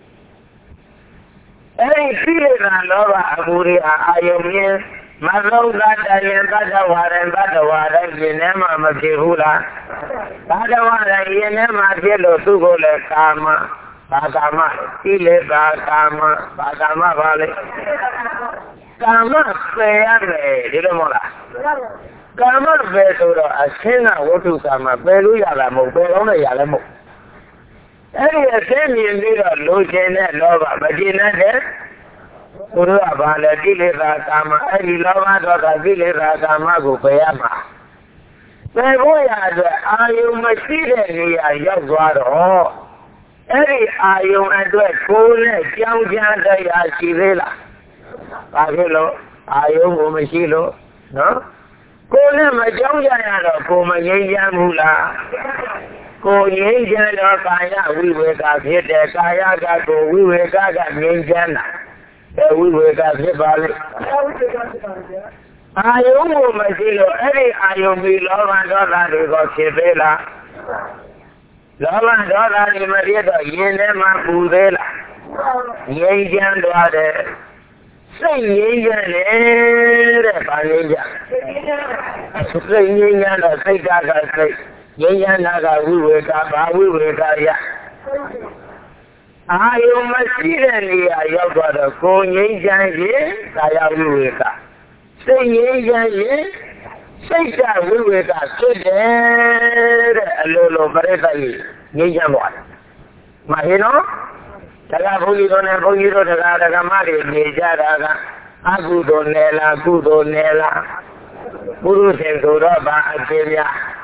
အဲ့ဒီကိလေသာလောဘအပူတွေအာယုံရင်းမလုံးသားတရင်သတ္တဝါရင်သတ္တဝါတိုင်းရင်ထဲမှာမဖြစ်ဘူးလားသတ္တဝါတိုင်းရင်ထဲမှာဖြစ်လို့သူ့ကိုလည်းကာမဘာကာမကိလေသာကာမဘာကာမပါလေကာမပယ်ရတယ်ဒီလိုမဟုတ်လားကာမပယ်ဆိုတော့အရှင်းကဝတ္ထုကာမပယ်လို့ရတာမဟုတ်ပယ်လုံးနဲ့ရလည်းမဟုတ်အဲ့ဒီအရှင်းမြင်ပြီးတော့လူချင်းတဲ့လောဘမကျင်တဲ့ဒ Uru abale dile ragama eri lama doga dile ragama gupayama. Megoya de ayu masire ni ayat waro. Eri ayu adwe kule jang jang daya sirela. Pagelo ayu mo masilo, no? Kule majang jang lo ko majang mula. Ko yin jang lo kaya wiweka phite kaya ka ko wiweka ka yin jang na. Wiweka phite bale. Ayu mo masilo eri ayu mi lo ma do la de ko sirela. Lama dola ni mariya do yin ne ma pudela. Yin jang do ade. Say yin jang le de ba yin jang. Say yin jang do say ka ka say. Yin jang na ka wi we ka ba wi we ka ya. Ayu masire ni ayo do ko yin jang ye ka ya wi we ka. Say yin jang ye say ka wi we ka so de lo lo pare ta yi. Ni jang bo. Ma he no? Daga bhuji do ne bhuji do daga daga ma de ne ja da ga aku do ne la ku do ne la. Puru sen do do ba a pe ya.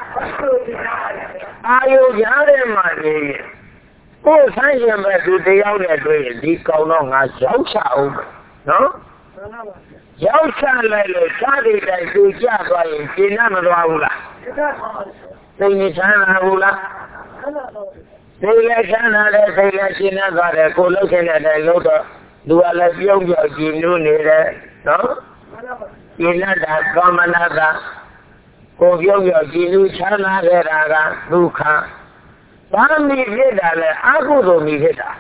Ayu ja de ma ni. Ko san yin ba du de yaw ne twe di kaung do nga yaw cha au. No? Yaw cha lai le sa de dai du ja twa yin chin na ma twa bu la. Sai ni chan na bu la. Say la chana le say la china ga de ko lo chen de lo do lu a le pyong pyong ji nu ni de no china da ka ma na ga ko pyong pyong ji nu chana de da ga du kha ba mi phit da le a ku do mi phit da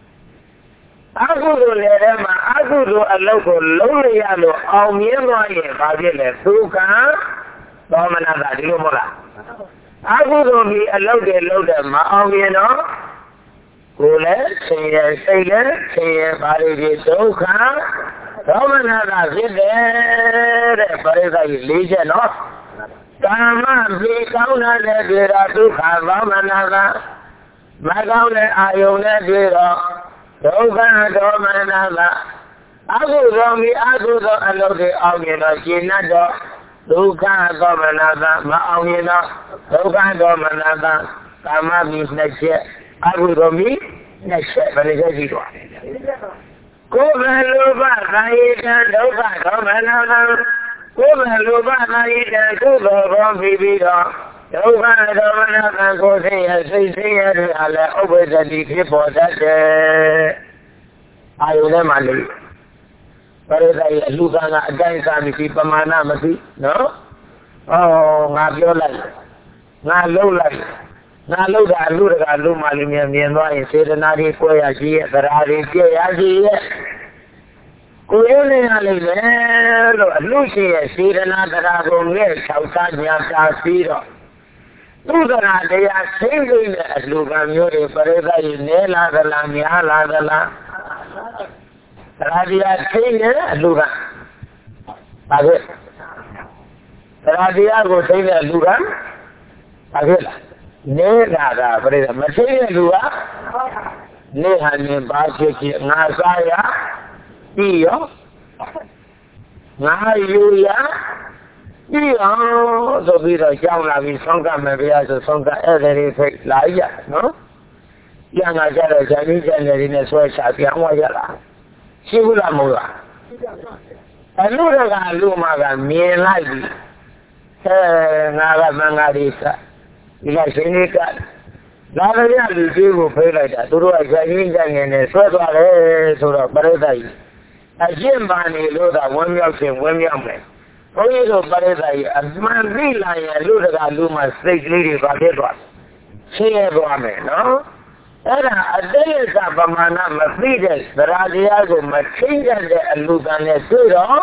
a ku do le de ma a ku do a lok ko long le ya lo aung myin twa yin ba phit le du kha ba ma na ga di lo mo la Aku do mi alau de lau de ma au ye no. Kule seye seye seye bari de do kha. Ramana da phit de de pare ka yi le che no. Kama bi kaung na de de ra du kha ramana da. Ma kaung le ayong ne de ro. Do kha do mana da. Aku do mi aku do alau de au ye no chin na do. Dukha do manada ma aung yin no dukha do manada kama miနှစ်ချက်အခုတော့miနှစ်ချက်ဘယ်လိုရှိသွားကိုယ်ပဲလောဘကာယကံဒုက္ခဒေါမနနာကိုယ်ပဲလောဘကာယကံကုသိုလ်ဘောပြီးပြီးတော့ဒုက္ခဒေါမနကံကိုယ်သိရစိတ်သိရတဲ့အားလည်းဥပ္ပဒတိဖြစ်ပေါ်တတ်တယ်အာယုန်နဲ့မှလို့ပရိသတ်ရဲ့အလူကံကအတိုင်းစားမရှိပမာဏမရှိနော်။အော်ငါပြောလိုက်ငါလှုပ်လိုက်ငါလှုပ်တာအလူတကာလူမှလူမြင်မြင်သွားရင်စေတနာတွေကိုယ်ရရှိရဲ့သရာတွေပြည့်ရရှိရဲ့ကိုယ်ရနေရလိမ့်မယ်လို့အလူရှိရဲ့စေတနာသရာကိုငဲ့၆စားညာတာပြီးတော့သူသရာတရားသိသိနဲ့အလူကံမျိုးတွေပရိသတ်ရဲ့နဲလာသလားများလာသလားRadia sehingga luran, agak. Radia ko sehingga luran, agak lah. Ne nada berita, masih luar. Ne hanya bahasa kita ngasaya, iyo, ngayu ya, iyo. Tapi dah jauh lagi sangka membiasa sangka dari lain, no? Yang ajar jadi jadi ni suai sahaja yang wajah lah. ရှိဘူးလားမဟုတ်လားအလူတွေကလူမကမြင်လိုက်ပြီအဲငါကမင်္ဂလာစဒီကရှင်ကြီးကလာရရလူကြီးကိုဖိလိုက်တာသူတို့ကရရင်ကြငင်နဲ့ဆွဲသွားတယ်ဆိုတော့ပရိသတ်ကြီးအရှင်းပါနေလို့သာဝမ်းမြောက်ခြင်းဝမ်းမြောက်မယ်ဘုန်းကြီးတို့ပရိသတ်ကြီးအမှန်သိလာရင်လူတွေကလူမစိတ်ကလေးတွေပါဖြစ်သွားရှင်းရသွားမယ်နော်အဲ့ဒါအတိတ်ကပမာဏမသိတဲ့သရတရားကိုမသိတဲ့အလူကံနဲ့တွေ့တော့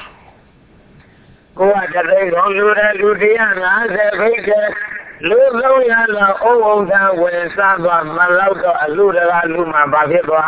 ကိုယ်ကတည်းကလူတွေလူတရား၅၀ဖိတ်တဲ့လူလုံးရတော့အုံအောင်သာဝင်စားသွားမလောက်တော့အလူတွေကလူမှဘာဖြစ်သွား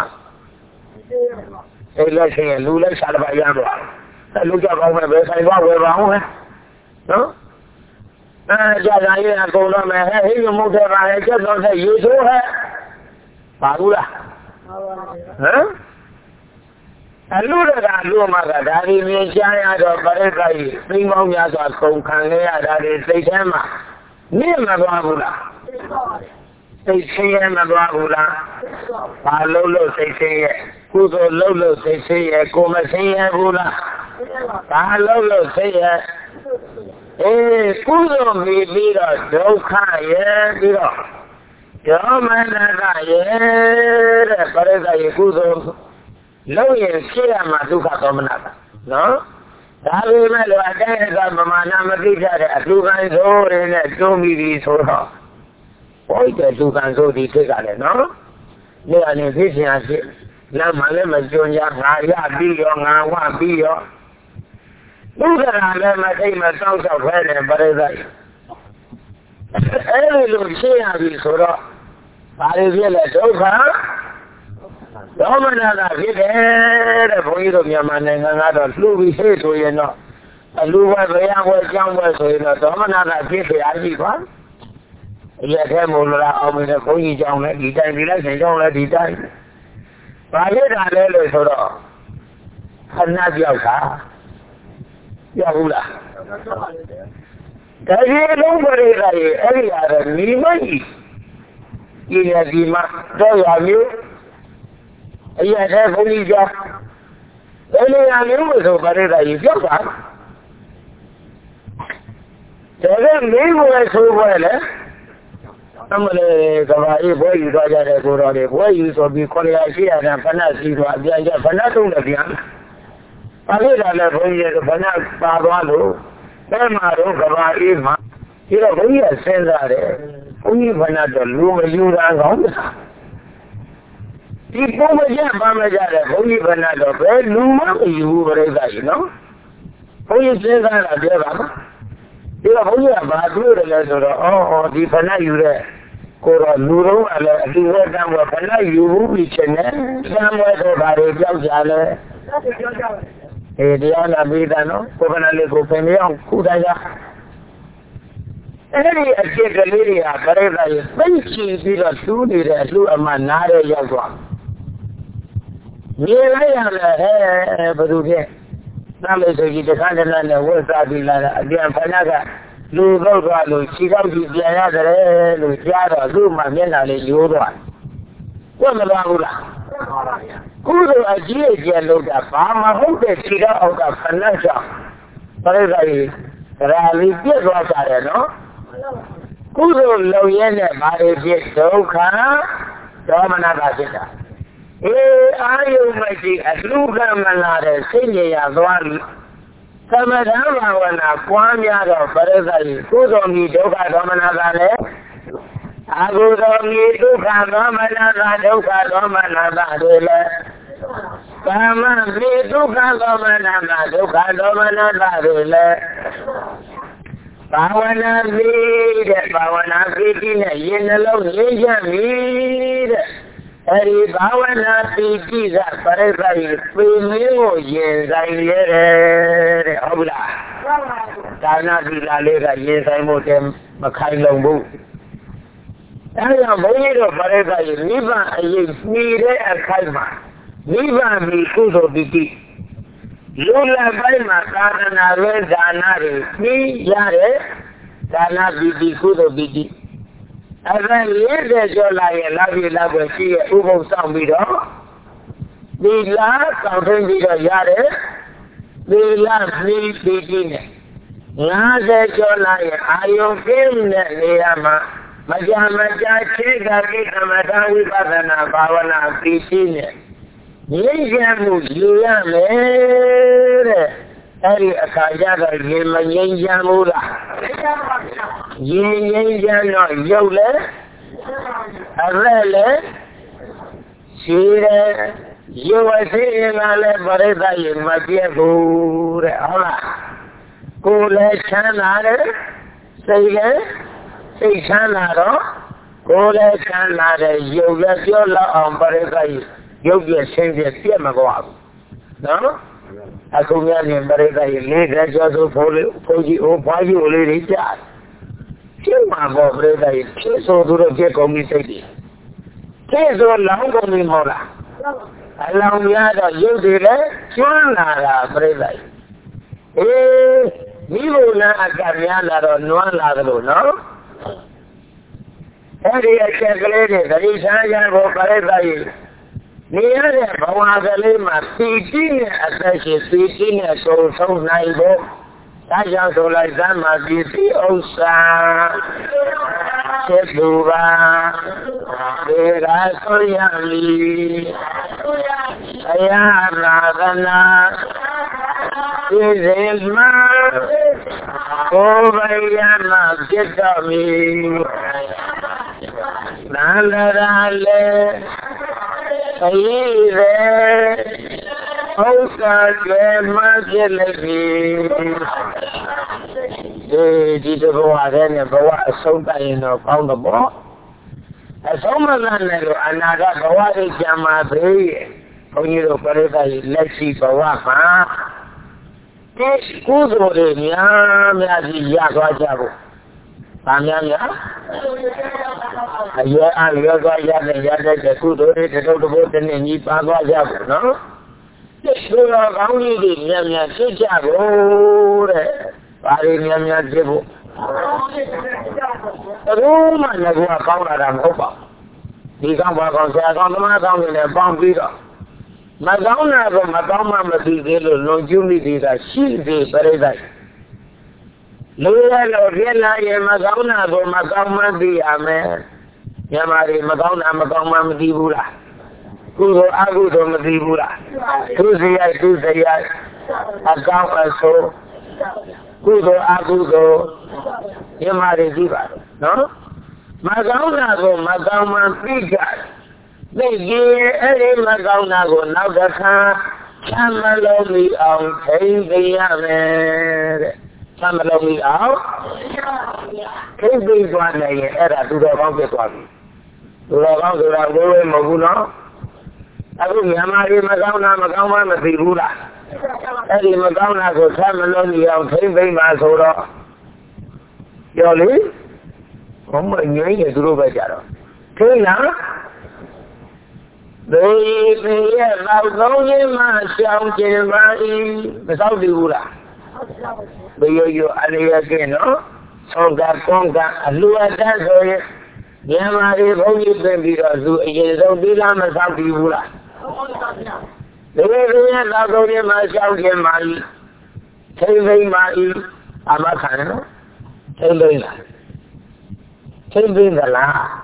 အဲ့လက်ရှင်လူလိုက်စားတော့ရသွားအဲ့လူကြကောင်းမဲ့ပဲဆိုင်သွားဝယ်ပါအောင်ဟဲ့နော်အဲကြာကြာရေးအကုန်တော့မယ်ဟဲ့ဟိမမုတ်တယ်ပါဟဲ့ကျက်တော့ရေချိုးဟဲ့ပါဘူးလားဟမ် a Lura, Luma, Daddy, me, Jaya, Bareka, three more years or so, Kangea, Daddy, say, Emma. Near Mabula. Say, say, Mabula. Lolo, say, say, Kudo, Lolo, say, say, Kuma, say, Bula. Lolo, say, eh, Kudo, me, Bida, Doka, yeah, Bida. Yo, man, yeah, Bareka, Kudo. No, you see, I'm a Duka Dominata. No? Sabi mo, luwagay na mamana magkita, atukan so, rin na tumili so, oy, atukan so, di tika le, no? Niya ni fisi na si, na mali magjonya, nga ya biyo, nga wa biyo. Duka na le, matay matang sa kwele, barizay. Eh, lu siya bi so, pari biyele, duka, Domana, get there, for you to Yaman and another Louis Hato, you know. A Luwa, the young was young was, you know, Domana, get the Ajiba. Yet, Hemola, with a pony young lady, time, and don't let it die. But I did not let it sort of. I'm not Yoka. Yahula. There is nobody like any other me money. You have the man, do you? Yes, I believe that. Only I knew was over it. You got that. Seven men were so well, eh? Some of the boy you got a good on it. Boy, you should be calling out here and Fanasi to have the Fanatum of Yan. I did a level here to Fanak Babalo. Then I don't go out Irma. You know, we are sent that. Only Fanata Luma, you rang on. People were young, Mamma, only Fanata, Luma, you were you know. Only say that I did. You have only about oh, the Fana you there. Kora Nuro, and you were down with Fana, you will be somewhere about a young Diana Bidano, Covenant Opinion, Kudaya. Any a kid, a lady, a Kareva, when she did a two, did a two, a manare young one. Here I am, a but you get. Now, so you can't learn the words of the Dian Panaga. Lu go to she comes to the other, Luciana, Lu Mamena, Yoda. What about Kudo a G. Look at Farmer, who they see out of financial. But I rally did what I know. Kudo Loyana, Mari, so can Domina Basita. Eh, are you making a Luga Manada, singing as one? Come at Havana, Kwamia, or Pareza, Kudo me, Doka Domina. I go to me to Kamana, Doka Domana, Kama, me to Kamana, Doka Domana, Pawana mead, Pawana Pitina, Yenalo, Ninja mead, Harry Pawana Pitis, Pareza, Primo, Yes, I hear Obla. Tana Villa, yes, I moved them, Makai Boot. I am very of Pareza, Liva, yes, me a Kalma. Liva, me Kudo Biti. Lula Baima, Kana, Dana, me, Yare, Dana Biti, Kudo Biti. As I live as your lie, love you, love you, see a Ubo Sound Bido. The last something with a Yare, the last me begin. Now that your lie, I am film that Yama. Majama Chega, Kamata, we got an Abavana, Piscine. Ninjamu, Yamere, Harry Akajaga, Yama Ninjamura. Yinjano, Yole, Arele, Sire, you are saying Ale Bareza in my dear Gure, Ola. Gule Chanare, say Say Chanaro, Gule Chanare, you let your law on Bareza. You get sent a Tiamago. No? I could get him, but I laid that just for you, or why you already died. Tiamago, brother, so do the Jacob Mississippi. Take so long on me, Mora. along yada you did it, Swana, Brother. Eh, you na Agariana or Nuan no? Every calculated, the Isaya go Brother. Near the Bawadalima, fifteen, especially fifteen, so so nine. Saya solai sama di Osa, Sedura, Berasoyali, Saya Radana, Izilma, Obayana Kitami, Nandarale, Sayive. Osa Majelagi. Did you go out there and go out so bad in a pound of ball? As someone another Gawadi Jama Bay, when you look at it, let's see for what, huh? This good old Yam Yago. Pamyanya? Yeah, I'm your guy, the good old boat and you Pagwa, no? Sure, only the Yamia Chicago, Parimia Jibu. The woman that was found at Amhopa. He come back on Sagamma in a bomb beater. Madonna, Madonna, Madonna, no Juni, that she did paradise. Lula, Lorella, Madonna, Madonna, the Amen. Yamari, Madonna, Madonna, Madibula. Kudo agudo madibura. Tuzia tuzia. Agam aso. Kudo agudo. Yamari diva. No? Magauna go magauma pija. Maybe any magauna go now the car. Chamalomi on Taviamer. Chamalomi out. Tavi one era to the rocket one. To the rocket one, Moguna. I will Yamari Magauna Magauma Madibura. Eddie Magauna go Samaloni on Tavi Masora. Yoli? Oh my name is Rubajaro. Kina? Baby, I'm going myself in my without the Ura. But you are again, no? So that Conga, a Lua Danzo, Yamari, only baby, you don't be on the South Ura. The way we are not going myself in my Tavi my Amakano, Tavi. Tavi the La.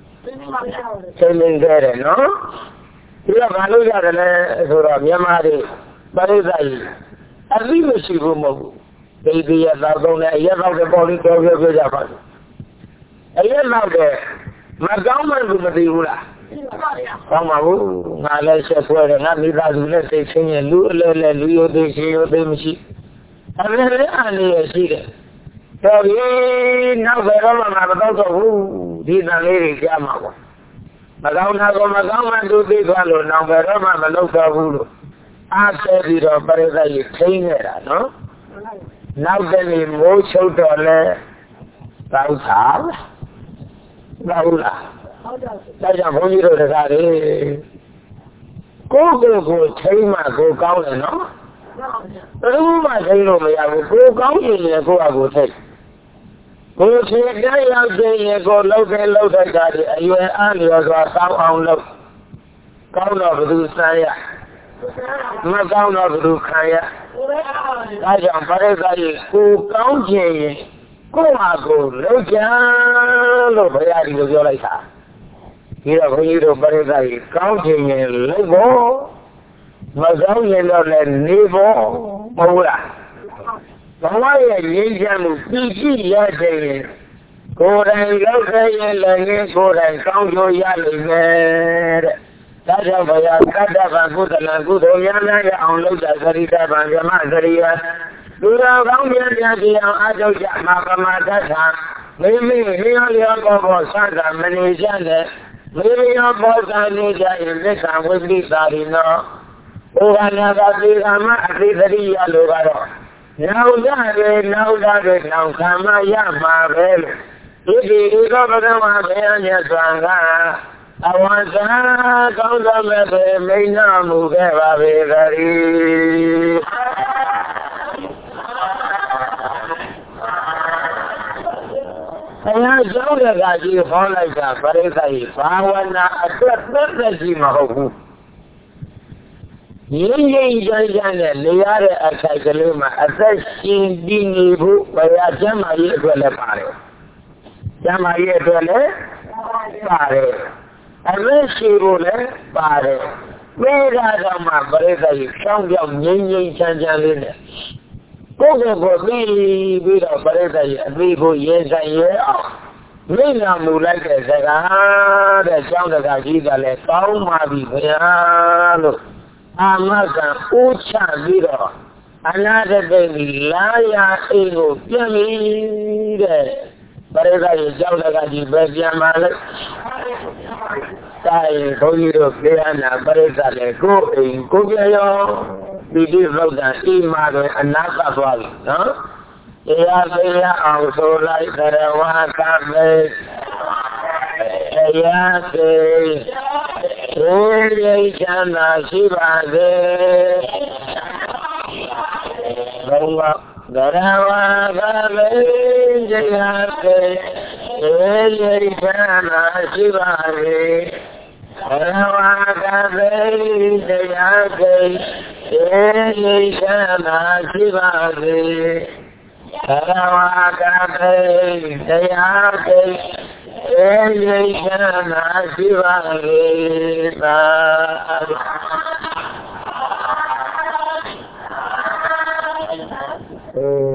Tavi there, no? You have Aluja, Yamari, Barizai. I leave a Shibumo. Baby, as I don't know, I have the body to go Japan. I am out there. My government will be Ula. Come on, I said, well, and I need to say, sing and Lula, Leo, they say, oh, they machine. I never see it. So, ye now the Roman, I don't know who did not really Yamawa. Magauna go Magauna do big value, now the Roman, the local Hulu. I said it, but as I train it, no? Now then, in most of the Rauta, Raula. That's a funny road. Go, go, go, Tama, go, go, no? The room I say, no, I will go, go, and go, I will take. Go to a guy out there, go, low, low, low, you are only as I found on low. Go, no, do Saya. Down of Lucaya. I am very who count ye. Go, go, Loja, Lobari, Yolita. Here are you to bury counting in Lego, Mazonian and Nevo, Mola. Why Asian P G Yade? Go and go, go and count your yellow. That's why I got that good and good. Oyana on Loja Sarita Banjama Saria. Dura Gambia, I don't get Makamata. Maybe he only about Santa Malaysia. Maybe your boss and Ninja in this and with this body, no. Oh, I never did a matri yellow. Now that, now that, now Kama Yama, if he is over the one, yes, I want to go to the main move very I don't know that you fall like that, but if I found a good Yin Yin Liara at Sakaluma, a session Dinibu, by a Jama Yedwelle Pare. Jama Yedwelle Pare. A Reshibule Pare. Where are my brothers? Some young Yin Yin Chanjalina. Go for me with a brother, we go yes and year off. Mina Mulaka said, ah, the sound of Ajiga let all my people. Amaka Ucha Viro, another baby, Laya Ego, Yummy, but as I joke like you, baby, I'm a Sai, Hoyo, Piana, Baresa, go in Kugayo, we do vote and see mother and not that one, huh? Yeah, also like that I want to make. Yeah, Ere Jana Shivade Garawa Gave Jayate Ere Jana Shivade Garawa Gave Jayate Ere Jana Shivade Garawa Gave Jayate Jana Shivare Ba